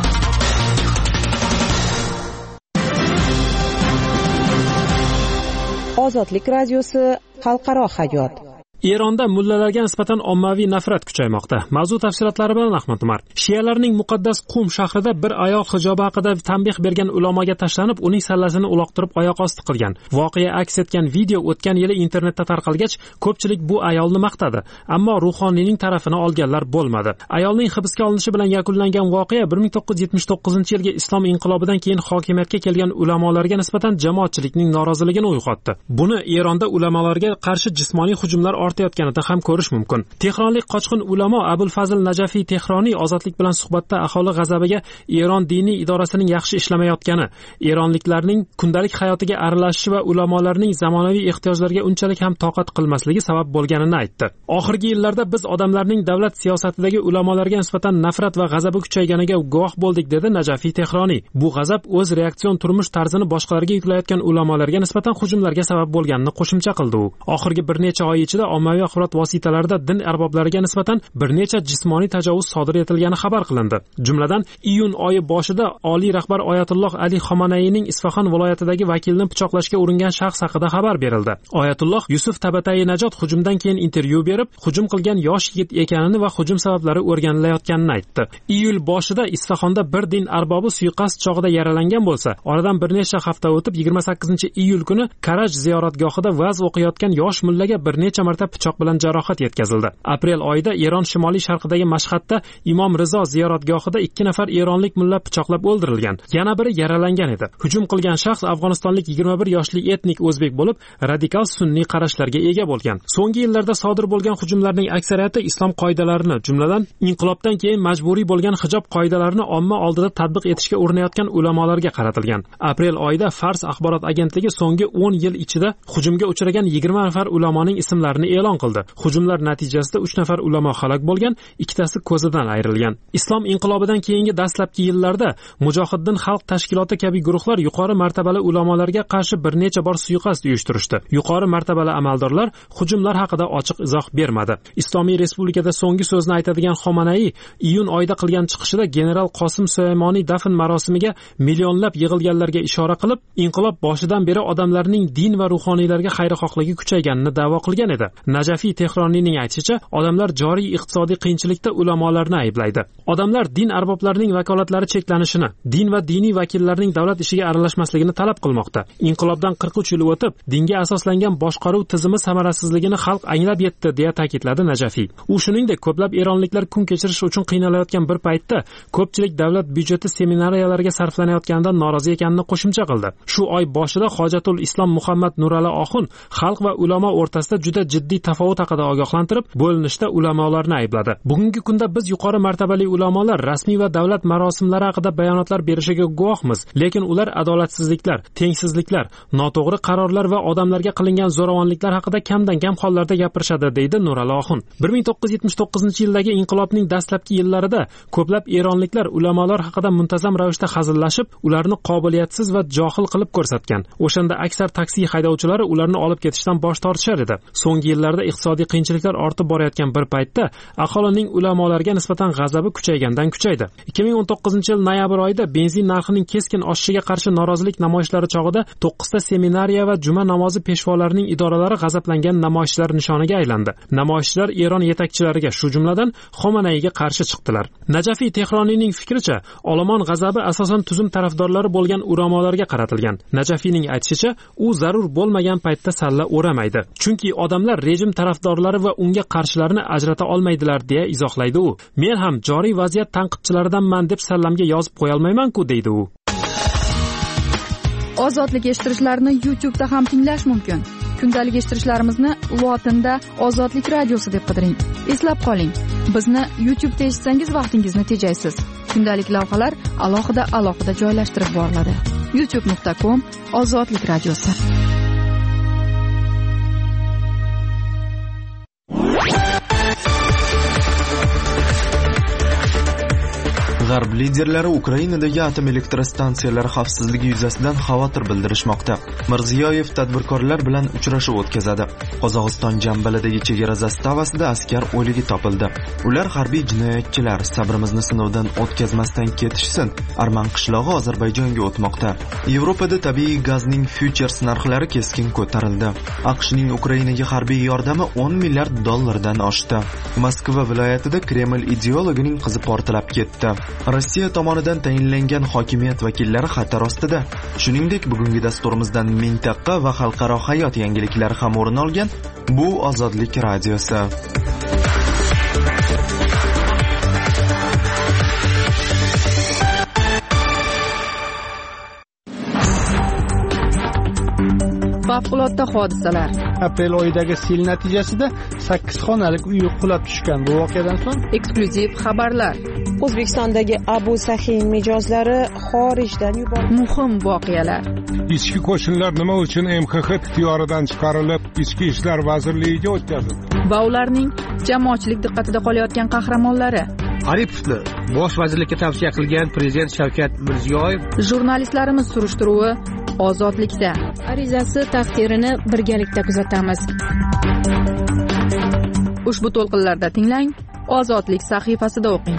Ozodlik radiosi xalqaro hayot. Eronda mullalarga nisbatan ommaviy nafrat kuchaymoqda. Mavzu tafsilotlari bilan Ahmad Umar. Shialarning muqaddas Qum shahrida bir ayol hijobi haqida tanbeh bergan ulamoga tashlanib, uning sallasini uloqtirib oyoq osti qilgan. Voqea aks etgan video o'tgan yili internetda tarqalgach, ko'pchilik bu ayolni maqtadi, ammo ruhoniyning tarafini olganlar bo'lmadi. Ayolning hibsga olinishi bilan yakunlangan voqea bir ming to'qqiz yuz yetmish to'qqizinchi yilgi islom inqilobidan keyin hokimiyatga kelgan ulamolarga nisbatan jamoatchilikning noroziligini uyg'otdi. Buni Eronda ulamolarga qarshi jismoniy hujumlar ortayotganida ham ko'rish mumkin. Tehronlik qochqin ulamo Abul Fazl Najafiy Tehroniy Ozodlik bilan suhbatda aholi g'azabiga Eron diniy idorasining yaxshi ishlamayotgani, eronliklarning kundalik hayotiga aralashishi va ulamolarning zamonaviy ehtiyojlarga unchalik ham toqat qilmasligi sabab bo'lganini aytdi. Oxirgi yillarda biz odamlarning davlat siyosatidagi ulamolarga nisbatan nafrat va g'azabi kuchayganiga guvoh bo'ldik, dedi Najafiy Tehroniy. Bu g'azab o'z reaksion turmush tarzini boshqalarga yuklayotgan ulamolarga nisbatan hujumlarga sabab bo'lganini qo'shimcha qildi u. Oxirgi bir necha oy ichida ommaviy axborot vositalarida din arboblariga nisbatan bir necha jismoniy tajovuz sodir etilgani xabar qilindi. Jumladan, iyun oyi boshida oliy rahbar Oyatulloh Ali Xomanayning Isfaxon viloyatidagi vakilni pichoqlashga uringan shaxs haqida xabar berildi. Oyatulloh Yusuf Tabatai Najot hujumdan keyin intervyu berib, hujum qilgan yosh yigit ekanini va hujum sabablari o'rganilayotganini aytdi. Iyul boshida Isfaxonda bir din arbobi suiqasd chog'ida yaralangan bo'lsa, oradan bir necha hafta o'tib yigirma sakkizinchi iyul kuni Karaj ziyoratgohida va'z o'qiyotgan yosh mullaga bir necha marta pichoq bilan jarohat yetkazildi. Aprel oyida Eron shimoliy sharqidagi Mashhadda Imom Rizo ziyoratgohida ikki nafar eronlik mulla pichoqlab o'ldirilgan. Yana biri yaralangan edi. Hujum qilgan shaxs afg'onistonlik yigirma bir yoshli etnik o'zbek bo'lib, radikal sunniy qarashlarga ega bo'lgan. So'nggi yillarda sodir bo'lgan hujumlarning aksariyati islom qoidalarini, jumladan inqilobdan keyin majburiy bo'lgan hijob qoidalarini omma oldida tatbiq etishga urinayotgan ulamolarga qaratilgan. Aprel oyida Fars axborot agentligi so'nggi o'n yil ichida hujumga uchragan yigirma nafar ulamoning ismlarini e'lon qildi. Hujumlar natijasida uch nafar ulamo halok bo'lgan, ikkitasi ko'zidan ayrilgan. Islom inqilobidan keyingi dastlabki yillarda Mujohiddin xalq tashkiloti kabi guruhlar yuqori martabali ulamolarga qarshi bir necha bor suiqasd uyushtirishdi. Yuqori martabali amaldorlar hujumlar haqida ochiq izoh bermadi. Islomiy respublikada so'nggi so'zni aytadigan Xomanai iyun oyida qilgan chiqishida general Qosim Sulaymoniy dafn marosimiga millionlab yig'ilganlarga ishora qilib, inqilob boshidan beri odamlarning din va ruhoniylarga xayrixohligi kuchayganini da'vo qilgan edi. Najafiy Tehroniyning aytishicha, odamlar joriy iqtisodiy qiyinchilikda ulamolarni ayblaydi. Odamlar din arboblarining vakolatlari cheklanishini, din va diniy vakillarning davlat ishiga aralashmasligini talab qilmoqda. Inqilobdan qirq uch yil o'tib, dinga asoslangan boshqaruv tizimi samarasizligini xalq anglab yetdi, deya ta'kidladi Najafiy. U shuningdek, ko'plab eronliklar kun kechirish uchun qiynalayotgan bir paytda ko'pchilik davlat byudjeti seminariyalarga sarflanayotganidan norozi ekanini qo'shimcha qildi. Shu oy boshida Hojatul Islom Muhammad Nurali Oxun xalq va ulamo o'rtasida juda jiddiy iqtisodiy tafovut haqida ogohlantirib, bo'linishda ulamolarni aybladi. Bugungi kunda biz yuqori martabali ulamolar rasmiy va davlat marosimlari haqida bayonotlar berishiga guvohmiz, lekin ular adolatsizliklar, tengsizliklar, noto'g'ri qarorlar va odamlarga qilingan zo'ravonliklar haqida kamdan-kam hollarda gapirishadi, deydi Nurali Oxun. bir ming to'qqiz yuz yetmish to'qqizinchi yildagi inqilobning dastlabki yillarida ko'plab eronliklar ulamolar haqida muntazam ravishda hazillashib, ularni qobiliyatsiz va johil qilib ko'rsatgan. O'shanda aksar taksi haydovchilari ularni olib ketishdan bosh tortishar edi. So'nggi yillarda iqtisodiy qiyinchiliklar ortib borayotgan bir paytda aholining ulamolarga nisbatan g'azabi kuchaygandan kuchaydi. ikki ming o'n to'qqizinchi yil noyabr oyida benzin narxining keskin oshishiga qarshi norozilik namoyishlari chog'ida to'qqizta seminariya va juma namozi peshvolarining idoralari g'azablangan namoyishchilar nishoniga aylandi. Namoyishchilar Eron yetakchilariga, shu jumladan Xomanayga qarshi chiqdilar. Najafiy Tehroniyning fikricha, olomon g'azabi asosan tuzum tarafdorlari bo'lgan ulamolarga qaratilgan. Najafiyning aytishicha, u zarur bo'lmagan paytda salla o'ramaydi. Chunki odamlar rejim tarafdorlari va unga qarshilarini ajrata olmaydilar, deya izohlaydi u. Men ham joriy vaziyat tanqidchilaridanman deb sallamga yozib qo'ya olmayman-ku, deydi u. Ozodlik eshittirishlarni YouTube da ham tinglash mumkin. Kundalik eshittirishlarimizni lotinda Ozodlik radiosi deb qidiring. Eslab qoling, bizni YouTube da eshitsangiz vaqtingizni tejaysiz. Kundalik lavhalar alohida-alohida joylashtirib boriladi. youtube nuqta com Ozodlik radiosi. G'arb liderlari Ukrainadagi atom elektrostansiyalari xavfsizligi yuzasidan xavotir bildirishmoqda. Mirziyoyev tadbirkorlar bilan uchrashuv o'tkazadi. Qozog'iston Jambaladagi chegara zastavasida askar o'ligi topildi. Ular harbiy jinoyatchilar, sabrimizni sinovdan o'tkazmasdan ketishsin. Arman qishlog'i Ozarbayjonga o'tmoqda. Yevropada tabiiy gazning futures narxlari keskin ko'tarildi. AQShning Ukrainaga harbiy yordami o'n milliard dollardan oshdi. Moskva viloyatida Kreml ideologining qizi portlab ketdi. Rossiya tomonidan tayinlangan hokimiyat vakillari xatar ostida. Shuningdek, bugungi dasturimizdan mintaqa va xalqaro hayot yangiliklari ham o'rin olgan. Bu Ozodlik radiosi. Favqulodda hodisalar. Aprel oyidagi sel natijasida sakkiz xonalik uy qulab tushgan. Bu voqeadan so'ng eksklyuziv xabarlar. O'zbekistondagi Abu Sahin mijozlari xorijdan yuborildi. Muhim voqealar. Ichki qo'shinlar nima uchun M X X ixtiyoridan chiqarilib, Ichki ishlar vazirligiga o'tkazildi? Va ularning jamoatchilik diqqatida qolayotgan qahramonlari. Aripovni bosh vazirlikka tavsiya qilgan prezident Shavkat Mirziyoyev. Jurnalistlarimiz surishtiruvi Ozodlikda. Arizasi taqdirini birgalikda kuzatamiz. Ushbu to'lqinlarda tinglang, Ozodlik sahifasida o'qing.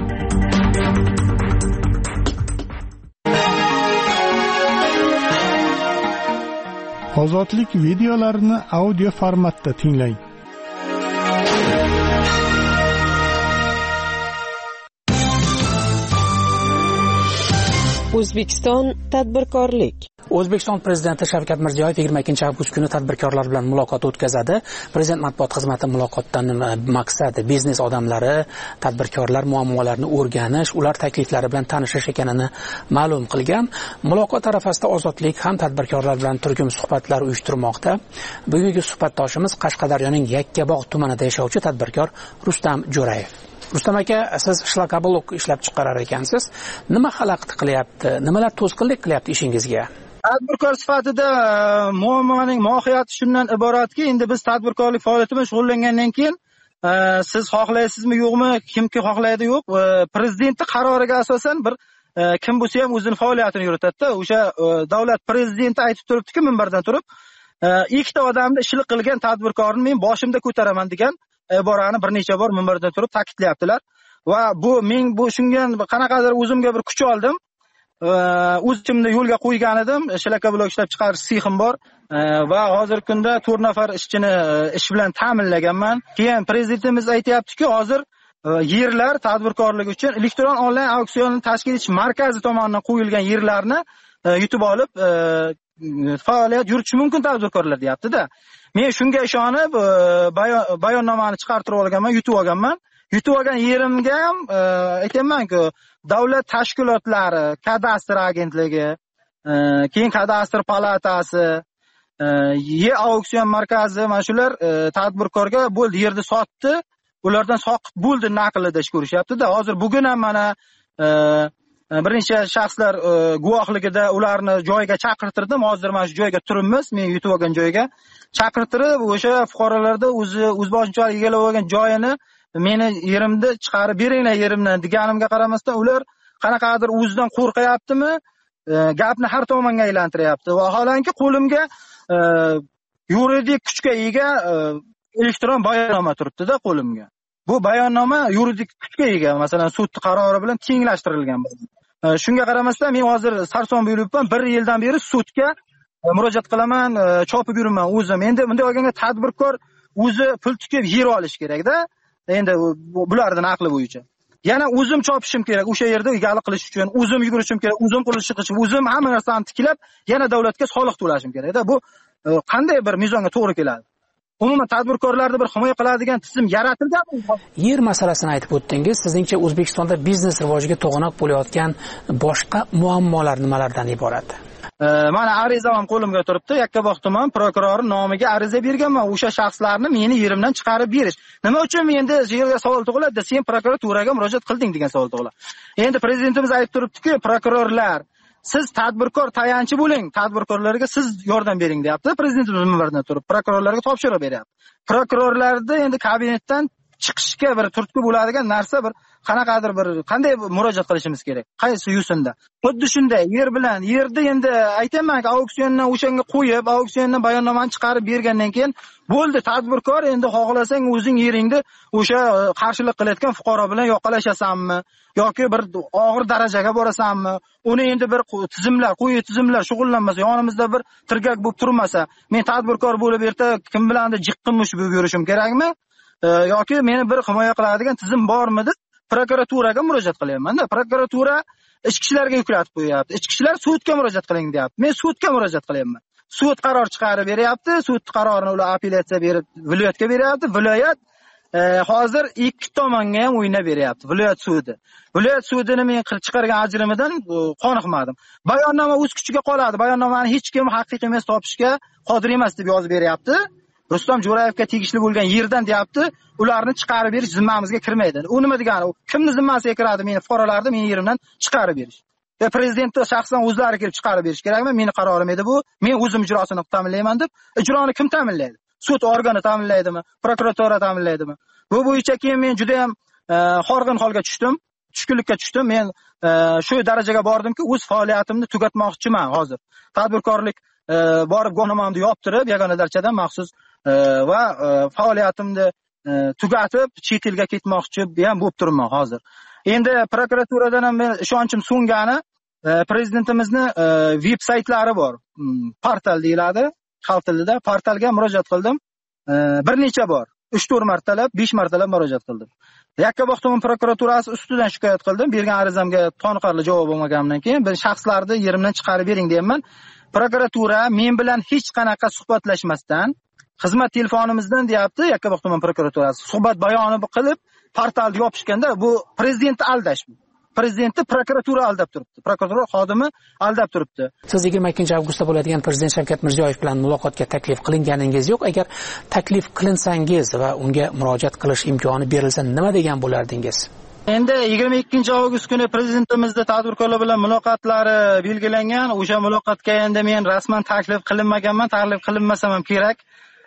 Ozodlik videolarini audio formatda tinglang. O'zbekiston tadbirkorlik. O'zbekiston prezidenti Shavkat Mirziyoyev yigirma ikkinchi avgust kuni tadbirkorlar bilan muloqot o'tkazadi. Prezident matbuot xizmati muloqotdan maqsadi biznes odamlari, tadbirkorlar muammolarini o'rganish, ular takliflari bilan tanishish ekanini ma'lum qilgan. Muloqot arafasida Ozodlik ham tadbirkorlar bilan turkum suhbatlar uyushtirmoqda. Bugungi suhbatdoshimiz Qashqadaryoning Yakkabog' tumanida yashovchi tadbirkor Rustam Jo'rayev. Rustam aka, siz shlakoblok ishlab chiqarar ekansiz. Nima xalaqit qilyapti? Nimalar to'sqinlik qilyapti ishingizga? Tadbirkor sifatida muammoning mohiyati shundan iboratki, endi biz tadbirkorlik faoliyati bilan shug'ullangandan keyin siz xohlaysizmi yo'qmi, kimki xohlaydi yo'q, prezidentning qaroriga asosan bir kim bo'lsa ham o'zining faoliyatini yuritadi-da. O'sha davlat prezidenti aytib turibdiki, minbardan turib, ikkita odamni ishlik qilgan tadbirkorni men boshimda ko'taraman degan iborani bir necha bor minbardan turib ta'kidlayaptilar. Va bu men bu shunga qanaqadir o'zimga bir kuch oldim. O'zimni yo'lga qo'ygan edim. Shlakoblok ishlab chiqarish sexim bor va hozirgi kunda to'rt nafar ishchini ish bilan ta'minlaganman. Keyin prezidentimiz aytayaptiki, hozir yerlar tadbirkorlik uchun elektron onlayn auksion tashkil etish markazi tomonidan qo'yilgan yerlarni yutib olib faoliyat yuritish mumkin tadbirkorlar deyapti-da. Men shunga ishonib bayonnomani chiqartirib olganman, yutib olganman. Yutib olgan yerimga ham aytamanku, davlat tashkilotlari, kadastr agentligi, keyin kadastr palatasi, ye auksion markazi mana shular tadbirkorga bo'ldi yerni sotdi, ulardan soqit bo'ldi naqlida ish ko'rishyapti-da. Hozir bugun ham mana bir necha shaxslar guvohligida ularni joyiga chaqirtirdim. Hozir mana shu joyga turibmiz, men yutib olgan joyga chaqirtirib, o'sha fuqarolarda o'zi o'zboshimchalik egallab olgan joyini meni yerimni chiqarib beringlar yerimdan deganimga qaramasdan ular qanaqadir o'zidan qo'rqayaptimi, gapni har tomonga aylantiryapti. Vaholanki qo'limga yuridik kuchga ega elektron bayonnoma turibdi-da qo'limga. Bu bayonnoma yuridik kuchga ega, masalan, sud qarori bilan tenglashtirilgan. Shunga qaramasdan men hozir sarson bo'libman, bir yildan beri sudga murojaat qilaman, chopib yuraman o'zim. Endi bunday olganda tadbirkor o'zi pul tikib yer olish kerak-da. Endi bulardan aqli bo'yicha. Yana o'zim chopishim kerak, o'sha yerda egalik qilish uchun, o'zim yugurishim kerak, o'zim qilishim uchun, o'zim hamma narsani tiklab, yana davlatga soliq to'lashim kerak-da. Bu qanday bir mezonga to'g'ri keladi? Umuman tadbirkorlarni bir himoya qiladigan tizim yaratilganmi? Yer masalasini aytib o'tdingiz. Sizningcha O'zbekistonda biznes rivojiga to'g'anoq bo'layotgan boshqa muammolar nimalardan iborat? Mana ariza ham qo'limga turibdi. Yakkabog' tuman prokurori nomiga ariza berganman. O'sha shaxslarni meni yerimdan chiqarib berish. Nima uchun menda yerga savol tug'iladi? Sen prokuraturaga murojaat qilding degan savol tug'iladi. Endi prezidentimiz aytib turibdi-ku, prokurorlar siz tadbirkor tayanchi bo'ling, tadbirkorlarga siz yordam bering deyapti. Prezidentimiz minbardan turib prokurorlarga topshiriq beryapti. Prokurorlarni endi kabinetdan chiqishga bir turtki bo'ladigan narsa bir qanaqadir bir qanday murojaat qilishimiz kerak? Qaysi yo'sinda? Xuddi shunday yer bilan yerda endi aytamanki, auksiondan o'shanga qo'yib, auksiondan bayonnomani chiqarib bergandan keyin bo'ldi, tadbirkor endi xohlasang o'zing yeringni o'sha qarshilik qilayotgan fuqaro bilan yoqalashasanmi yoki bir og'ir darajaga borasanmi? Uni endi bir tizimlar, qo'yi tizimlar shug'ullanmasa, yonimizda bir tirgak bo'lib turmasa, men tadbirkor bo'lib erta kim bilandir jiqqinmish bo'lib yurishim kerakmi? Yoki meni bir himoya qiladigan tizim bormi deb prokuraturaga murojaat qilyapman-da. Prokuratura ichki ishlarga yuklatib qo'yapti. Ichki ishlar sudga murojaat qiling deyapti. Men sudga murojaat qilyapman. Sud qaror chiqarib beryapti. Sud qarorini ular apellyatsiya berib viloyatga beryapti. Viloyat hozir ikki tomonga ham o'ynab beryapti. Viloyat sudi. Viloyat sudini men chiqargan ajrimidan qoniqmadim. Bayonnoma o'z kuchiga qoladi. Bayonnomani hech kim haqiqiy emas topishga qodir emas deb yozib beryapti. Rustam Jo'rayevga tegishli bo'lgan yerdan deyapti, ularni chiqarib berish zimmamizga kirmaydi. U nima degani? Kimni zimmasiga kiradi? Meni fuqarolarni men yerimdan chiqarib berish. Va prezidentni shaxsan o'zlari kelib chiqarib berish kerakmi? Meni qarorim edi bu. Men o'zim ijrosini ta'minlayman deb. Ijroni kim ta'minlaydi? Sud organi ta'minlaydimi? Prokuratura ta'minlaydimi? Bu bo'yicha keyin men juda ham horg'in holga tushdim. Tushkunlikka tushdim. Men shu darajaga bordimki, o'z faoliyatimni tugatmoqchiman hozir. Tadbirkorlik borib gunohnomamni yoptirib, yagona darchadan maxsus va faoliyatimni tugatib chet elga ketmoqchi ham bo'lib turibman hozir. Endi prokuraturadan ham men ishonchim so'ngani, prezidentimizni veb saytlari bor. Portal deyiladi, xalq tilida. Portalga murojaat qildim. Bir necha bor, uch to'rt martalab, besh martalab murojaat qildim. Yakkabog' tuman prokuraturasi ustidan shikoyat qildim. Bergan arizamga qoniqarli javob bo'lmaganidan keyin bir shaxslarni yerimdan chiqarib bering deyapman. Prokuratura men bilan hech qanaqa suhbatlashmasdan xizmat telefonimizdan deyapti, Yakkabog' tuman prokuraturasi suhbat bayoni qilib portalni yopishganda bu prezidentni aldash. Prezidentni prokuratura aldab turibdi. Prokuratura xodimi aldab turibdi. Siz yigirma ikkinchi avgustda bo'ladigan prezident Shavkat Mirziyoyev bilan muloqotga taklif qilinganingiz yo'q. Agar taklif qilinsangiz va unga murojaat qilish imkoni berilsa, nima degan bo'lardingiz? Endi yigirma ikkinchi avgust kuni prezidentimizda tadbirkorlar bilan muloqotlari belgilangan. O'sha muloqotga endi men rasman taklif qilinmaganman, taklif qilinmasam ham kerak.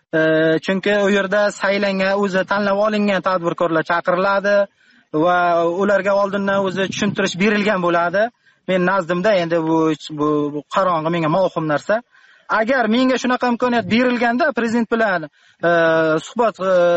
Chunki u yerda saylangan, o'zi tanlab olingan tadbirkorlar chaqiriladi va ularga oldindan o'zi tushuntirish berilgan bo'ladi. Men nazdimda endi bu bu qarorga menga ma'qul narsa. Agar menga shunaqa imkoniyat berilganda, prezident bilan suhbat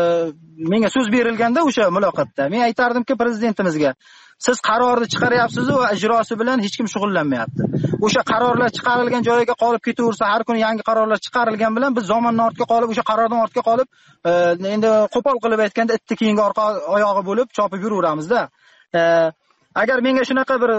menga so'z berilganda o'sha muloqotda men aytardimki prezidentimizga, siz qarorni chiqaryapsiz va ijrosi bilan hech kim shug'ullanmayapti. O'sha qarorlar chiqarilgan joyiga qolib ketaversa, har kuni yangi qarorlar chiqarilgan bilan biz zamondan ortga qolib, o'sha qarordan ortga qolib, endi qo'pol qilib aytganda itni keyingi orqa oyog'i bo'lib chopib yuraveramizda. Agar menga shunaqa bir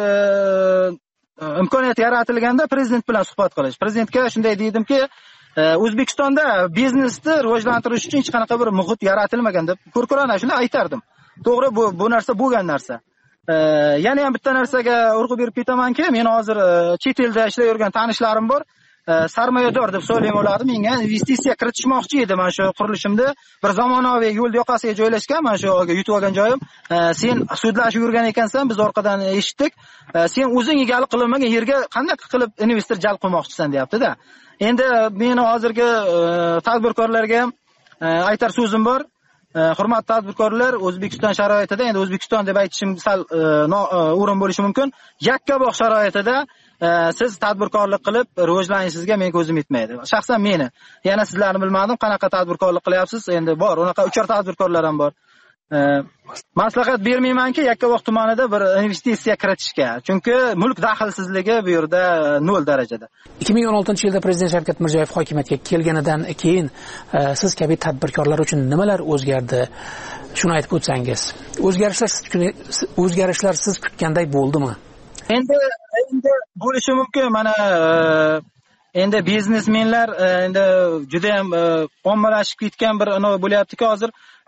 imkoniyat yaratilganda prezident bilan suhbat qilish. Prezidentga shunday deydimki, O'zbekistonda biznesni rivojlantirish uchun hech qanaqa bir muhit yaratilmagan deb ko'rko'rana shunday aytardim. To'g'ri, bu bu narsa bo'lgan narsa. Yana ham bitta narsaga urg'u berib ketamanki, men hozir chet elda ishlayotgan tanishlarim bor. sarmoyador deb so'rayman ularni, menga investitsiya kiritishmoqchi edi mana shu qurilishimda. Bir zamonaviy yo'l yoqasiga joylashgan, mana shu yutib olgan joyim. Sen sudlashib yurgan ekansan, biz orqadan eshitdik. Sen o'zing egalik qilinmagan yerga qanday qilib investor jalb qilmoqchisan deyapti-da. Endi meni hozirgi tadbirkorlarga ham aytar so'zim bor. Hurmatli tadbirkorlar, O'zbekiston sharoitida, endi O'zbekiston deb aytishim sal o'rin bo'lishi mumkin. Yakkabog' sharoitida siz tadbirkorlik qilib rivojlanishingizga men ko'zim yetmaydi. Shaxsan meni. Yana sizlarni bilmadim, qanaqa tadbirkorlik qilyapsiz. Endi bor, unaqa uchar tadbirkorlar ham bor. Maslahat bermaymanki, Yakkabog' tumanida bir investitsiya kiritishga. Chunki mulk daxlsizligi bu yerda nol darajada. ikki ming o'n oltinchi yilda Prezident Shavkat Mirziyoyev hokimiyatga kelganidan keyin siz kabi tadbirkorlar uchun nimalar o'zgardi? Shuni aytib o'tsangiz. O'zgarishlar o'zgarishlar siz kutganday bo'ldimi? Endi endi bo'lishi mumkin. Mana endi biznesmenlar endi juda ham ommalashib ketgan bir nima bo'lyapti-ki hozir.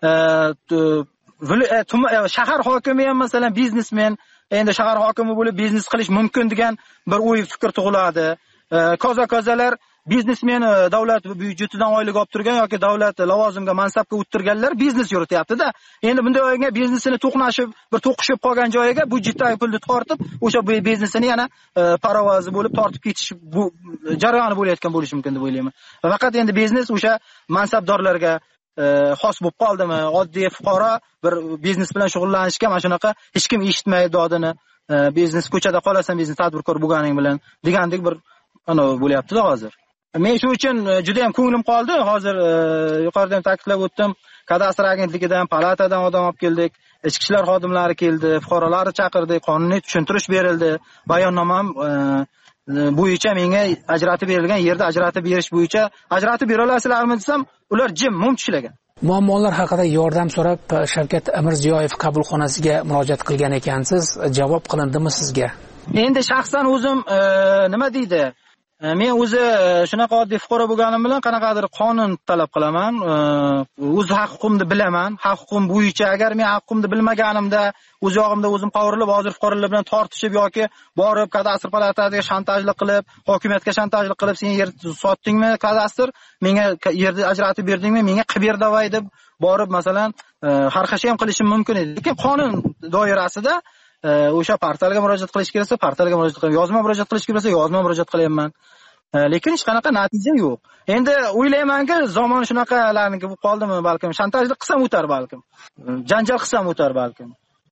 Shahar hokimi ham masalan biznesmen, endi shahar hokimi bo'lib biznes qilish mumkin degan bir o'y fikr tug'iladi. Koza-kozalar biznesmen davlat byudjetidan oylik olib turgan yoki davlat lavozimga mansabga o'tirganlar biznes yurityapti-da. Endi bunday o'yinga biznesini to'qnashib, bir to'qishib qolgan joyiga byudjetdagi pulni tortib, o'sha biznesini yana parovozi bo'lib tortib ketish bu jarayoni bo'layotgan bo'lishi mumkin deb o'ylayman. Faqat endi biznes o'sha mansabdorlarga xos bo'lib qoldimi? Oddiy fuqaro bir biznes bilan shug'ullanishga mana shunaqa hech kim eshitmaydi dodini. Biznes ko'chada qolasan, biznes tadbirkor bo'lganing bilan degandek bir ana bo'lyapti-da hozir. Men shu uchun juda ham ko'nglim qoldi. Hozir yuqorida ham ta'kidlab o'tdim. Kadastr agentligidan, palatadan odam olib keldik. Ichki ishlar xodimlari keldi, fuqarolarni chaqirdik, qonuniy tushuntirish berildi. Bayonnomam bo'yicha menga ajratib berilgan yerda ajratib berish bo'yicha ajratib bera olasizlarmi desam, ular jim mum tishlagan. Muammolar haqida yordam so'rab Shavkat Mirziyoyev qabulxonasiga murojaat qilgan ekansiz. Javob qilindimi sizga? Endi shaxsan o'zim nima deydi? Men o'zi shunaqa oddiy fuqaro bo'lganim bilan qanaqadir qonun talab qilaman. O'z haq-huquqimni bilaman. Haq-huquqim bo'yicha agar men haq-huquqimni bilmaganimda o'z yog'imda o'zim qovurilib, hozir fuqarolar bilan tortishib yoki borib kadastr palatasiga shantajlik qilib, hokimiyatga shantajlik qilib, sen yer sotdingmi kadastr, menga yerni ajratib berdingmi, menga qilib ber davay deb borib masalan harxashi ham qilishim mumkin edi. Lekin qonun doirasida o'sha portalga murojaat qilish keraksa, portalga murojaat qilib, yozma murojaat qilish keraksa, yozma murojaat qilyapman. Lekin hech qanaqa natija yo'q. Endi o'ylaymanki, zamon shunaqalarniki bo'lib qoldimi, balkim shantajlik qilsam o'tar balkim. Janjal qilsam o'tar balkim.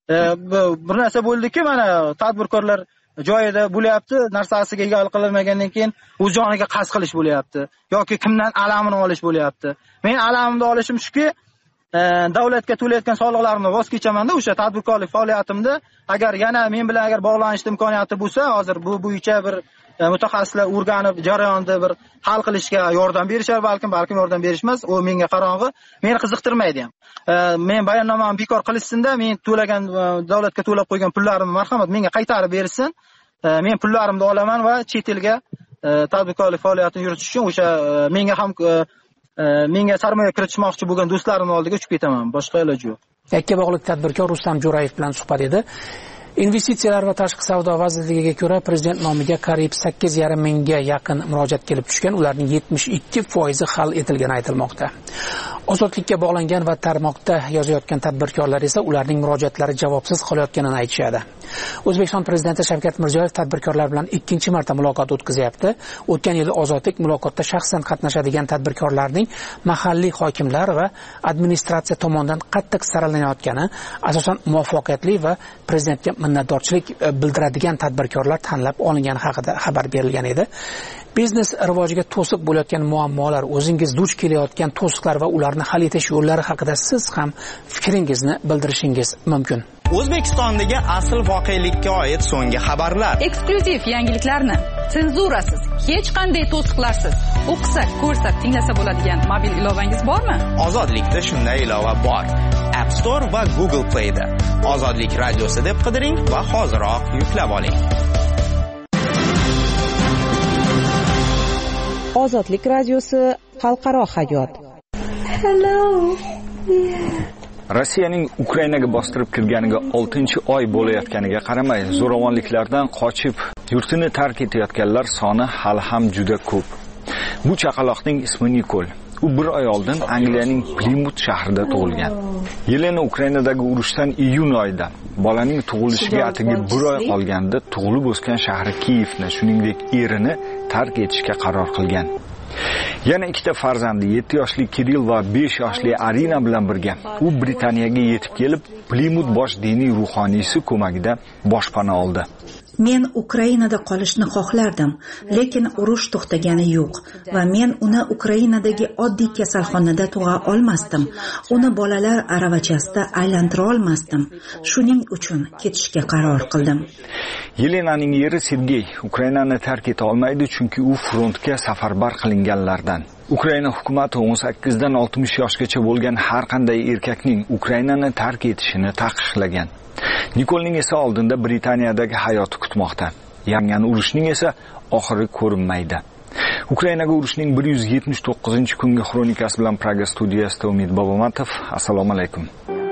Bir narsa bo'ldiki, mana tadbirkorlar joyida bo'lyapti, narsasiga egalik qilinmagandan keyin o'z joniga qasd qilish bo'lyapti yoki kimdan alamini olish bo'lyapti. Men alamimni olishim shuki, davlatga to'layotgan soliqlarimni voz kechamanda o'sha tadbirkorlik faoliyatimda agar yana men bilan agar bog'lanishda imkoniyati bo'lsa, hozir bu bo'yicha bir mutaxassislar o'rganib jarayonni bir hal qilishga yordam berishar balkim, balkim yordam berishmas, u menga qarong'i, meni qiziqtirmaydi ham. Men bayonnomam bekor qilishsinda, men to'lagan davlatga to'lab qo'ygan pullarimni marhamat menga qaytarib bersin. Men pullarimni olaman va chet elga tadbirkorlik faoliyatini yuritish uchun o'sha menga ham menga sarmoya kiritishmoqchi bo'lgan do'stlarimning oldiga uchib ketaman. Boshqa iloji yo'q. Yakkabog'lik tadbirkor Rustam Jo'rayev bilan suhbat edi. Investitsiyalar va tashqi savdo vazirligiga ko'ra prezident nomiga qariyb sakkiz yarim mingga yaqin murojaat kelib tushgan, ularning yetmish ikki foizi hal etilgani aytilmoqda. Ozodlikka bog'langan va tarmoqda yozayotgan tadbirkorlar esa ularning murojaatlari javobsiz qolayotganini aytishadi. O'zbekiston prezidenti Shavkat Mirziyoyev tadbirkorlar bilan ikkinchi marta muloqot o'tkazyapti. O'tgan yili ozodlik muloqotda shaxsan qatnashadigan tadbirkorlarning mahalliy hokimlar va administratsiya tomonidan qattiq saralanayotgani, asosan muvaffaqiyatli va prezidentga minnatdorchilik bildiradigan tadbirkorlar tanlab olingani haqida xabar berilgan edi. Biznes rivojiga to'siq bo'layotgan muammolar, o'zingiz duch kelayotgan to'siqlar va ularni hal etish yo'llari haqida siz ham fikringizni bildirishingiz mumkin. O'zbekistondagi asl voqelikka oid so'nggi xabarlar, eksklyuziv yangiliklarni senzurasiz, hech qanday to'siqlarsiz o'qisak, ko'rsak, tinglasa bo'ladigan mobil ilovangiz bormi? Ozodlikda shunday ilova bor. App Store va Google Play da Ozodlik radiosi deb qidiring va hoziroq yuklab oling. Ozodlik radiosi xalqaro hayot. Hello. Rossiyaning Ukrainaga bostirib kirganiga oltinchi oy bo'layotganiga qaramay, zo'ravonliklardan qochib Yurtini tark etayotganlar soni hali ham juda ko'p. Bu chaqaloqning ismi Nikol. U bir oy oldin Angliyaning Plymouth shahrida tug'ilgan. Yelena Ukrainadagi urushdan iyun oyida bolaning tug'ilishiga atigi bir oy qolganda tug'ilib o'sgan shahri Kiyevni, shuningdek erini tark etishga qaror qilgan. Yana ikkita farzandi yetti yoshli Kirill va besh yoshli Arina bilan birga u Britaniyaga yetib kelib, Plymouth bosh diniy ruhoniysi ko'magida boshpana oldi. Men Ukrainada qolishni xohlardim, lekin urush to'xtagani yo'q va men uni Ukrainadagi oddiy kasalxonada tug'a olmasdim. Uni bolalar aravachasida aylantira olmasdim. Shuning uchun ketishga qaror qildim. Yelenaning eri Sergey Ukrainani tark eta olmaydi, chunki u frontga safarbar qilinganlardan. Ukraina hukumati o'n sakkizdan oltmish yoshgacha bo'lgan har qanday erkakning Ukrainani tark etishini taqiqlagan. Nikolning esa oldinda Britaniyadagi hayoti kutmoqda. Yangi urushning esa oxiri ko'rinmaydi. Ukrainaga urushning bir yuz yetmish to'qqizinchi kungi xronikasi bilan Praga studiyasida Umid Bobomatov. Assalomu alaykum.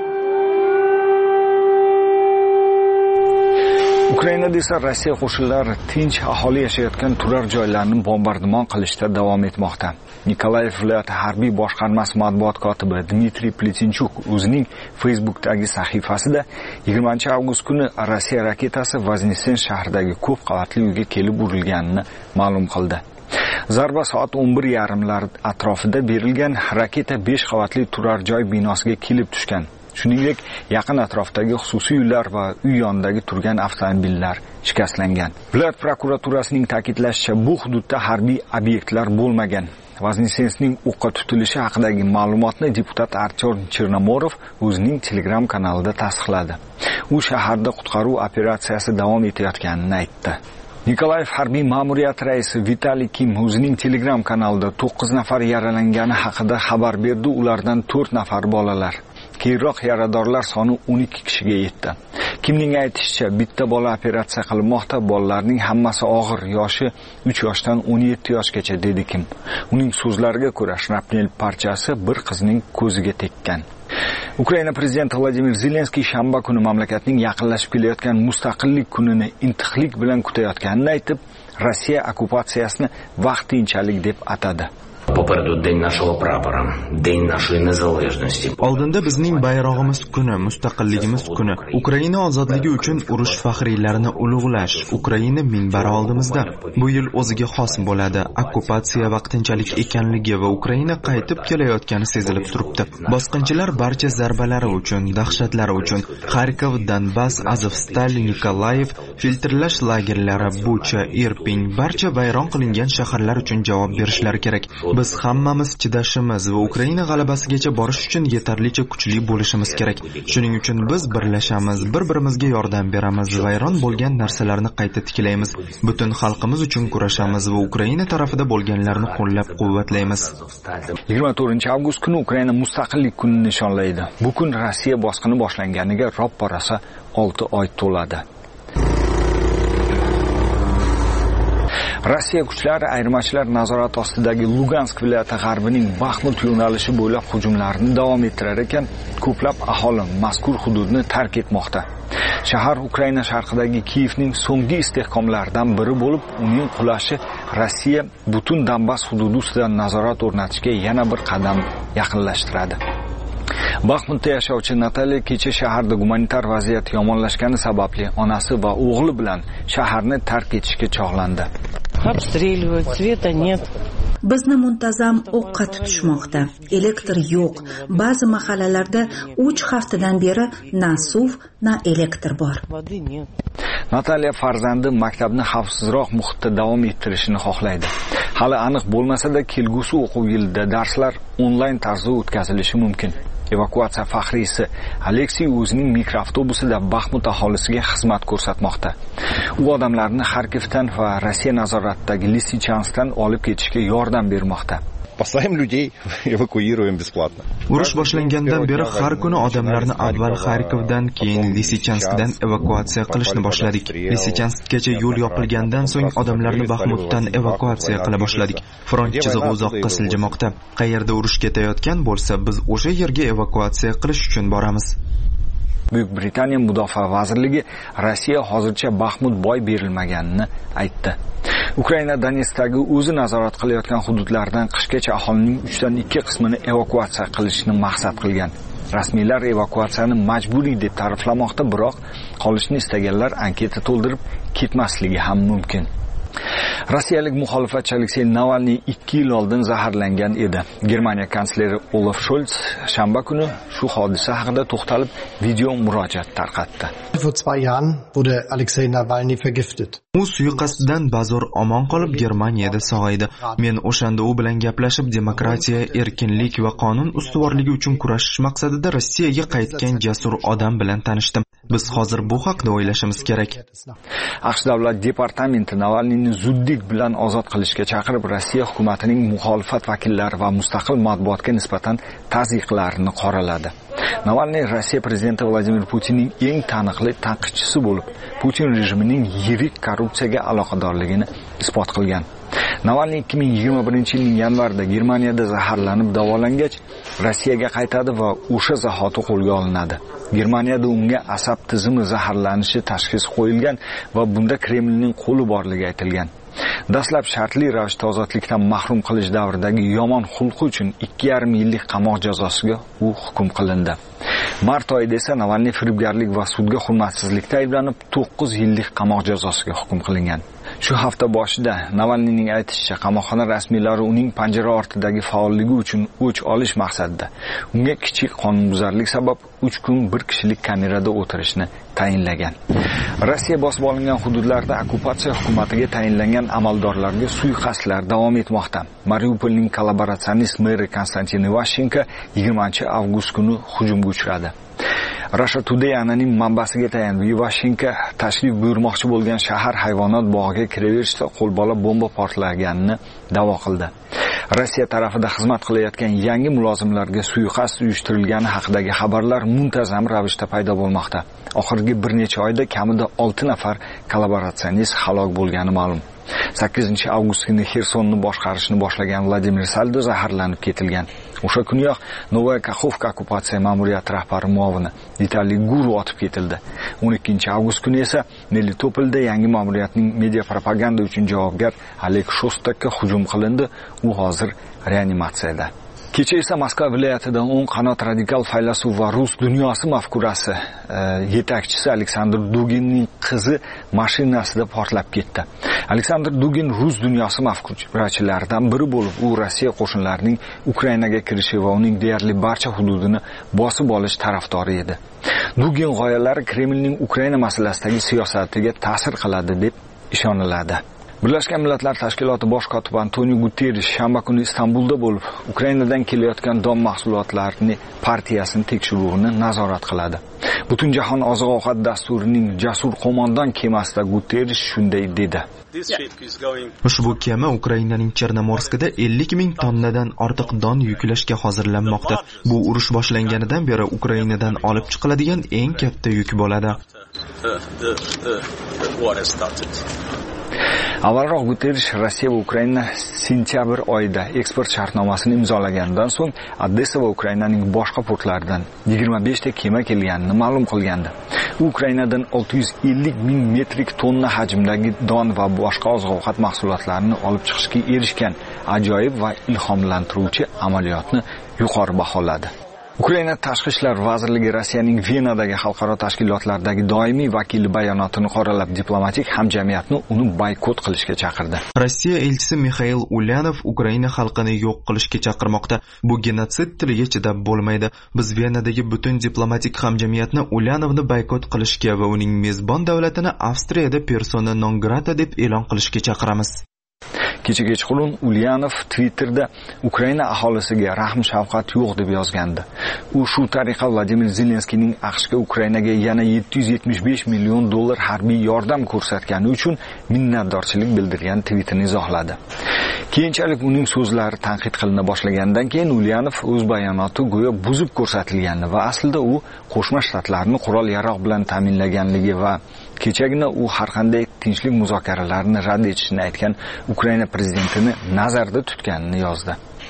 Ukrainada esa Rossiya qo'shinlari tinch aholi yashayotgan turar joylarni bombardimon qilishda davom etmoqda. Nikolayev viloyati harbiy boshqarmasi matbuot kotibi Dmitriy Pletinchuk o'zining Facebook'dagi sahifasida yigirmanchi avgust kuni Rossiya raketasi Voznesen shahridagi ko'p qavatli uyga kelib urilganini ma'lum qildi. Zarba soat o'n bir yarim lar atrofida berilgan. Raketa besh qavatli turar joy binosiga kelib tushgan. Shuningdek, yaqin atrofdagi xususiy uylar va uy yonidagi turgan avtomobillar shikastlangan. Viloyat prokuraturasining ta'kidlashicha, bu hududda harbiy obyektlar bo'lmagan. Voznesensning o'qqa tutilishi haqidagi ma'lumotni deputat Artyom Chernomorov o'zining Telegram kanalida tasdiqladi. U shaharda qutqaruv operatsiyasi davom etayotganini aytdi. Nikolayev harbiy ma'muriyat raisi Vitaliy Kim o'zining Telegram kanalida to'qqiz nafar yaralangani haqida xabar berdi. Ulardan to'rt nafar bolalar. Keyinroq yaradorlar soni o'n ikki kishiga yetdi. Kimning aytishicha, bitta bola operatsiya qilinmoqda, bolalarning hammasi og'ir, yoshi uch yoshdan o'n yetti yoshgacha, dedi Kim. Uning so'zlariga ko'ra, shrapnel parchasi bir qizning ko'ziga tekkan. Ukraina prezidenti Vladimir Zelenskiy shanba kuni mamlakatning yaqinlashib kelayotgan mustaqillik kunini intiqlik bilan kutayotganini aytib, Rossiya okkupatsiyasini vaqtinchalik deb atadi. Попереду день нашего прапора, день нашей незалежности. Oldinda bizning bayrog'imiz kuni, mustaqilligimiz kuni, Ukraina ozodligi uchun urush faxriylarini ulug'lash, Ukraina minbari oldimizda. Bu yil o'ziga xos bo'ladi. Okkupatsiya vaqtinchalik ekanligi va Ukraina qaytib kelayotgani sezilib turibdi. Bosqinchilar barcha zarbalari uchun, dahshatlari uchun Kharkov, Donbass, Azovstal, Nikolayev, filtrlash lagerlari, Bucha, Irpin, barcha vayron qilingan shaharlar uchun javob berishlari kerak. Biz hammamiz chidashimiz va Ukraina g'alabasigacha borish uchun yetarlicha kuchli bo'lishimiz kerak. Shuning uchun biz birlashamiz, bir-birimizga yordam beramiz, vayron bo'lgan narsalarni qayta tiklaymiz. Butun xalqimiz uchun kurashamiz va Ukraina tarafida bo'lganlarni qo'llab-quvvatlaymiz. yigirma to'rtinchi avgust kuni Ukraina mustaqillik kunini nishonlaydi. Bu kun Rossiya bosqini boshlanganiga roppa-rosa olti oy to'ladi. Rossiya kuchlari ayirmachilar nazorati ostidagi Lugansk viloyati g'arbining Baxmut yo'nalishi bo'ylab hujumlarini davom ettirar ekan, ko'plab aholi mazkur hududni tark etmoqda. Shahar Ukraina sharqidagi Kiyevning so'nggi istehkomlaridan biri bo'lib, uning qulashi Rossiya butun Donbass hududi ustidan nazorat o'rnatishga yana bir qadam yaqinlashtiradi. Baxmutda yashovchi Nataliya kecha shaharda gumanitar vaziyat yomonlashgani sababli onasi va o'g'li bilan shaharni tark etishga chog'landi. Обстреливают, света нет. Bizni muntazam o'qqa tutishmoqda. Elektr yo'q. Ba'zi mahallalarda uch haftadan beri na suv, na elektr bor. Nataliya farzandi maktabni xavfsizroq muhitda davom ettirishini xohlaydi. Hali aniq bo'lmasa-da, kelgusi o'quv yilida darslar onlayn tarzda o'tkazilishi mumkin. Evakuatsiya faxriysi Aleksey o'zining mikroavtobusida Baxmut aholisiga xizmat ko'rsatmoqda. U odamlarni Xarkovdan va Rossiya nazoratidagi Lysychanskdan olib ketishga yordam bermoqda. Спасаем людей, эвакуируем бесплатно. Urush boshlangandan beri har kuni odamlarni avval Xarkovdan, keyin Lysychanskdan evakuatsiya qilishni boshladik. Lysychanskgacha yo'l yopilgandan so'ng odamlarni Baxmutdan evakuatsiya qila boshladik. Front chizig'i uzoqqa siljimoqda. Qayerda urush ketayotgan bo'lsa, biz o'sha yerga evakuatsiya qilish uchun boramiz. Buyuk Britaniya Mudofaa vazirligi Rossiya hozircha Baxmut boy berilmaganini aytdi. Ukraina Donetskdagi o'zi nazorat qilayotgan hududlardan qishgacha aholining uchdan ikki qismini evakuatsiya qilishni maqsad qilgan. Rasmiylar evakuatsiyani majburiy deb ta'riflamoqda, biroq qolishni istaganlar anketa to'ldirib ketmasligi ham mumkin. Rossiyalik muxolifatchi Aleksey Navalniy ikki yil oldin zaharlangan edi. Germaniya kansleri Olaf Scholz shanba kuni shu hodisa haqida to'xtalib video murojaat tarqatdi. Vor zwei Jahren wurde Alexei Navalny vergiftet. U suiqasddan bazo'r omon qolib Germaniyada sog'aydi. Men o'shanda u bilan gaplashib, demokratiya, erkinlik va qonun ustuvorligi uchun kurashish maqsadida Rossiyaga qaytgan jasur odam bilan tanishdim. Biz hozir bu haqida o'ylashimiz kerak. AQSh davlat departamenti Navalniyni zudlik bilan ozod qilishga chaqirib, Rossiya hukumatining muxolifat vakillari va mustaqil matbuotga nisbatan tazyiqlarini qoraladi. Navalniy Rossiya prezidenti Vladimir Putinning eng taniqli tanqidchisi bo'lib, Putin rejimining yirik korrupsiyaga aloqadorligini isbot qilgan. Navalniy ikki ming yigirma birinchi yilning yanvarida Germaniyada zaharlanib davolangach, Rossiyaga qaytadi va o'sha zahoti qo'lga olinadi. Germaniyada unga asab tizimi zaharlanishi tashxisi qo'yilgan va bunda Kremlning qo'li borligi aytilgan. Dastlab shartli ravishda ozodlikdan mahrum qilish davridagi yomon xulqi uchun ikki yarim yillik qamoq jazosiga u hukm qilindi. Mart oyida esa Navalniy firibgarlik va sudga hurmatsizlikda ayblanib to'qqiz yillik qamoq jazosiga hukm qilingan. Shu hafta boshida Navalniyning aytishicha, qamoqxona rasmiylari uning panjara ortidagi faolligi uchun o'ch olish maqsadida unga kichik qonunbuzarlik sabab uch kun bir kishilik kamerada o'tirishni tayinlagan. Rossiya bosib olingan hududlarda okkupatsiya hukumatiga tayinlangan amaldorlarga suiqasdlar davom etmoqda. Mariupolning kollaboratsionist meri Konstantin Ivashchenko yigirmanchi avgust kuni hujumga uchradi. Russia Today ananing manbasiga tayanib, Ivashchenko tashrif buyurmoqchi bo'lgan shahar hayvonot bog'iga kiraverishda qo'lbola bomba portlaganini da'vo qildi. Rossiya tarafida xizmat qilayotgan yangi mulozimlarga suiqasd uyushtirilgani haqidagi xabarlar muntazam ravishda paydo bo'lmoqda. Oxirgi bir necha oyda kamida olti nafar kollaboratsionist halok bo'lgani ma'lum. sakkizinchi avgust kuni Xersonni boshqarishni boshlagan Vladimir Saldo zaharlanib ketilgan. O'sha kuniyoq Novaya Kakhovka okkupatsiya ma'muriyati rahbari muovini Vitaliy Guru otib ketildi. o'n ikkinchi avgust kuni esa Melitopolda yangi ma'muriyatning media propaganda uchun javobgar Oleg Shostakka hujum qilindi. U hozir reanimatsiyada. Kecha esa Moskva viloyatida o'ng qanot radikal faylasuf va rus dunyosi mafkurasi e, yetakchisi Aleksandr Duginning qizi mashinasida portlab ketdi. Aleksandr Dugin rus dunyosi mafkurachilaridan biri bo'lib, u Rossiya qo'shinlarining Ukrainaga kirishi va uning deyarli barcha hududini bosib olish tarafdori edi. Dugin g'oyalari Kremlning Ukraina masalasidagi siyosatiga ta'sir qiladi deb ishoniladi. Birlashgan Millatlar Tashkiloti bosh kotibi Antonio Guterres shanba kuni Istanbulda bo'lib, Ukrainadan kelayotgan don mahsulotlarining partiyasini tekshiruvini nazorat qiladi. Butunjahon oziq-ovqat dasturining jasur qo'mondon kemasida Guterres shunday dedi. Ushbu kema Ukrainaning Chernomorskida ellik ming tonnadan ortiq don yuklashga hozirlanmoqda. Bu urush boshlanganidan beri Ukrainadan olib chiqiladigan eng katta yuk bo'ladi. Avvalroq Guterres Rossiya va Ukraina sentyabr oyida eksport shartnomasini imzolagandan so'ng Odessa va Ukrainaning boshqa portlaridan yigirma besh ta kema kelganini ma'lum qilgandi. U Ukrainadan olti yuz ellik ming metrik tonna hajmdagi don va boshqa oziq-ovqat mahsulotlarini olib chiqishga erishgan ajoyib va ilhomlantiruvchi amaliyotni yuqori baholadi. Ukraina Tashqi ishlar vazirligi Rossiyaning Venadagi xalqaro tashkilotlardagi doimiy vakili bayonotini qoralab, diplomatik hamjamiyatni uni boykot qilishga chaqirdi. Rossiya elchisi Mikhail Ulyanov Ukraina xalqini yo'q qilishga chaqirmoqda. Bu genotsid tiliga chidab bo'lmaydi. Biz Venadagi butun diplomatik hamjamiyatni Ulyanovni boykot qilishga va uning mezbon davlatini Avstriyada persona non grata deb e'lon qilishga chaqiramiz. Kecha kechqurun Ulyanov Twitterda Ukraina aholisiga rahm shafqat yo'q deb yozgandi. U shu tariqa Vladimir Zelenskiyning AQShga Ukrainaga yana yetti yuz yetmish besh million dollar harbiy yordam ko'rsatgani uchun minnatdorchilik bildirgan tweetini izohladi. Keyinchalik uning so'zlari tanqid qilina boshlagandan keyin Ulyanov o'z bayonoti go'yo buzib ko'rsatilganini va aslida u Qo'shma Shtatlarni qurol-yarog' bilan ta'minlaganligi va kechagina u har qanday tinchlik muzokaralarini rad etishini aytgan Ukraina prezidentini nazarda tutganini yozdi.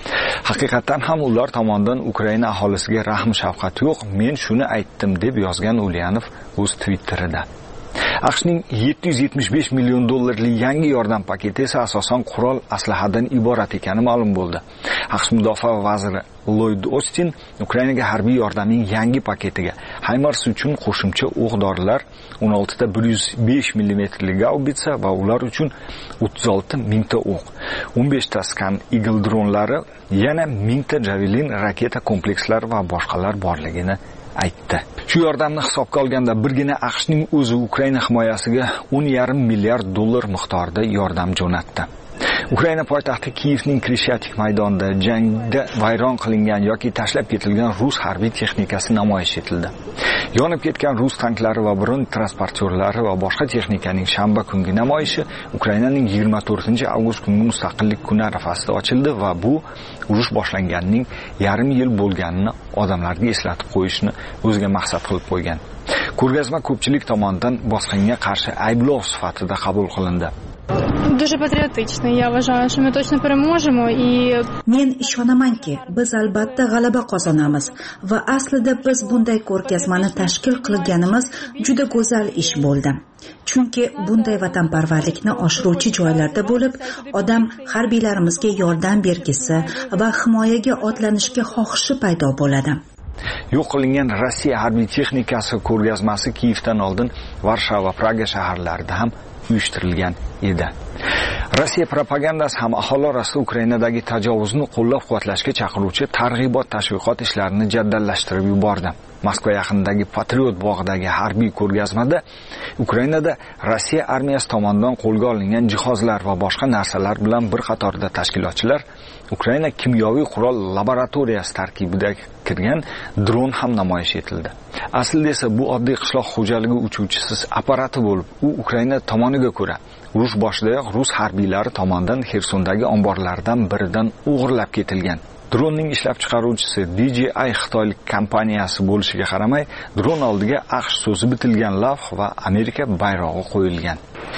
Haqiqatan ham ular tomonidan Ukraina aholisiga rahm shafqat yo'q, men shuni aytdim deb yozgan Ulyanov o'z Twitterida. AQShning yetti yuz yetmish besh million dollarlik yangi yordam paketi esa asosan qurol aslahadan iborat ekani ma'lum bo'ldi. AQSh mudofaa vaziri Lloyd Austin Ukrainaga harbiy yordamning yangi paketiga HIMARS uchun qo'shimcha o'q-dorilar, o'n olti ta bir yuz besh millimetrli gaubitsa va ular uchun o'ttiz olti mingta o'q, o'n besh ta Scan Eagle dronlari, yana mingta Javelin raketa komplekslari va boshqalar borligini aytdi. Shu yordamni hisobga olganda birgina AQShning o'zi Ukraina himoyasiga o'n yarim milliard dollar miqdorida yordam jo'natdi. Ukraina poytaxti Kiyevning Krishyatik maydonida jangda vayron qilingan yoki tashlab ketilgan rus harbiy texnikasi namoyish etildi. Yonib ketgan rus tanklari va bron transportyorlari va boshqa texnikaning shanba kungi namoyishi Ukrainaning yigirma to'rtinchi avgust kungi mustaqillik kuni arafasida ochildi va bu urush boshlanganining yarim yil bo'lganini odamlarga eslatib qo'yishni o'ziga maqsad qilib qo'ygan. Ko'rgazma ko'pchilik tomonidan bosqinga qarshi ayblov sifatida qabul qilindi. Дуже патриотично. Я уважаю, что мы точно переможемо и men ishonamanki, biz albatta g'alaba qozonamiz va aslida biz bunday ko'rgazmani tashkil qilganimiz juda go'zal ish bo'ldi. Chunki bunday vatanparvarlikni oshiruvchi joylarda bo'lib, odam harbiylarimizga yordam bergisi va himoyaga otlanishga xohishi paydo bo'ladi. Yo'q qilingan Rossiya harbiy texnikasi ko'rgazmasi Kiyevdan oldin Varshava va Praga shaharlarida ham uyushtirilgan edi. Rossiya propagandasi ham aholi orasida Ukrainadagi tajovuzni qo'llab-quvvatlashga chaqiruvchi targ'ibot tashviqot ishlarini jaddallashtirib yubordi. Moskva yaqinidagi Patriot bog'idagi harbiy ko'rgazmada Ukrainada Rossiya armiyasi tomonidan qo'lga olingan jihozlar va boshqa narsalar bilan bir qatorda tashkilotchilar Ukraina kimyoviy qurol laboratoriyasi tarkibida kirgan dron ham namoyish etildi. Aslida esa bu oddiy qishloq xo'jaligi uchuvchisiz apparati bo'lib, u Ukraina tomoniga ko'ra urush boshidayoq rus harbiylari tomonidan Xersondagi omborlardan biridan o'g'irlab ketilgan. Dronning ishlab chiqaruvchisi D J I xitoylik kompaniyasi bo'lishiga qaramay, dron oldiga AQSh so'zi bitilgan lavh va Amerika bayrog'i qo'yilgan.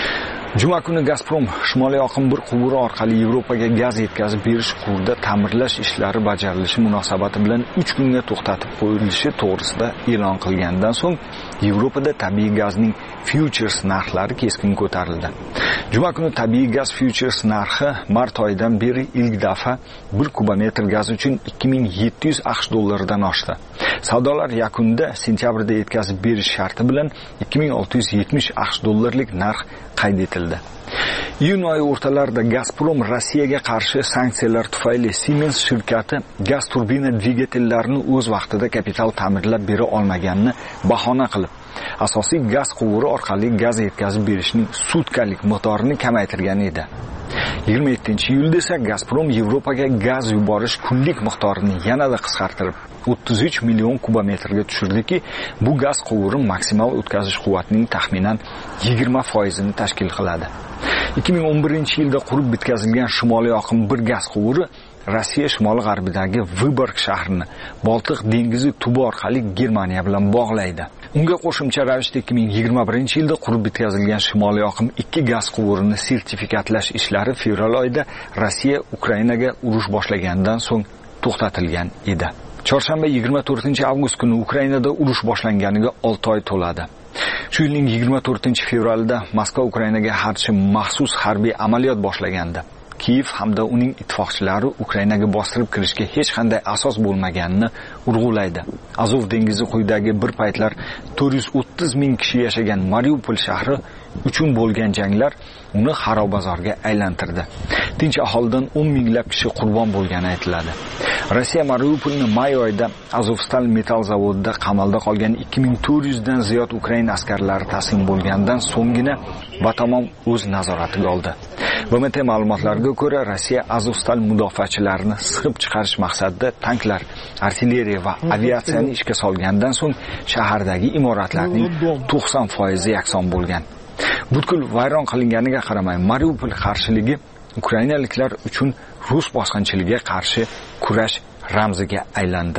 Juma kuni Gazprom Shimoliy oqim bir quvuri orqali Yevropaga gaz yetkazib berish quvurida ta'mirlash ishlari bajarilishi munosabati bilan uch kunga to'xtatib qo'yilishi to'g'risida e'lon qilgandan so'ng Yevropada tabiiy gazning futures narxlari keskin ko'tarildi. Juma kuni tabiiy gaz futures narxi mart oyidan beri ilk dafa bir kubometr gaz uchun ikki ming yetti yuz AQSh dollaridan oshdi. Savdolar yakunida sentyabrda yetkazib berish sharti bilan ikki ming olti yuz yetmish AQSh dollarlik narx qayd etildi. Iyun oyi o'rtalarida Gazprom Rossiyaga qarshi sanksiyalar tufayli Siemens shirkati gaz turbina dvigatellarini o'z vaqtida kapital ta'mirlab bera olmaganini bahona qilib, asosiy gaz quvuri orqali gaz yetkazib berishning sutkalik miqdorini kamaytirgan edi. yigirma yettinchi iyulda esa Gazprom Yevropaga gaz yuborish kunlik miqdorini yanada qisqartirib o'ttiz uch million kubometrga tushirdiki, bu gaz quvuri maksimal o'tkazish quvvatining taxminan yigirma foizini tashkil qiladi. ikki ming o'n birinchi yilda qurib bitkazilgan Shimoliy oqim bir gaz quvuri Rossiya shimoli-g'arbidagi Vyborg shahrini Boltiq dengizi tubi orqali Germaniya bilan bog'laydi. Unga qo'shimcha ravishda ikki ming yigirma birinchi yilda qurib bitkazilgan Shimoliy oqim ikki gaz quvurini sertifikatlash ishlari fevral oyida Rossiya Ukrainaga urush boshlagandan so'ng to'xtatilgan edi. Chorshanba yigirma to'rtinchi avgust kuni Ukrainada urush boshlanganiga olti oy to'ladi. Shu yilning yigirma to'rtinchi fevralida Moskva Ukrainaga qarshi maxsus harbiy amaliyot boshlagandi. Kiyev hamda uning ittifoqchilari Ukrainaga bostirib kirishga hech qanday asos bo'lmaganini urg'ulaydi. Azov dengizi quyidagi bir paytlar to'rt yuz o'ttiz ming kishi yashagan Mariupol shahri uchun bo'lgan janglar uni xarobazorga aylantirdi. Tinch aholidan o'n minglab kishi qurbon bo'lgani aytiladi. Rossiya Mariupolni may oyida Azovstal metall zavodida qamalda qolgan ikki ming to'rt yuz dan ziyod Ukraina askarlari taslim bo'lgandan so'nggina batamom o'z nazoratiga oldi. B M T ma'lumotlariga ko'ra, Rossiya Azovstal mudofaachilarini siqib chiqarish maqsadida tanklar, artilleriya va aviatsiyani ishga solgandan so'ng shahardagi imoratlarning to'qson foizi yakson bo'lgan. Butkul vayron qilinganiga qaramay, Mariupol qarshiligi ukrainaliklar uchun rus bosqinchiligiga qarshi kurash ramziga aylandi.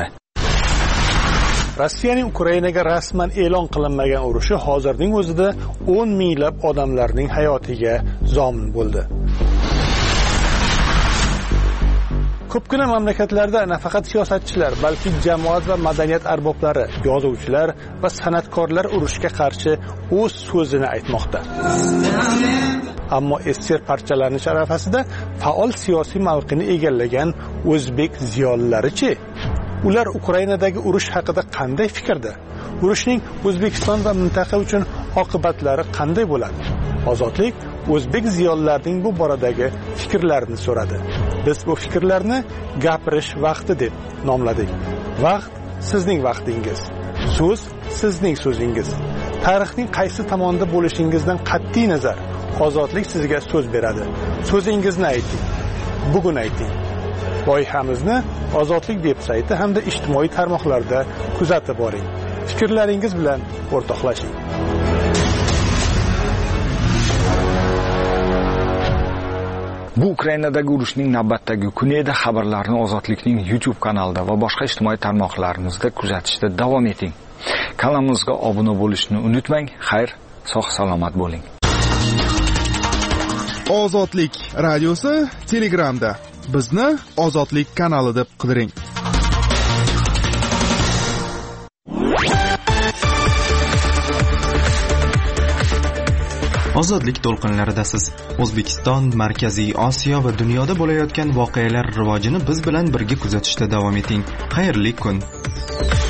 Rossiyaning Ukrainaga rasman e'lon qilinmagan urushi hozirning o'zida o'n minglab odamlarning hayotiga zomin bo'ldi. ko'pgina mamlakatlarda nafaqat siyosatchilar, balki jamoat va madaniyat arboblari, yozuvchilar va san'atkorlar urushga qarshi o'z so'zini aytmoqda. Ammo ester parchalanish arafasida faol siyosiy mavqeni egallagan o'zbek ziyolilari-chi? Ular Ukrainadagi urush haqida qanday fikrda? Urushning O'zbekiston va mintaqa uchun oqibatlari qanday bo'ladi? Ozodlik o'zbek ziyolilarining bu boradagi fikrlarini so'radi. Biz bu fikrlarni gapirish vaqti deb nomladik. Vaqt sizning vaqtingiz. So'z sizning so'zingiz. Tarixning qaysi tomonda bo'lishingizdan qat'iy nazar, ozodlik sizga so'z beradi. So'zingizni ayting. Bugun ayting. Loyihamizni Ozodlik veb-sayti hamda ijtimoiy tarmoqlarda kuzatib boring. Fikrlaringiz bilan o'rtoqlashing. Bu Ukrainadagi urushning navbatdagi kuni edi. Xabarlarni Ozodlikning YouTube kanalida va boshqa ijtimoiy tarmoqlarimizda kuzatishda davom eting. Kanalimizga obuna bo'lishni unutmang. Xayr, sog' salomat bo'ling. Ozodlik radiosi Telegramda. Bizni Ozodlik kanali deb qidiring. Ozodlik to'lqinlaridasiz. O'zbekiston, Markaziy Osiyo va dunyoda bo'layotgan voqealar rivojini biz bilan birga kuzatishda davom eting. Xayrli kun.